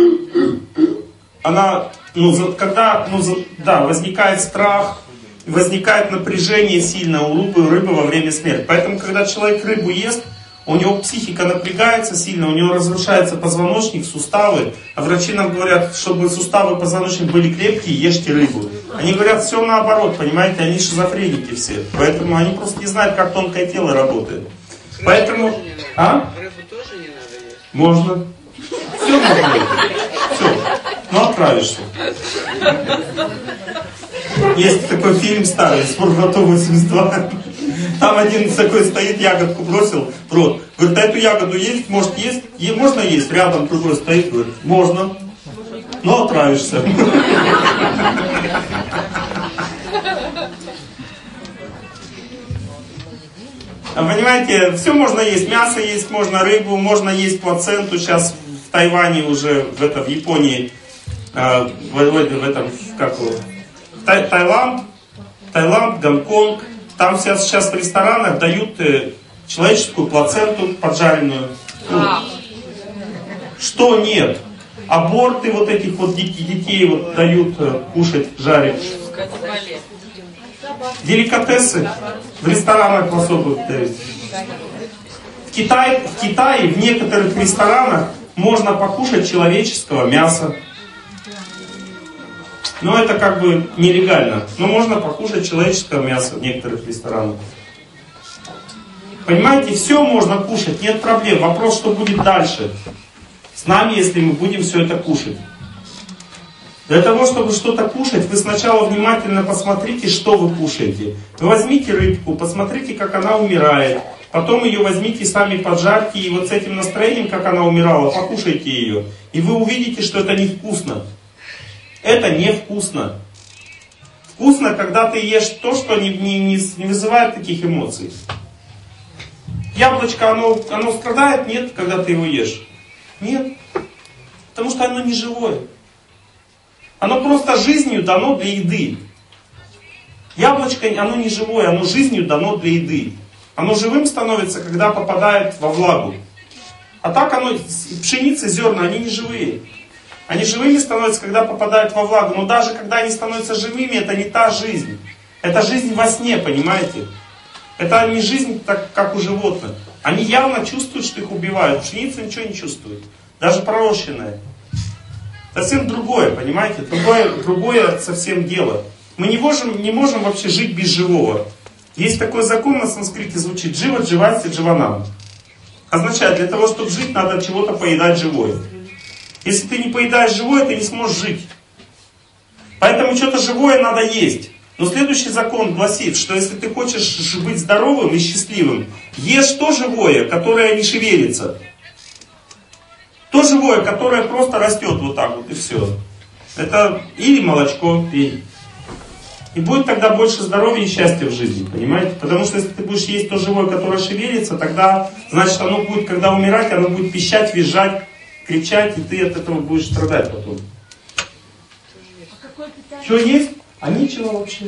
Она, ну, когда, ну, да, возникает страх, возникает напряжение сильно у рыбы, рыбы во время смерти. Поэтому, когда человек рыбу ест, у него психика напрягается сильно, у него разрушается позвоночник, суставы. А врачи нам говорят, чтобы суставы и позвоночник были крепкие, ешьте рыбу. Они говорят все наоборот, понимаете, они шизофреники все. Поэтому они просто не знают, как тонкое тело работает. Поэтому... А? Рыбу тоже не надо есть? Можно. Все можно есть. Все. Ну, отправишься. Есть такой фильм старый, «Спортлото восемьдесят два». Там один такой стоит, ягодку бросил в рот. Говорит, а эту ягоду есть? Может есть? Е- можно есть? Рядом другой стоит, говорит, можно. Но отравишься. А понимаете, все можно есть. Мясо есть, можно рыбу, можно есть плаценту. Сейчас в Тайване уже, в, это, в Японии, э, в, в, в этом, как его, Тай, Таиланд, Таиланд, Гонконг. Там сейчас, сейчас в ресторанах дают э, человеческую плаценту поджаренную. А. Что нет? Аборты вот этих вот детей, детей вот дают э, кушать, жарить. Деликатесы в ресторанах в особых дают. В Китае, в Китае в некоторых ресторанах можно покушать человеческого мяса. Но это как бы нелегально. Но можно покушать человеческое мясо в некоторых ресторанах. Понимаете, все можно кушать, нет проблем. Вопрос, что будет дальше с нами, если мы будем все это кушать. Для того, чтобы что-то кушать, вы сначала внимательно посмотрите, что вы кушаете. Вы возьмите рыбку, посмотрите, как она умирает. Потом ее возьмите, сами поджарьте, и вот с этим настроением, как она умирала, покушайте ее. И вы увидите, что это невкусно. Это невкусно. Вкусно, когда ты ешь то, что не, не, не, не вызывает таких эмоций. Яблочко, оно, оно страдает? Нет, когда ты его ешь? Нет. Потому что оно не живое. Оно просто жизнью дано для еды. Яблочко, оно не живое, оно жизнью дано для еды. Оно живым становится, когда попадает во влагу. А так оно, пшеница, зерна, они не живые. Они живыми становятся, когда попадают во влагу. Но даже когда они становятся живыми, это не та жизнь. Это жизнь во сне, понимаете? Это не жизнь, так, как у животных. Они явно чувствуют, что их убивают. Пшеница ничего не чувствует. Даже пророщенная. Совсем другое, понимаете? Другое, другое совсем дело. Мы не можем, не можем вообще жить без живого. Есть такой закон на санскрите, звучит «Джива дживасти дживанам». Означает, для того, чтобы жить, надо чего-то поедать живое. Если ты не поедаешь живое, ты не сможешь жить. Поэтому что-то живое надо есть. Но следующий закон гласит, что если ты хочешь быть здоровым и счастливым, ешь то живое, которое не шевелится. То живое, которое просто растет вот так вот и все. Это или молочко пей. И будет тогда больше здоровья и счастья в жизни, понимаете? Потому что если ты будешь есть то живое, которое шевелится, тогда, значит, оно будет, когда умирать, оно будет пищать, визжать, кричать, и ты от этого будешь страдать потом. Что есть? А нечего вообще.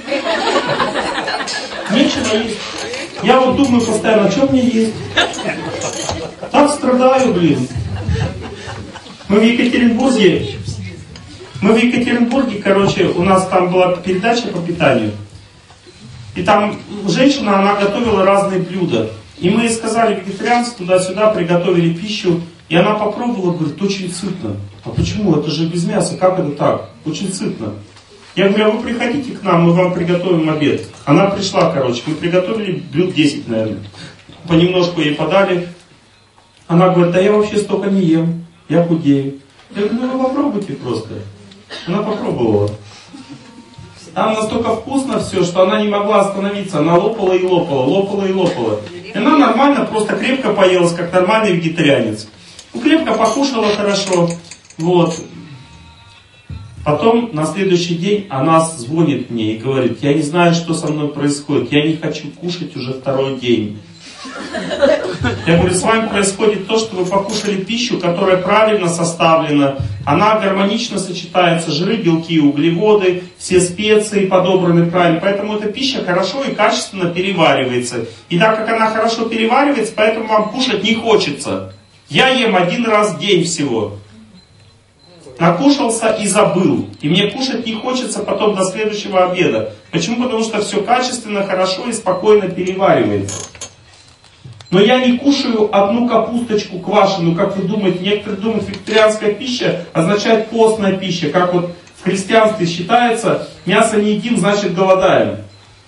Нечего есть. Я вот думаю постоянно, что мне есть? Так страдаю, блин. Мы в Екатеринбурге, мы в Екатеринбурге, короче, у нас там была передача по питанию. И там женщина, она готовила разные блюда. И мы ей сказали, вегетарианцы, туда-сюда приготовили пищу. И она попробовала, говорит, очень сытно. А почему? Это же без мяса, как это так? Очень сытно. Я говорю, а вы приходите к нам, мы вам приготовим обед. Она пришла, короче, мы приготовили блюд десять, наверное. Понемножку ей подали. Она говорит, да я вообще столько не ем, я худею. Я говорю, ну вы попробуйте просто. Она попробовала. Там настолько вкусно все, что она не могла остановиться. Она лопала и лопала, лопала и лопала. И она нормально, просто крепко поелась, как нормальный вегетарианец. Ну, крепко покушала хорошо. Вот. Потом на следующий день она звонит мне и говорит: я не знаю, что со мной происходит, я не хочу кушать уже второй день. Я говорю: с вами происходит то, что вы покушали пищу, которая правильно составлена, она гармонично сочетается, жиры, белки, углеводы, все специи подобраны правильно, поэтому эта пища хорошо и качественно переваривается. И так как она хорошо переваривается, поэтому вам кушать не хочется. Я ем один раз в день всего. Накушался и забыл. И мне кушать не хочется потом до следующего обеда. Почему? Потому что все качественно, хорошо и спокойно переваривается. Но я не кушаю одну капусточку квашеную, как вы думаете. Некоторые думают, вегетарианская пища означает постная пища. Как вот в христианстве считается, мясо не едим, значит голодаем.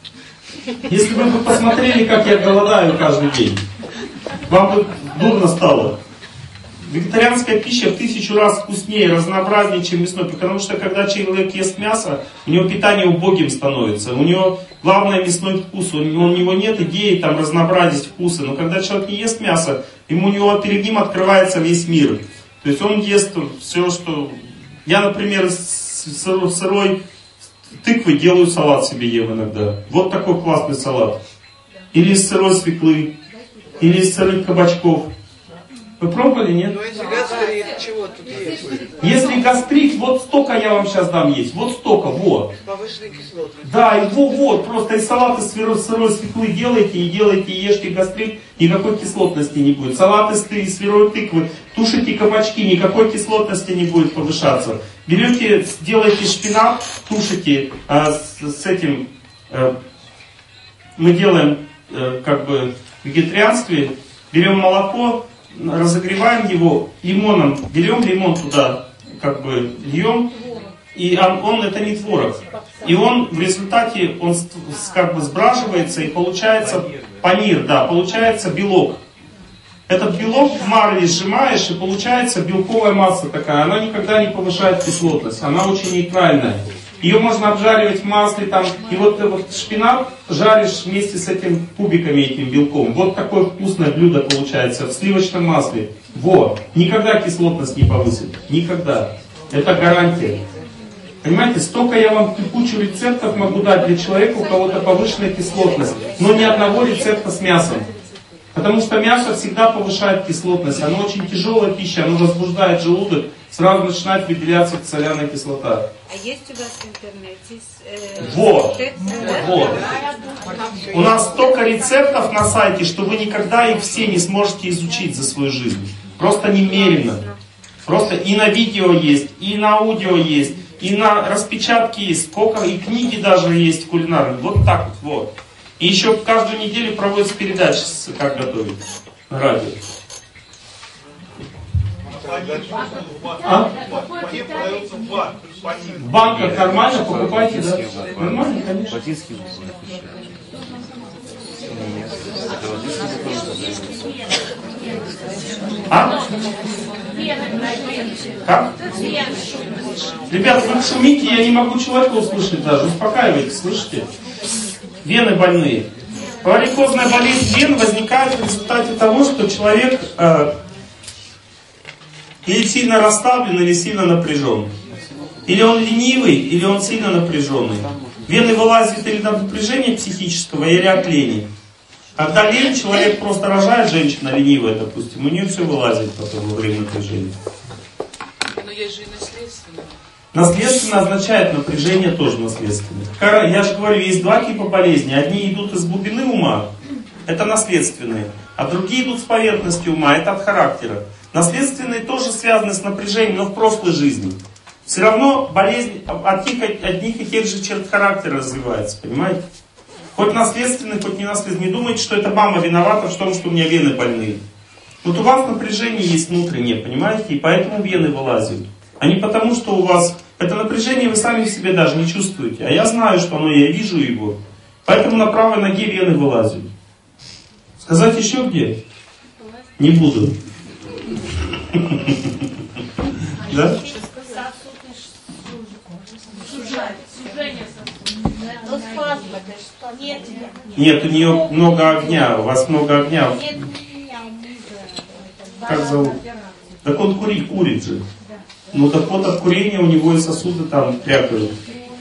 Если вы бы посмотрели, как я голодаю каждый день, вам бы дурно стало. Вегетарианская пища в тысячу раз вкуснее, разнообразнее, чем мясной. Потому что когда человек ест мясо, у него питание убогим становится. У него главное мясной вкус. У него, у него нет идеи там разнообразить вкусы. Но когда человек не ест мясо, ему, у него перед ним открывается весь мир. То есть он ест все, что... Я, например, с сырой тыквы делаю салат себе, ем иногда. Вот такой классный салат. Или из сырой свеклы, или из сырых кабачков. Вы пробовали, нет? Но если гастрит, чего тут есть? Если гастрит, вот столько я вам сейчас дам есть. Вот столько, вот. Повышенной кислотности. Да, и вот, вот, просто и салат из сырой, сырой свеклы делайте, и делайте, и ешьте гастрит, никакой кислотности не будет. Салат из, из сырой тыквы, тушите кабачки, никакой кислотности не будет повышаться. Берете, делаете шпинат, тушите а, с, с этим, а, мы делаем, а, как бы, в вегетарианстве, берем молоко, разогреваем его, лимоном, берем лимон туда, как бы льем, и он, он это не творог. И он в результате, он как бы сбраживается, и получается панир, да, получается белок. Этот белок в марле сжимаешь, и получается белковая масса такая. Она никогда не повышает кислотность, она очень нейтральная. Ее можно обжаривать в масле, там, и вот, вот шпинат жаришь вместе с этим кубиками, этим белком. Вот такое вкусное блюдо получается в сливочном масле. Вот. Никогда кислотность не повысит. Никогда. Это гарантия. Понимаете, столько я вам кучу рецептов могу дать для человека, у кого-то повышенная кислотность. Но ни одного рецепта с мясом. Потому что мясо всегда повышает кислотность. Оно очень тяжелая пища, оно возбуждает желудок. Сразу начинает выделяться соляная кислота. А есть у вас в интернете? Э, вот. рецепты? Вот. У нас столько рецептов на сайте, что вы никогда их все не сможете изучить за свою жизнь. Просто немерено. Просто и на видео есть, и на аудио есть, и на распечатке есть, сколько, и книги даже есть кулинарные. Вот так вот. вот. И еще каждую неделю проводятся передачи, как готовить на радио. А? В банках нормально покупайте, да? Нормально, конечно. А? Как? Ребят, вы шумите, я не могу человека услышать даже. Успокаивайтесь, слышите? Вены больные. Варикозная болезнь вен возникает в результате того, что человек э, или сильно расслаблен, или сильно напряжен. Или он ленивый, или он сильно напряженный. Вены вылазят или от напряжения психического, или от лени. Когда лень, человек просто рожает, женщина ленивая, допустим, у нее все вылазит потом во время напряжения. Но есть же и наследственное. Наследственно означает напряжение тоже наследственное. Я же говорю, есть два типа болезней. Одни идут из глубины ума, это наследственные. А другие идут с поверхности ума, это от характера. Наследственные тоже связаны с напряжением, но в прошлой жизни. Все равно болезнь от одних и тех же черт характера развивается, понимаете? Хоть наследственный, хоть не наследственный. Не думайте, что это мама виновата в том, что у меня вены больные. Вот у вас напряжение есть внутреннее, понимаете? И поэтому вены вылазят. А не потому, что у вас... Это напряжение вы сами в себе даже не чувствуете. А я знаю, что оно, я вижу его. Поэтому на правой ноге вены вылазят. Сказать еще где? Не буду. Да? Нет, у нее много огня. У вас много огня. Как зовут? Так он курит, курит же. Ну так вот от курения у него и сосуды там крякают.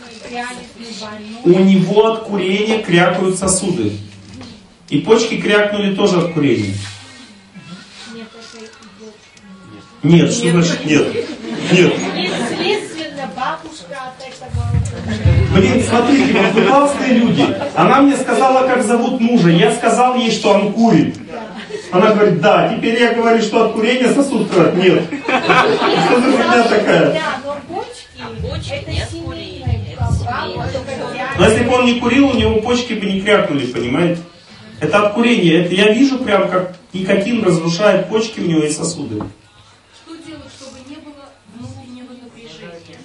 У него от курения крякают сосуды. И почки крякнули тоже от курения. Нет, что значит нет? Нет. Следственно, бабушка от этого. Блин, смотрите, вот вы классные люди. Она мне сказала, как зовут мужа. Я сказал ей, что он курит. Она говорит, да. Теперь я говорю, что от курения сосуд кровь. Нет. Что за фигня такая? Да, но почки, это семейная. Но если бы он не курил, у него почки бы не крякнули, понимаете? Это от курения. Это я вижу прям, как никотин разрушает почки у него и сосуды. Что делать, чтобы не было внутреннего напряжения?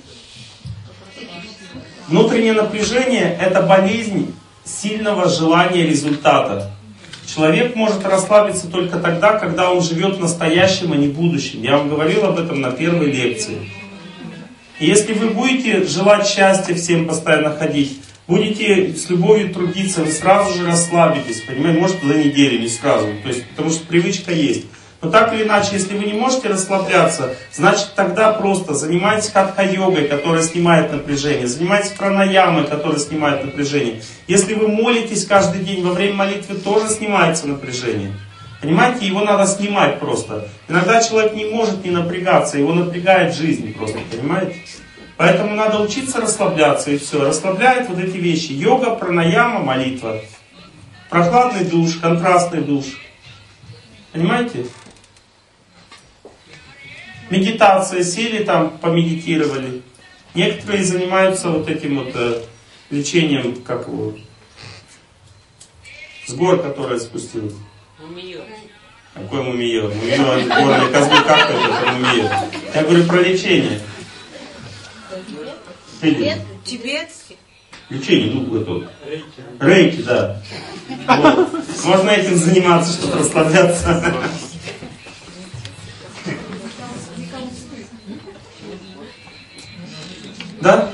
Внутреннее напряжение – это болезнь сильного желания результата. Человек может расслабиться только тогда, когда он живет в настоящем, а не в будущем. Я вам говорил об этом на первой лекции. И если вы будете желать счастья всем постоянно ходить, будете с любовью трудиться, вы сразу же расслабитесь, понимаете, может за неделю, не сразу, то есть, потому что привычка есть. Но так или иначе, если вы не можете расслабляться, значит тогда просто занимайтесь хатха-йогой, которая снимает напряжение, занимайтесь пранаямой, которая снимает напряжение. Если вы молитесь каждый день, во время молитвы тоже снимается напряжение. Понимаете, его надо снимать просто. Иногда человек не может не напрягаться, его напрягает жизнь просто, понимаете? Поэтому надо учиться расслабляться, и все. Расслабляет вот эти вещи. Йога, пранаяма, молитва. Прохладный душ, контрастный душ. Понимаете? Медитация, сели там, помедитировали. Некоторые занимаются вот этим вот э, лечением, как его, с гор, которая спустилась. Мумиё. Какой мумиё? Мумиё, горные козлы, как это, это мумиё? Я говорю про лечение. Тибет, тибетский. Лечение, ну, это рейки, да. Вот. Можно этим заниматься, чтобы расслабляться. Да?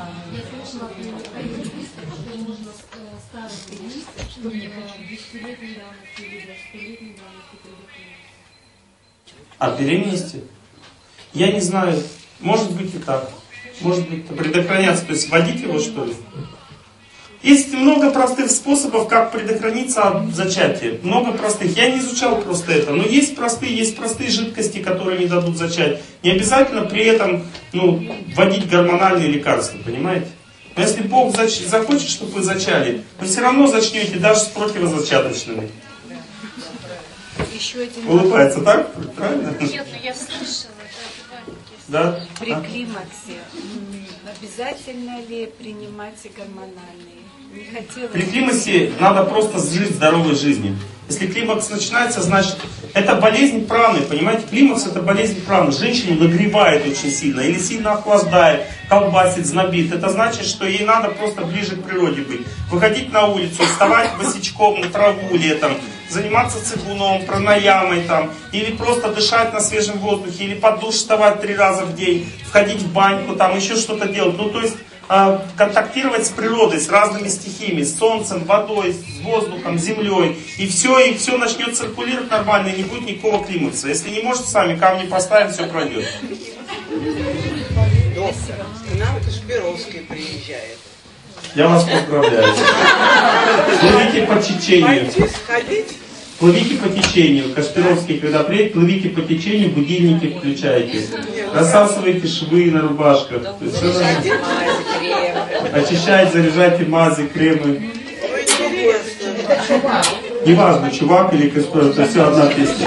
О беременности? Я не знаю. Может быть и так. Может быть, предохраняться, то есть вводить его, что ли? Есть много простых способов, как предохраниться от зачатия. Много простых. Я не изучал просто это, но есть простые, есть простые жидкости, которые не дадут зачать. Не обязательно при этом ну, вводить гормональные лекарства, понимаете? Но если Бог зач... захочет, чтобы вы зачали, вы все равно зачнете даже с противозачаточными. Еще один Улыбается, так? Правильно? Нет, ну я слышала, да, при а? климаксе обязательно ли принимать гормональные? Не хотела... При климаксе надо просто жить здоровой жизнью. Если климакс начинается, значит, это болезнь праны, понимаете? Климакс это болезнь праны. Женщину нагревает очень сильно, или сильно охлаждает, колбасит, знобит. Это значит, что ей надо просто ближе к природе быть. Выходить на улицу, вставать босичком на траву летом, заниматься цигуном, пранаямой там, или просто дышать на свежем воздухе, или под душ вставать три раза в день, входить в баньку, там еще что-то делать. Ну, то есть, э, контактировать с природой, с разными стихиями, с солнцем, водой, с воздухом, землей. И все, и все начнет циркулировать нормально, и не будет никакого климакса. Если не можете сами, камни поставим, все пройдет. Доктор, к нам Кашпировский приезжает. Я вас поздравляю. Плывите по течению. Пойти сходить? Плывите по течению. Кашпировский, когда приедет, плывите по течению, будильники включайте. Рассасывайте швы на рубашках. Очищайте, заряжайте мази, кремы. Неважно, чувак или Кашпиров, это все одна песня.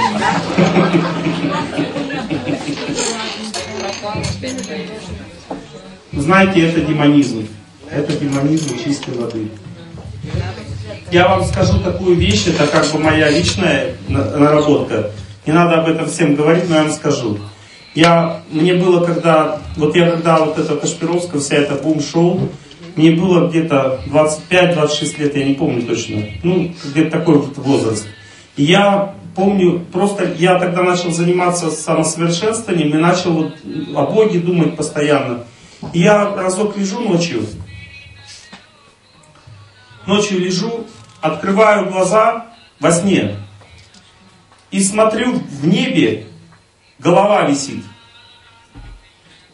Знаете, это демонизм. Это демонизм чистой воды. Я вам скажу такую вещь, это как бы моя личная наработка. Не надо об этом всем говорить, но я вам скажу. Я, мне было когда, вот я когда вот это Кашпировская, вся эта бум-шоу, мне было где-то двадцать пять — двадцать шесть лет, я не помню точно. Ну, где-то такой вот возраст. И я помню, просто я тогда начал заниматься самосовершенствованием и начал вот о Боге думать постоянно. И я разок лежу ночью, ночью лежу, открываю глаза во сне и смотрю, в небе голова висит.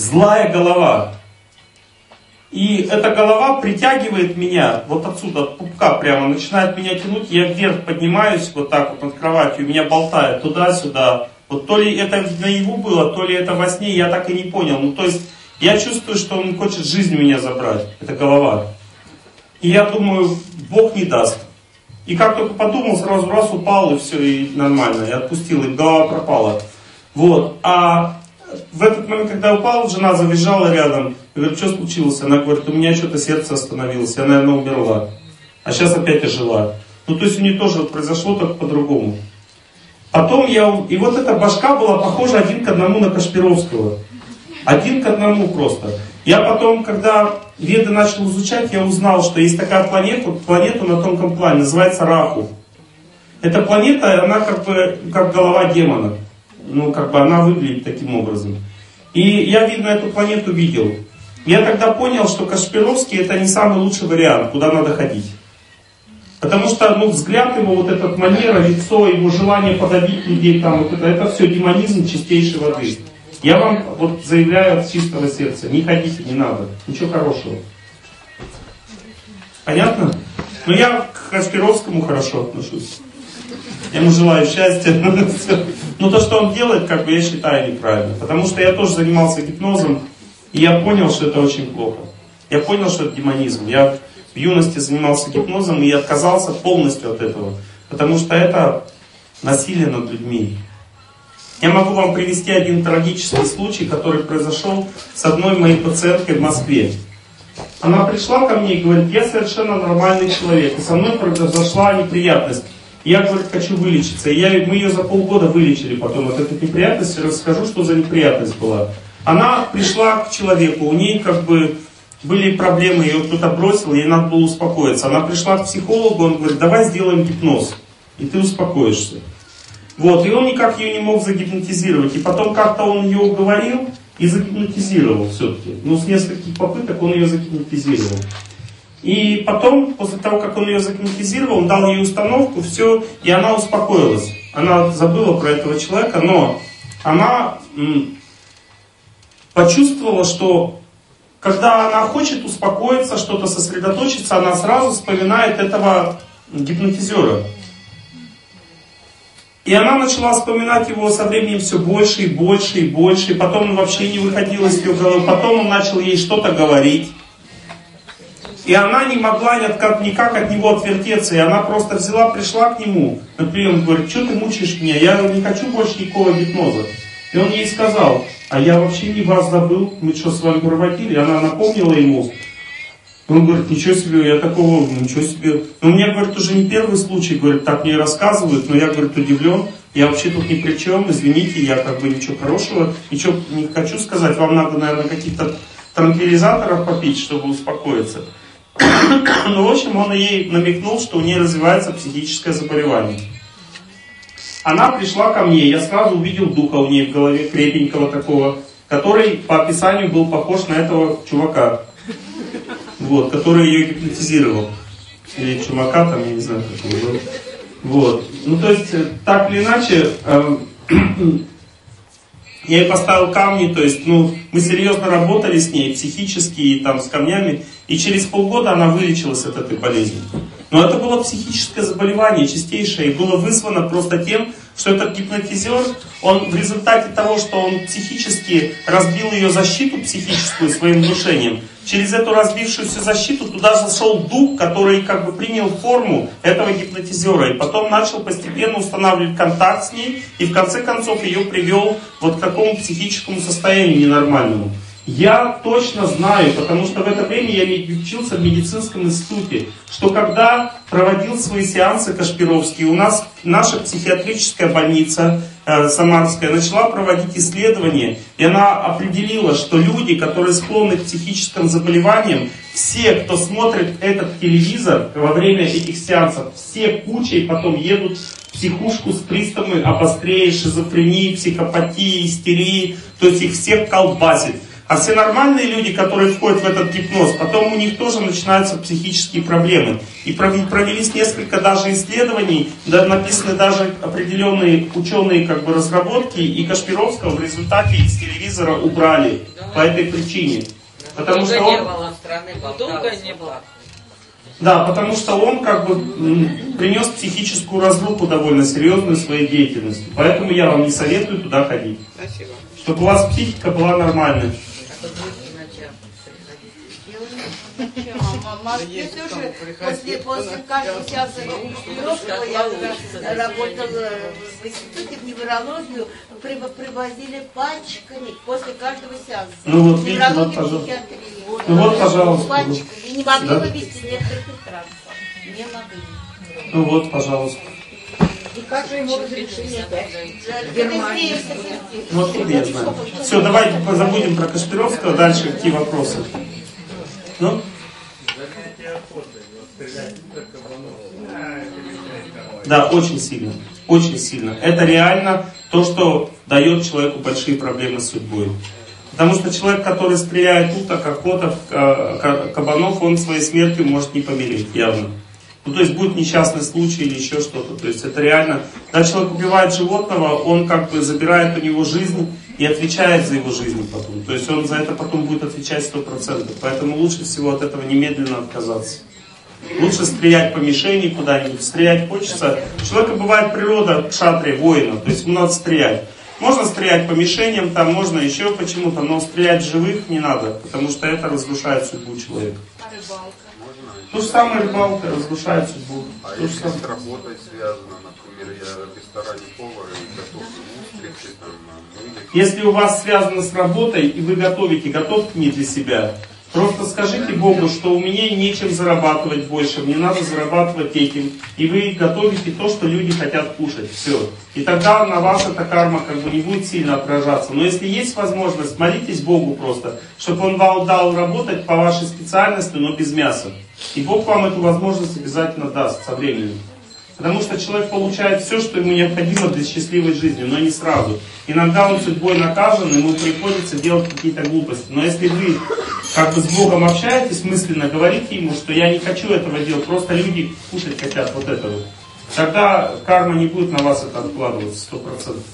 злая голова. И эта голова притягивает меня вот отсюда, от пупка прямо, начинает меня тянуть, я вверх поднимаюсь вот так вот над кроватью, меня болтает туда-сюда. Вот то ли это наяву было, то ли это во сне, я так и не понял. Ну то есть я чувствую, что он хочет жизнь у меня забрать, это голова. И я думаю, Бог не даст. И как только подумал, сразу раз упал, и все, и нормально, и отпустил, и голова пропала. Вот, а в этот момент, когда упал, жена завизжала рядом. Я говорю, что случилось? Она говорит, у меня что-то сердце остановилось, я, наверное, умерла. А сейчас опять ожила. Ну, то есть у нее тоже вот произошло только по-другому. Потом я... И вот эта башка была похожа один к одному на Кашпировского. Один к одному просто. Я потом, когда Веды начал изучать, я узнал, что есть такая планета, планета на тонком плане, называется Раху. Эта планета, она как бы как голова демона. Ну, как бы она выглядит таким образом. И я, видно, эту планету видел. Я тогда понял, что Кашпировский это не самый лучший вариант, куда надо ходить. Потому что, ну, взгляд его, вот этот манера, лицо, его желание подавить людей, там, вот это, это все демонизм чистейшей воды. Я вам вот заявляю от чистого сердца, не ходите, не надо, ничего хорошего. Понятно? Но я к Кашпировскому хорошо отношусь. Я ему желаю счастья. Но то, что он делает, как бы я считаю неправильно. Потому что я тоже занимался гипнозом, и я понял, что это очень плохо. Я понял, что это демонизм. Я в юности занимался гипнозом и отказался полностью от этого. Потому что это насилие над людьми. Я могу вам привести один трагический случай, который произошел с одной моей пациенткой в Москве. Она пришла ко мне и говорит, я совершенно нормальный человек, и со мной произошла неприятность. Я, говорит, хочу вылечиться. И я, мы ее за полгода вылечили потом от этой неприятности. Расскажу, что за неприятность была. Она пришла к человеку, у ней как бы были проблемы, ее кто-то бросил, ей надо было успокоиться. Она пришла к психологу, он говорит, давай сделаем гипноз, и ты успокоишься. Вот, и он никак ее не мог загипнотизировать. И потом как-то он ее уговорил и загипнотизировал все-таки. Ну, с нескольких попыток он ее загипнотизировал. И потом, после того, как он ее загипнотизировал, он дал ей установку, все, и она успокоилась. Она забыла про этого человека, но она м, почувствовала, что когда она хочет успокоиться, что-то сосредоточиться, она сразу вспоминает этого гипнотизера. И она начала вспоминать его со временем все больше и больше и больше, и потом он вообще не выходил из ее головы, потом он начал ей что-то говорить. И она не могла никак от него отвертеться. И она просто взяла, пришла к нему на прием, говорит, что ты мучаешь меня, я не хочу больше никакого гипноза. И он ей сказал, а я вообще не вас забыл, мы что, с вами проводили? И она напомнила ему. Он говорит, ничего себе, я такого, ничего себе. Но у меня, говорит, уже не первый случай, говорит, так мне рассказывают, но я, говорит, удивлен. Я вообще тут ни при чем, извините, я как бы ничего хорошего, ничего не хочу сказать. Вам надо, наверное, каких-то транквилизаторов попить, чтобы успокоиться. Ну, в общем, он ей намекнул, что у нее развивается психическое заболевание. Она пришла ко мне, я сразу увидел духа у нее в голове, крепенького такого, который по описанию был похож на этого чувака, вот, который ее гипнотизировал. Или чумака там, я не знаю, как его зовут. Вот. Ну, то есть, так или иначе, э, я ей поставил камни, то есть, ну, мы серьезно работали с ней, психически, и там, с камнями, и через полгода она вылечилась от этой болезни. Но это было психическое заболевание, чистейшее, и было вызвано просто тем, что этот гипнотизер, он в результате того, что он психически разбил ее защиту психическую своим внушением, через эту разбившуюся защиту туда зашел дух, который как бы принял форму этого гипнотизера, и потом начал постепенно устанавливать контакт с ней, и в конце концов ее привел вот к такому психическому состоянию ненормальному. Я точно знаю, потому что в это время я учился в медицинском институте, что когда проводил свои сеансы Кашпировский, у нас наша психиатрическая больница э, Самарская начала проводить исследования, и она определила, что люди, которые склонны к психическим заболеваниям, все, кто смотрит этот телевизор во время этих сеансов, все кучей потом едут в психушку с приступами обострения, шизофрении, психопатии, истерии, то есть их всех колбасит. А все нормальные люди, которые входят в этот гипноз, потом у них тоже начинаются психические проблемы. И провелись несколько даже исследований, да, написаны даже определенные ученые как бы разработки, и Кашпировского в результате из телевизора убрали по этой причине. Потому что он... Долго не было. Да, потому что он как бы м, принес психическую разруху довольно серьезную своей деятельностью. Поэтому я вам не советую туда ходить. Спасибо. Чтобы у вас психика была нормальная. В Москве тоже после, после каждого сеанса Кашпировского я работала в институте в неврологию, привозили пачками после каждого сеанса. Ну вот видите, вот, пожалуйста. Ну вот, пожалуйста. Пачками. И не могли да? вывести некоторых трансов. Не могли. Ну вот, пожалуйста. И как же ему разрешили Германия? Ну откуда я знаю. Все, давайте забудем про Кашпировского. Дальше какие вопросы? Ну? Да, очень сильно. Очень сильно. Это реально то, что дает человеку большие проблемы с судьбой. Потому что человек, который стреляет уток, охотов, кабанов, он своей смертью может не помереть, явно. Ну, то есть будет несчастный случай или еще что-то. То есть это реально... Когда человек убивает животного, он как бы забирает у него жизнь и отвечает за его жизнь потом. То есть он за это потом будет отвечать сто процентов. Поэтому лучше всего от этого немедленно отказаться. Лучше стрелять по мишени куда-нибудь. Стрелять хочется. У человека бывает природа кшатрия, воина. То есть ему надо стрелять. Можно стрелять по мишеням, там можно еще почему-то, но стрелять в живых не надо, потому что это разрушает судьбу человека. А рыбалка? То же самое рыбалка разрушает судьбу. А То если самое. с работой связано, например, я в ресторане повар и готовлю устрицы, там, мылик. Если у вас связано с работой, и вы готовите, готовьте не для себя. Просто скажите Богу, что у меня нечем зарабатывать больше, мне надо зарабатывать этим. И вы готовите то, что люди хотят кушать. Все. И тогда на вас эта карма как бы не будет сильно отражаться. Но если есть возможность, молитесь Богу просто, чтобы Он вам дал работать по вашей специальности, но без мяса. И Бог вам эту возможность обязательно даст со временем. Потому что человек получает все, что ему необходимо для счастливой жизни, но не сразу. Иногда он судьбой наказан, и ему приходится делать какие-то глупости. Но если вы как бы с Богом общаетесь мысленно, говорите Ему, что я не хочу этого делать, просто люди кушать хотят вот этого. Тогда карма не будет на вас это откладываться, сто процентов.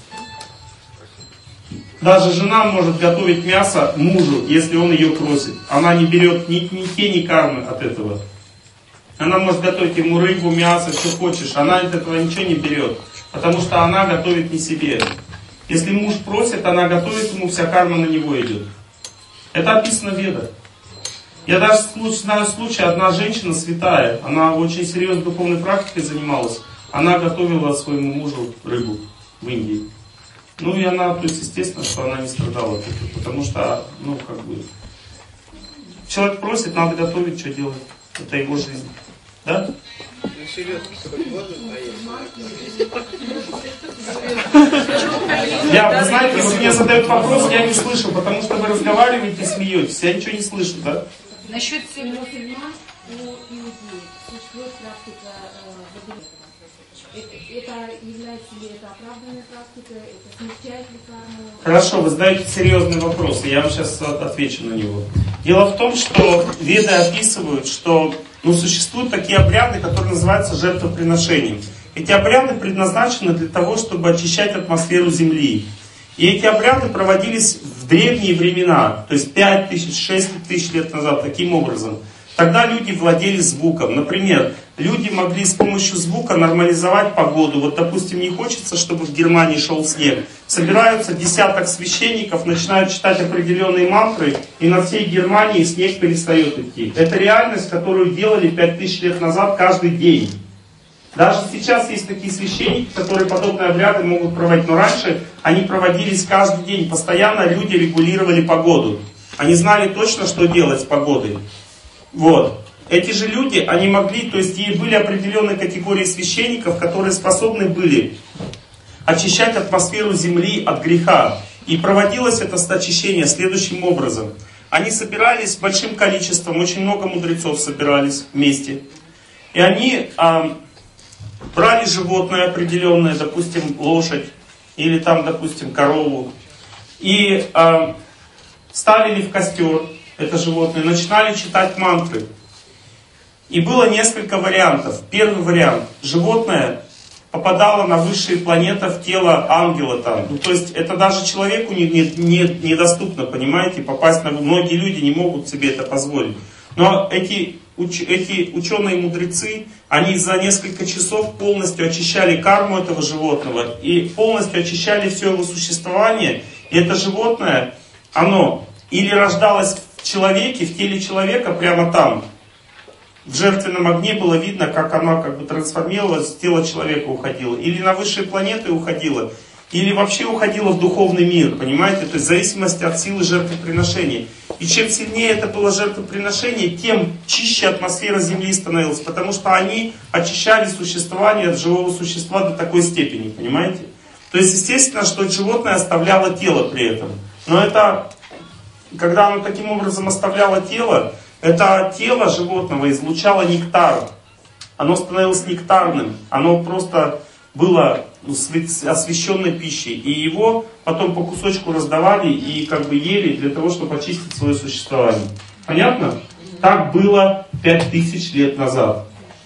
Даже жена может готовить мясо мужу, если он ее просит. Она не берет ни, ни тени кармы от этого. Она может готовить ему рыбу, мясо, что хочешь. Она от этого ничего не берет. Потому что она готовит не себе. Если муж просит, она готовит ему, вся карма на него идет. Это описано в Ведах. Я даже знаю случай, одна женщина святая, она очень серьезно духовной практикой занималась. Она готовила своему мужу рыбу в Индии. Ну и она, то есть естественно, что она не страдала от этого. Потому что, ну как бы, человек просит, надо готовить, что делать. Это его жизнь. Да? Я, вы знаете, если мне задают вопрос, я не слышу, потому что вы разговариваете и смеетесь. Я ничего не слышу, да? Насчет мусульман у иудеев существует практика это, это является ли это оправданной практикой, это смягчает ли карму? Хорошо, вы задаете серьезный вопрос, и я вам сейчас отвечу на него. Дело в том, что Веды описывают, что ну, существуют такие обряды, которые называются жертвоприношением. Эти обряды предназначены для того, чтобы очищать атмосферу Земли. И эти обряды проводились в древние времена, то есть пять тысяч, шесть тысяч лет назад, таким образом. Тогда люди владели звуком. Например, люди могли с помощью звука нормализовать погоду. Вот, допустим, не хочется, чтобы в Германии шел снег. Собираются десяток священников, начинают читать определенные мантры, и на всей Германии снег перестает идти. Это реальность, которую делали пять тысяч лет назад каждый день. Даже сейчас есть такие священники, которые подобные обряды могут проводить. Но раньше они проводились каждый день. Постоянно люди регулировали погоду. Они знали точно, что делать с погодой. Вот. Эти же люди, они могли, то есть и были определенные категории священников, которые способны были очищать атмосферу земли от греха. И проводилось это очищение следующим образом. Они собирались большим количеством, очень много мудрецов собирались вместе. И они а, брали животное определенное, допустим, лошадь, или там, допустим, корову. И а, ставили в костер это животное, начинали читать мантры. И было несколько вариантов. Первый вариант. Животное попадало на высшие планеты в тело ангела там. Ну, то есть это даже человеку не, не, не, недоступно, понимаете, попасть на... Многие люди не могут себе это позволить. Но эти, уч, эти ученые-мудрецы, они за несколько часов полностью очищали карму этого животного и полностью очищали все его существование. И это животное, оно или рождалось в человеке, в теле человека прямо там. В жертвенном огне было видно, как оно как бы трансформировалось, в тело человека уходило. Или на высшие планеты уходило, или вообще уходило в духовный мир, понимаете? То есть в зависимости от силы жертвоприношения. И чем сильнее это было жертвоприношение, тем чище атмосфера Земли становилась. Потому что они очищали существование от живого существа до такой степени, понимаете? То есть естественно, что животное оставляло тело при этом. Но это, когда оно таким образом оставляло тело, это тело животного излучало нектар. Оно становилось нектарным. Оно просто было освященной пищей. И его потом по кусочку раздавали и как бы ели для того, чтобы очистить свое существование. Понятно? Так было пять тысяч лет назад.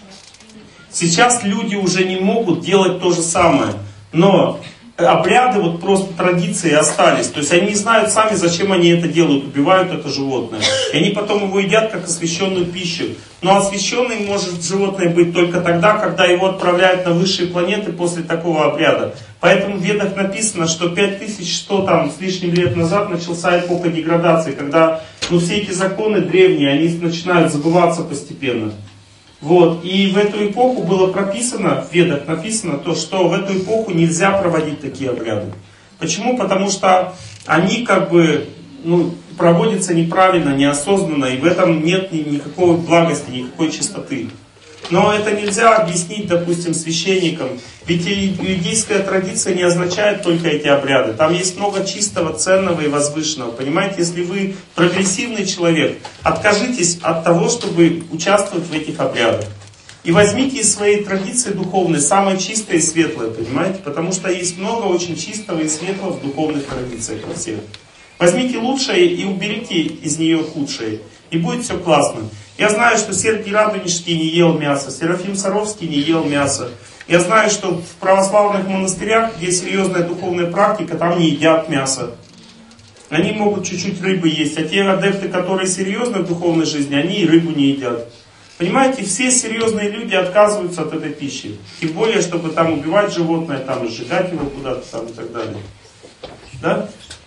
Сейчас люди уже не могут делать то же самое. Но обряды, вот просто традиции остались. То есть они не знают сами, зачем они это делают, убивают это животное. И они потом его едят как освященную пищу. Но освященным может животное быть только тогда, когда его отправляют на высшие планеты после такого обряда. Поэтому в Ведах написано, что пять тысяч сто там, с лишним лет назад начался эпоха деградации, когда ну, все эти законы древние, они начинают забываться постепенно. Вот. И в эту эпоху было прописано, в Ведах написано, то, что в эту эпоху нельзя проводить такие обряды. Почему? Потому что они как бы ну, проводятся неправильно, неосознанно, и в этом нет ни, никакой благости, никакой чистоты. Но это нельзя объяснить, допустим, священникам. Ведь иудейская традиция не означает только эти обряды. Там есть много чистого, ценного и возвышенного. Понимаете, если вы прогрессивный человек, откажитесь от того, чтобы участвовать в этих обрядах. И возьмите из своей традиции духовной самое чистое и светлое, понимаете? Потому что есть много очень чистого и светлого в духовных традициях во всех. Возьмите лучшее и уберите из нее худшее. И будет все классно. Я знаю, что Сергий Радонежский не ел мясо, Серафим Саровский не ел мясо. Я знаю, что в православных монастырях, где серьезная духовная практика, там не едят мясо. Они могут чуть-чуть рыбы есть, а те адепты, которые серьезны в духовной жизни, они и рыбу не едят. Понимаете, все серьезные люди отказываются от этой пищи. Тем более, чтобы там убивать животное, там сжигать его куда-то там и так далее. Да?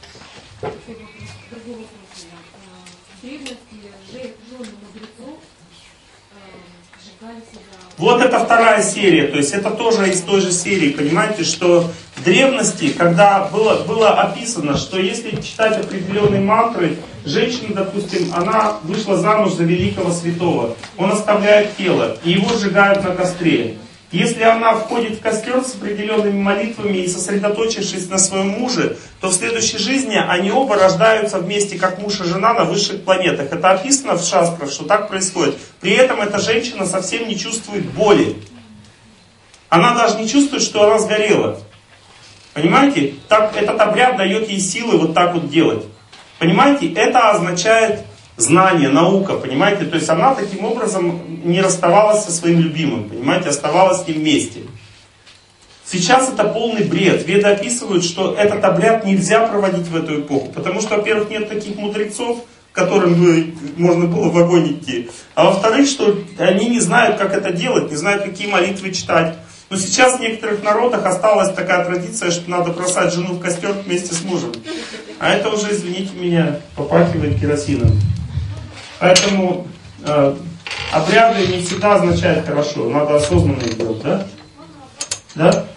Вот это вторая серия, то есть это тоже из той же серии, понимаете, что в древности, когда было, было описано, что если читать определенные мантры, женщина, допустим, она вышла замуж за великого святого, он оставляет тело, и его сжигают на костре. Если она входит в костер с определенными молитвами и сосредоточившись на своем муже, то в следующей жизни они оба рождаются вместе, как муж и жена, на высших планетах. Это описано в шастрах, что так происходит. При этом эта женщина совсем не чувствует боли. Она даже не чувствует, что она сгорела. Понимаете? Так, этот обряд дает ей силы вот так вот делать. Понимаете? Это означает знание, наука, понимаете? То есть она таким образом не расставалась со своим любимым, понимаете? Оставалась с ним вместе. Сейчас это полный бред. Веды описывают, что этот обряд нельзя проводить в эту эпоху. Потому что, во-первых, нет таких мудрецов, которым бы можно было в огонь идти. А во-вторых, что они не знают, как это делать, не знают, какие молитвы читать. Но сейчас в некоторых народах осталась такая традиция, что надо бросать жену в костер вместе с мужем. А это уже, извините меня, попахивает керосином. Поэтому э, обряды не всегда означают хорошо. Надо осознанно их делать, да? Да?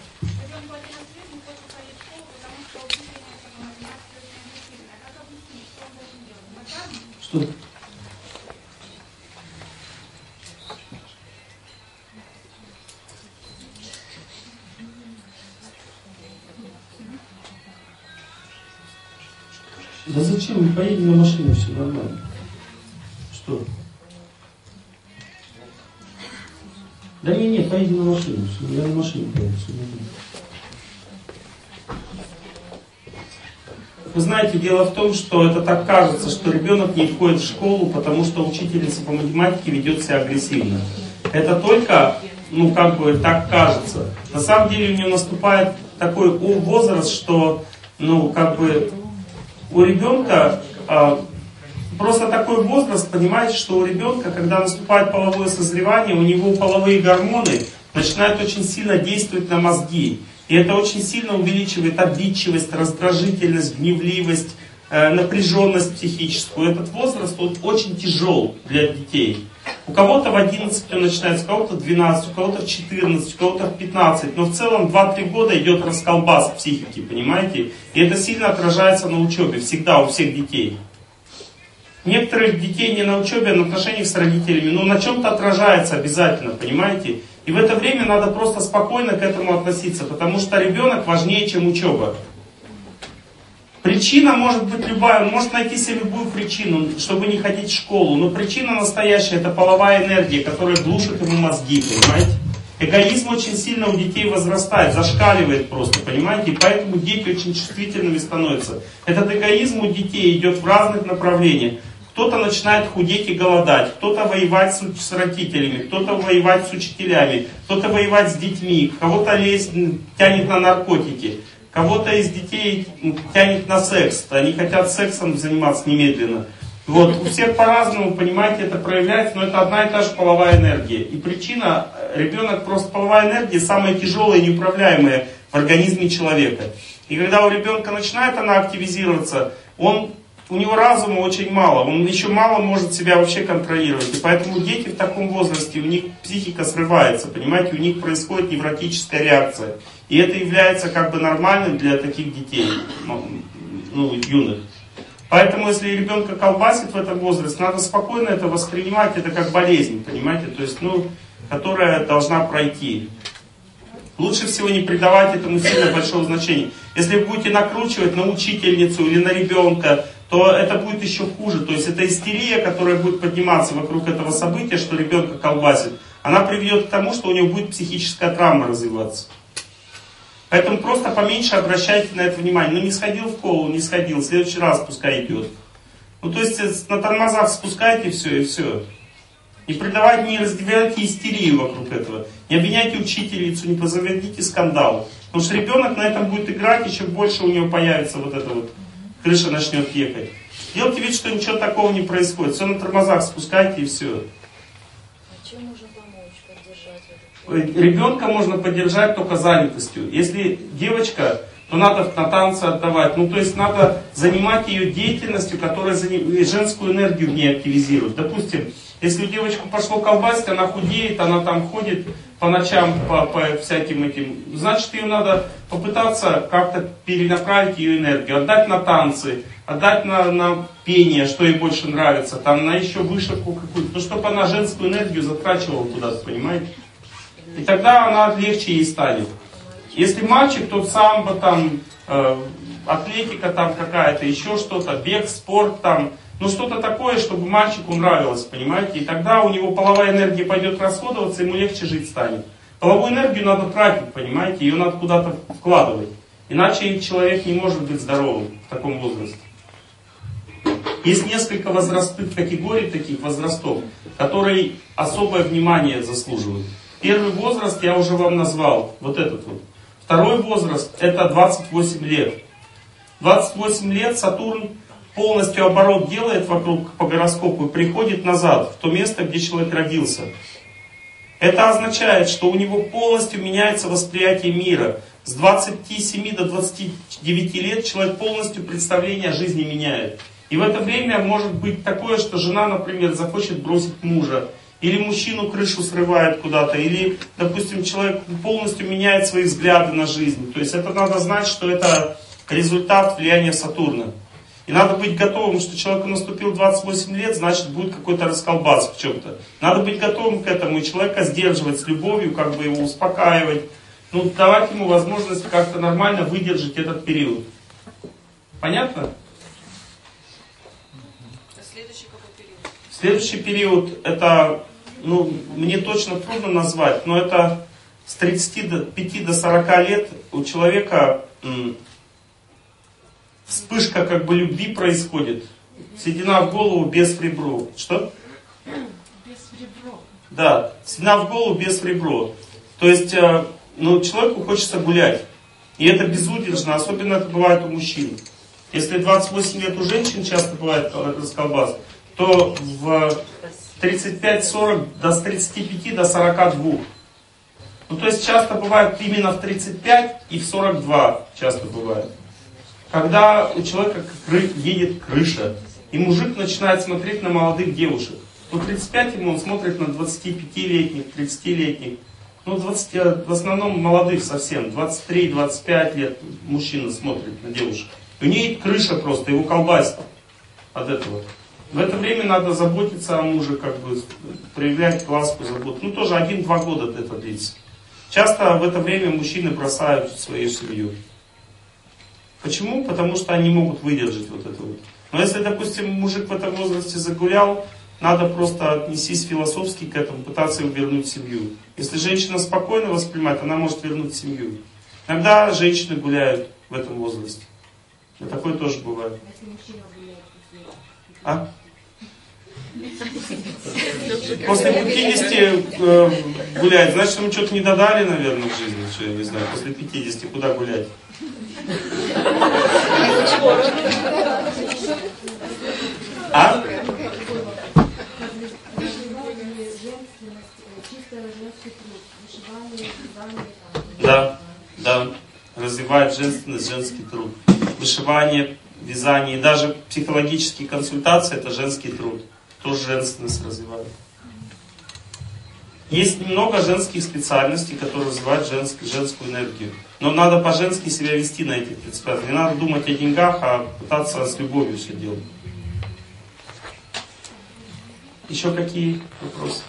Что? Да зачем? Мы поедем на машине, все нормально. Что? Да не, не, поедем на машине. Все, я на машине поеду, все нормально. Вы знаете, дело в том, что это так кажется, что ребенок не входит в школу, потому что учительница по математике ведет себя агрессивно. Это только, ну как бы так кажется. На самом деле у нее наступает такой возраст, что, ну как бы у ребенка а, просто такой возраст, понимаете, что у ребенка, когда наступает половое созревание, у него половые гормоны начинают очень сильно действовать на мозги. И это очень сильно увеличивает обидчивость, раздражительность, гневливость, э, напряженность психическую. Этот возраст он очень тяжел для детей. У кого-то в одиннадцать он начинается, у кого-то в двенадцать, у кого-то в четырнадцать, у кого-то в пятнадцать. Но в целом два-три года идет расколбас психики, понимаете? И это сильно отражается на учебе, всегда у всех детей. Некоторых детей не на учебе, а на отношениях с родителями, но на чем-то отражается обязательно, понимаете? И в это время надо просто спокойно к этому относиться, потому что ребенок важнее, чем учеба. Причина может быть любая, он может найти себе любую причину, чтобы не ходить в школу, но причина настоящая — это половая энергия, которая глушит ему мозги, понимаете? Эгоизм очень сильно у детей возрастает, зашкаливает просто, понимаете? И поэтому дети очень чувствительными становятся. Этот эгоизм у детей идет в разных направлениях. Кто-то начинает худеть и голодать, кто-то воевать с, с родителями, кто-то воевать с учителями, кто-то воевать с детьми, кого-то лезть, тянет на наркотики, кого-то из детей тянет на секс, они хотят сексом заниматься немедленно. Вот. У всех по-разному, понимаете, это проявляется, но это одна и та же половая энергия. И причина, ребенок просто половая энергия самая тяжелая и неуправляемая в организме человека. И когда у ребенка начинает она активизироваться, он... У него разума очень мало, он еще мало может себя вообще контролировать. И поэтому дети в таком возрасте, у них психика срывается, понимаете, у них происходит невротическая реакция. И это является как бы нормальным для таких детей, ну, юных. Поэтому если ребенка колбасит в этом возрасте, надо спокойно это воспринимать, это как болезнь, понимаете, то есть, ну, которая должна пройти. Лучше всего не придавать этому сильно большого значения. Если вы будете накручивать на учительницу или на ребенка, то это будет еще хуже. То есть это истерия, которая будет подниматься вокруг этого события, что ребенка колбасит, она приведет к тому, что у него будет психическая травма развиваться. Поэтому просто поменьше обращайте на это внимание. Ну не сходил в школу, не сходил, в следующий раз пускай идет. Ну то есть на тормозах спускайте все и все. Не придавайте, не развивайте истерию вокруг этого. Не обвиняйте учительницу, не позаведите скандал. Потому что ребенок на этом будет играть, еще больше у него появится вот эта вот крыша начнет ехать. Делайте вид, что ничего такого не происходит. Все на тормозах спускайте и все. А чем можно помочь, поддержать это? Ребенка можно поддержать только занятостью. Если девочка, то надо на танцы отдавать. Ну, то есть надо занимать ее деятельностью, которая женскую энергию в ней активизирует. Допустим, если девочку пошло колбасить, она худеет, она там ходит по ночам по, по всяким этим, значит, ее надо попытаться как-то перенаправить ее энергию, отдать на танцы, отдать на, на пение, что ей больше нравится, там на еще вышивку какую-то, ну, чтобы она женскую энергию затрачивала куда-то, понимаете? И тогда она легче ей станет. Если мальчик, то самбо, там, э, атлетика там какая-то, еще что-то, бег, спорт там, ну что-то такое, чтобы мальчику нравилось, понимаете? И тогда у него половая энергия пойдет расходоваться, ему легче жить станет. Половую энергию надо тратить, понимаете? Ее надо куда-то вкладывать. Иначе человек не может быть здоровым в таком возрасте. Есть несколько возрастных категорий, таких возрастов, которые особое внимание заслуживают. Первый возраст я уже вам назвал, вот этот вот. Второй возраст это двадцать восемь лет. двадцать восемь лет Сатурн полностью оборот делает вокруг по гороскопу и приходит назад, в то место, где человек родился. Это означает, что у него полностью меняется восприятие мира. С двадцати семи до двадцати девяти лет человек полностью представление о жизни меняет. И в это время может быть такое, что жена, например, захочет бросить мужа, или мужчину крышу срывает куда-то, или, допустим, человек полностью меняет свои взгляды на жизнь. То есть это надо знать, что это результат влияния Сатурна. И надо быть готовым, что человеку наступил двадцать восемь лет, значит будет какой-то расколбас в чем-то. Надо быть готовым к этому и человека сдерживать с любовью, как бы его успокаивать. Ну, давать ему возможность как-то нормально выдержать этот период. Понятно? Следующий какой период? Следующий период, это, ну, мне точно трудно назвать, но это с тридцати пяти до сорока лет у человека... вспышка как бы любви происходит. Седина в голову без ребро. Что? Без ребро. Да, седина в голову без ребро. То есть, ну, человеку хочется гулять. И это безудержно, особенно это бывает у мужчин. Если двадцать восемь лет у женщин часто бывает расколбас, то в тридцать пять сорок, до тридцати пяти до сорока двух. Ну, то есть часто бывает именно в тридцать пять и в сорок два часто бывает. Когда у человека едет крыша, и мужик начинает смотреть на молодых девушек. Ну, тридцать пять ему он смотрит на двадцатипятилетних, тридцатилетних. Ну, двадцать, в основном молодых совсем, двадцать три - двадцать пять лет мужчина смотрит на девушек. У нее крыша просто, его колбасит от этого. В это время надо заботиться о муже, как бы проявлять ласку, заботу. Ну, тоже один-два года это длится. Часто в это время мужчины бросают свою семью. Почему? Потому что они могут выдержать вот это вот. Но если, допустим, мужик в этом возрасте загулял, надо просто отнестись философски к этому, пытаться его вернуть в семью. Если женщина спокойно воспринимает, она может вернуть семью. Иногда женщины гуляют в этом возрасте. И такое тоже бывает. А? После пятидесяти э, гулять, значит, мы что-то не додали, наверное, в жизни, что я не знаю. После пятидесяти куда гулять? А? Да, да. Развивает женственность, женский труд. Вышивание, вязание и даже психологические консультации — это женский труд. Тоже женственность развивает. Есть много женских специальностей, которые развивают женск, женскую энергию. Но надо по-женски себя вести на этих специальностях. Не надо думать о деньгах, а пытаться с любовью все делать. Еще какие вопросы?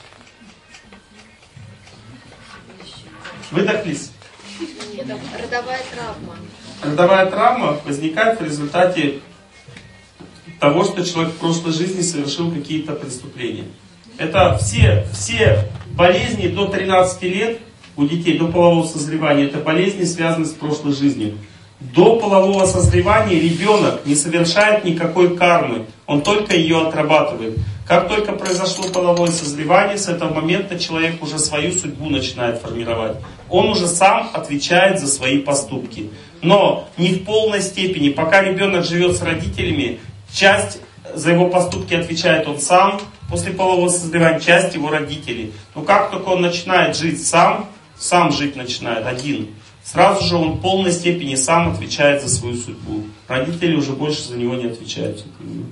Выдохлись? Родовая травма. Родовая травма возникает в результате того, что человек в прошлой жизни совершил какие-то преступления. Это все, все болезни до тринадцати лет у детей, до полового созревания, это болезни, связанные с прошлой жизнью. До полового созревания ребенок не совершает никакой кармы, он только ее отрабатывает. Как только произошло половое созревание, с этого момента человек уже свою судьбу начинает формировать. Он уже сам отвечает за свои поступки. Но не в полной степени. Пока ребенок живет с родителями, часть за его поступки отвечает он сам. После полового созревания часть его родителей. Но как только он начинает жить сам, сам жить начинает один, сразу же он в полной степени сам отвечает за свою судьбу. Родители уже больше за него не отвечают.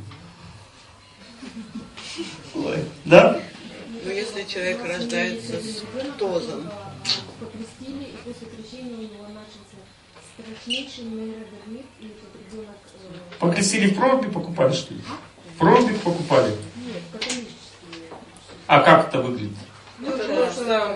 Да? Ну, если человек рождается с тозом. Покрестили, и после крещения у него начался страшнейший нейродермит, и этот ребенок... Покрестили в проруби покупали, что ли? В проруби покупали? Нет, католические. А как это выглядит? Ну, это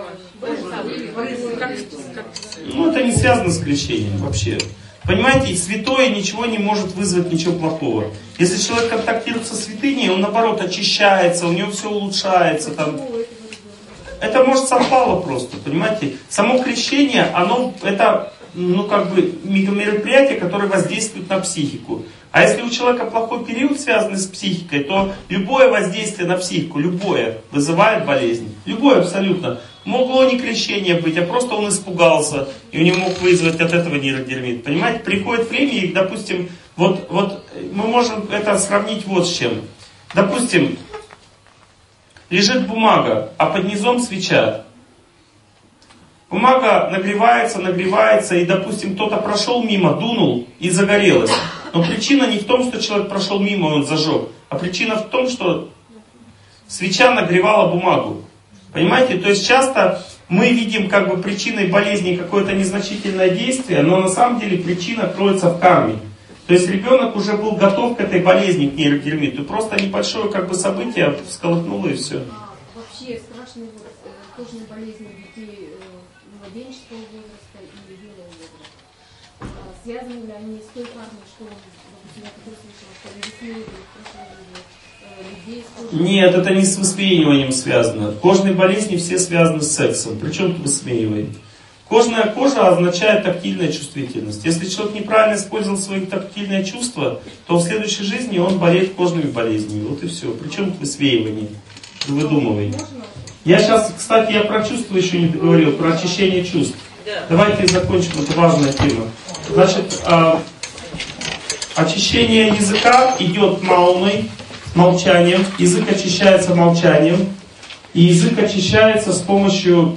Ну, это не связано с крещением вообще. Понимаете, святое ничего не может вызвать ничего плохого. Если человек контактирует со святыней, он наоборот очищается, у него все улучшается. Там. Это может совпало просто, понимаете. Само крещение, оно это ну, как бы мероприятие, которое воздействует на психику. А если у человека плохой период, связанный с психикой, то любое воздействие на психику, любое, вызывает болезнь. Любое абсолютно. Могло не крещение быть, а просто он испугался, и у него мог вызвать от этого нейродермит. Понимаете, приходит время, и, допустим, вот, вот мы можем это сравнить вот с чем. Допустим, лежит бумага, а под низом свеча. Бумага нагревается, нагревается, и, допустим, кто-то прошел мимо, дунул и загорелась. Но причина не в том, что человек прошел мимо, и он зажег, а причина в том, что свеча нагревала бумагу. Понимаете? То есть часто мы видим как бы причиной болезни какое-то незначительное действие, но на самом деле причина кроется в карме. То есть ребенок уже был готов к этой болезни, к нейродермиту. Просто небольшое как бы событие всколыхнуло и все. А вообще страшные вот, кожные болезни детей младенческого возраста и юного возраста. Связаны ли они с той кармой, что, допустим, я когда слышала, что весны в прошлой жизни людей с кожей... Нет, это не с высмеиванием связано. Кожные болезни все связаны с сексом. Причем тут высмеивание? Кожная кожа означает тактильная чувствительность. Если человек неправильно использовал свои тактильные чувства, то в следующей жизни он болеет кожными болезнями. Вот и все. Причем тут высвеивание, выдумывание. Я сейчас, кстати, я про чувства еще не говорил, про очищение чувств. Давайте закончим, это важная тема. Значит, э, очищение языка идет мауной, молчанием. Язык очищается молчанием. И язык очищается с помощью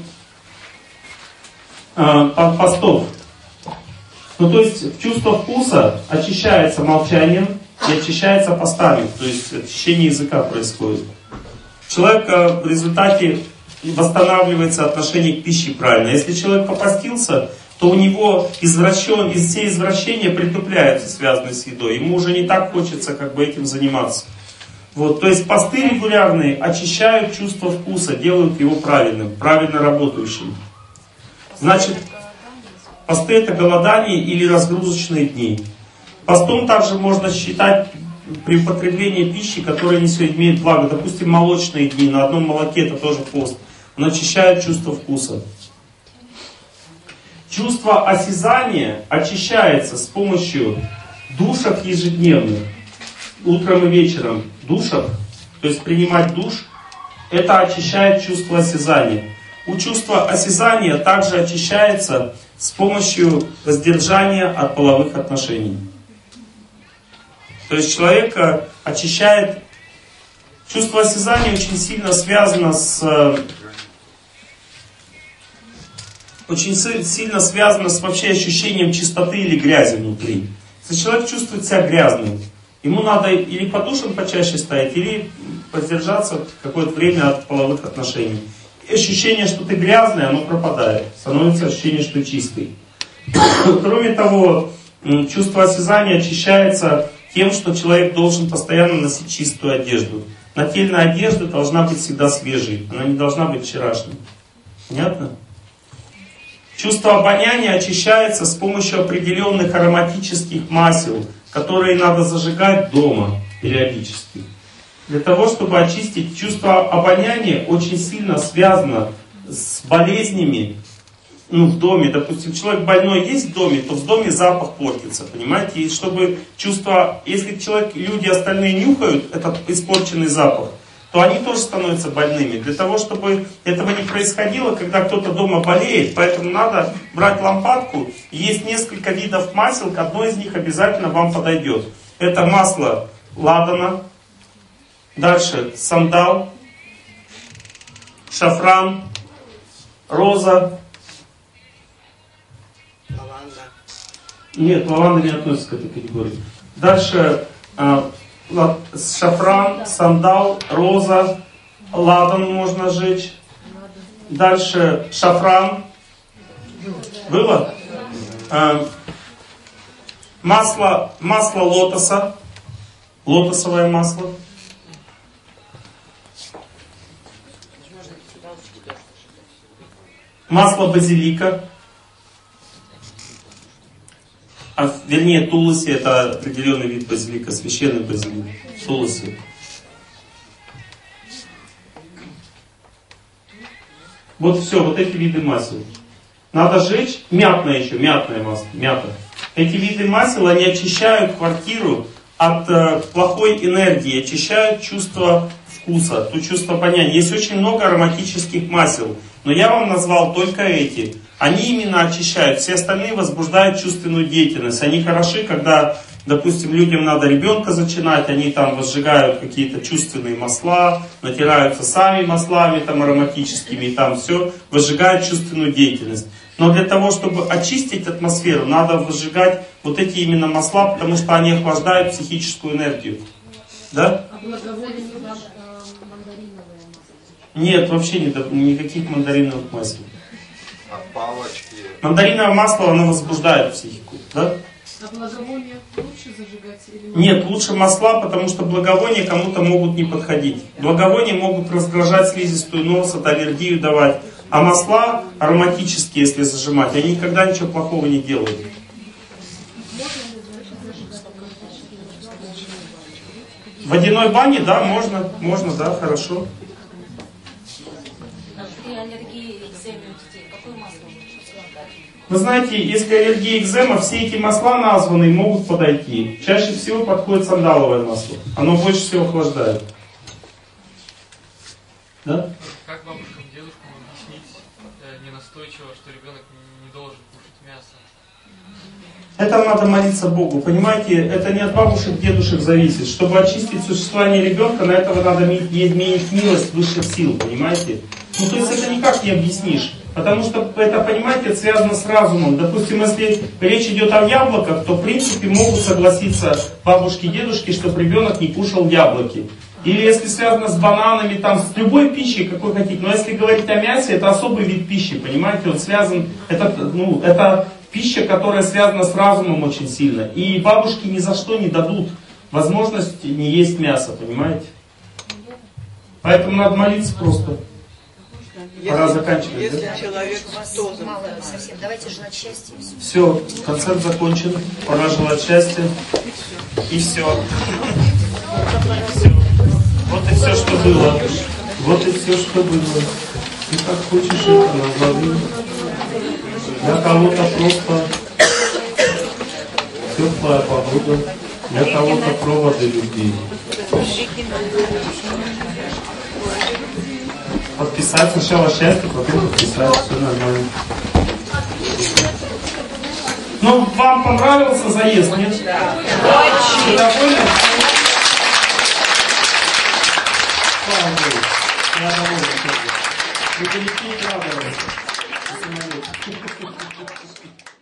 э, постов. Ну, то есть, чувство вкуса очищается молчанием и очищается постами. То есть, очищение языка происходит. Человек в результате восстанавливается отношение к пище правильно. Если человек попастился, то у него извращен, все извращения притупляются, связанные с едой. Ему уже не так хочется как бы этим заниматься. Вот, то есть посты регулярные очищают чувство вкуса, делают его правильным, правильно работающим. Значит, посты это голодание или разгрузочные дни. Постом также можно считать при употреблении пищи, которая не все имеет благо. Допустим, молочные дни, на одном молоке это тоже пост. Он очищает чувство вкуса. Чувство осязания очищается с помощью душек ежедневных. Утром и вечером душек, то есть принимать душ, это очищает чувство осязания. У чувства осязания также очищается с помощью воздержания от половых отношений. То есть человека очищает... Чувство осязания очень сильно связано с... Очень сильно связано с вообще ощущением чистоты или грязи внутри. Если человек чувствует себя грязным, ему надо или по душам почаще стоять, или воздержаться какое-то время от половых отношений. И ощущение, что ты грязный, оно пропадает. Становится ощущение, что ты чистый. Кроме того, чувство осязания очищается тем, что человек должен постоянно носить чистую одежду. Нательная одежда должна быть всегда свежей. Она не должна быть вчерашней. Понятно? Чувство обоняния очищается с помощью определенных ароматических масел, которые надо зажигать дома периодически. Для того, чтобы очистить чувство обоняния, очень сильно связано с болезнями, ну, в доме. Допустим, человек больной есть в доме, то в доме запах портится, понимаете? И чтобы чувство, если человек, люди остальные нюхают этот испорченный запах, то они тоже становятся больными. Для того, чтобы этого не происходило, когда кто-то дома болеет, поэтому надо брать лампадку. Есть несколько видов масел, одно из них обязательно вам подойдет. Это масло ладана, дальше сандал, шафран, роза. Лаванда. Нет, лаванда не относится к этой категории. Дальше шафран, сандал, роза, ладан можно сжечь. Дальше шафран. Было? А, масло, масло лотоса. Лотосовое масло. Масло базилика. А, вернее, туласи, это определенный вид базилика, священный базилик. Туласи. Вот все, вот эти виды масел. Надо сжечь. Мятное еще, мятное масло, мята. Эти виды масел, они очищают квартиру от э, плохой энергии, очищают чувство вкуса, то чувство поняния. Есть очень много ароматических масел, но я вам назвал только эти. Они именно очищают, все остальные возбуждают чувственную деятельность. Они хороши, когда, допустим, людям надо ребенка зачинать, они там возжигают какие-то чувственные масла, натираются сами маслами там ароматическими, и там все, возжигают чувственную деятельность. Но для того, чтобы очистить атмосферу, надо возжигать вот эти именно масла, потому что они охлаждают психическую энергию. Да? А благовоние мандариновое масло? Нет, вообще не, никаких мандариновых масел. А палочки? Мандариновое масло, оно возбуждает психику. Да? А благовоние лучше зажигать или нет? Нет, лучше масла, потому что благовония кому-то могут не подходить. Благовония могут раздражать слизистую носа, аллергию давать. А масла ароматические, если зажимать, они никогда ничего плохого не делают. В водяной бане, да, можно, можно, да, хорошо. При аллергии экземе у детей какое масло лучше? Вы знаете, если аллергия экзема, все эти масла названные могут подойти. Чаще всего подходит сандаловое масло. Оно больше всего охлаждает. Да? Как бабушкам и дедушкам объяснить э, ненастойчиво, что ребенок не должен кушать мясо? Это надо молиться Богу. Понимаете, это не от бабушек, дедушек зависит. Чтобы очистить существование ребенка, на этого надо иметь милость высших сил. Понимаете? Ну, то есть это никак не объяснишь. Потому что это, понимаете, это связано с разумом. Допустим, если речь идет о яблоках, то в принципе могут согласиться бабушки и дедушки, чтобы ребенок не кушал яблоки. Или если связано с бананами, там, с любой пищей, какой хотите. Но если говорить о мясе, это особый вид пищи, понимаете? Он связан, это, ну, это пища, которая связана с разумом очень сильно. И бабушки ни за что не дадут возможность не есть мясо, понимаете? Поэтому надо молиться просто. Если, Пора заканчивать. Если Да? человек с тазом. Мало совсем. Давайте желать счастья. Все, концерт закончен. Пора желать счастья. И все. Все. Вот и все, что было. Вот и все, что было. Ты как хочешь это назови. Для кого-то просто теплая погода. Для кого-то проводы любви. Подписать сначала счастье, потом подписать. Все нормально. Ну, вам понравился заезд, нет? Очень. Вы довольны? Слава Богу. Я доволен. Вы полетите, радовались.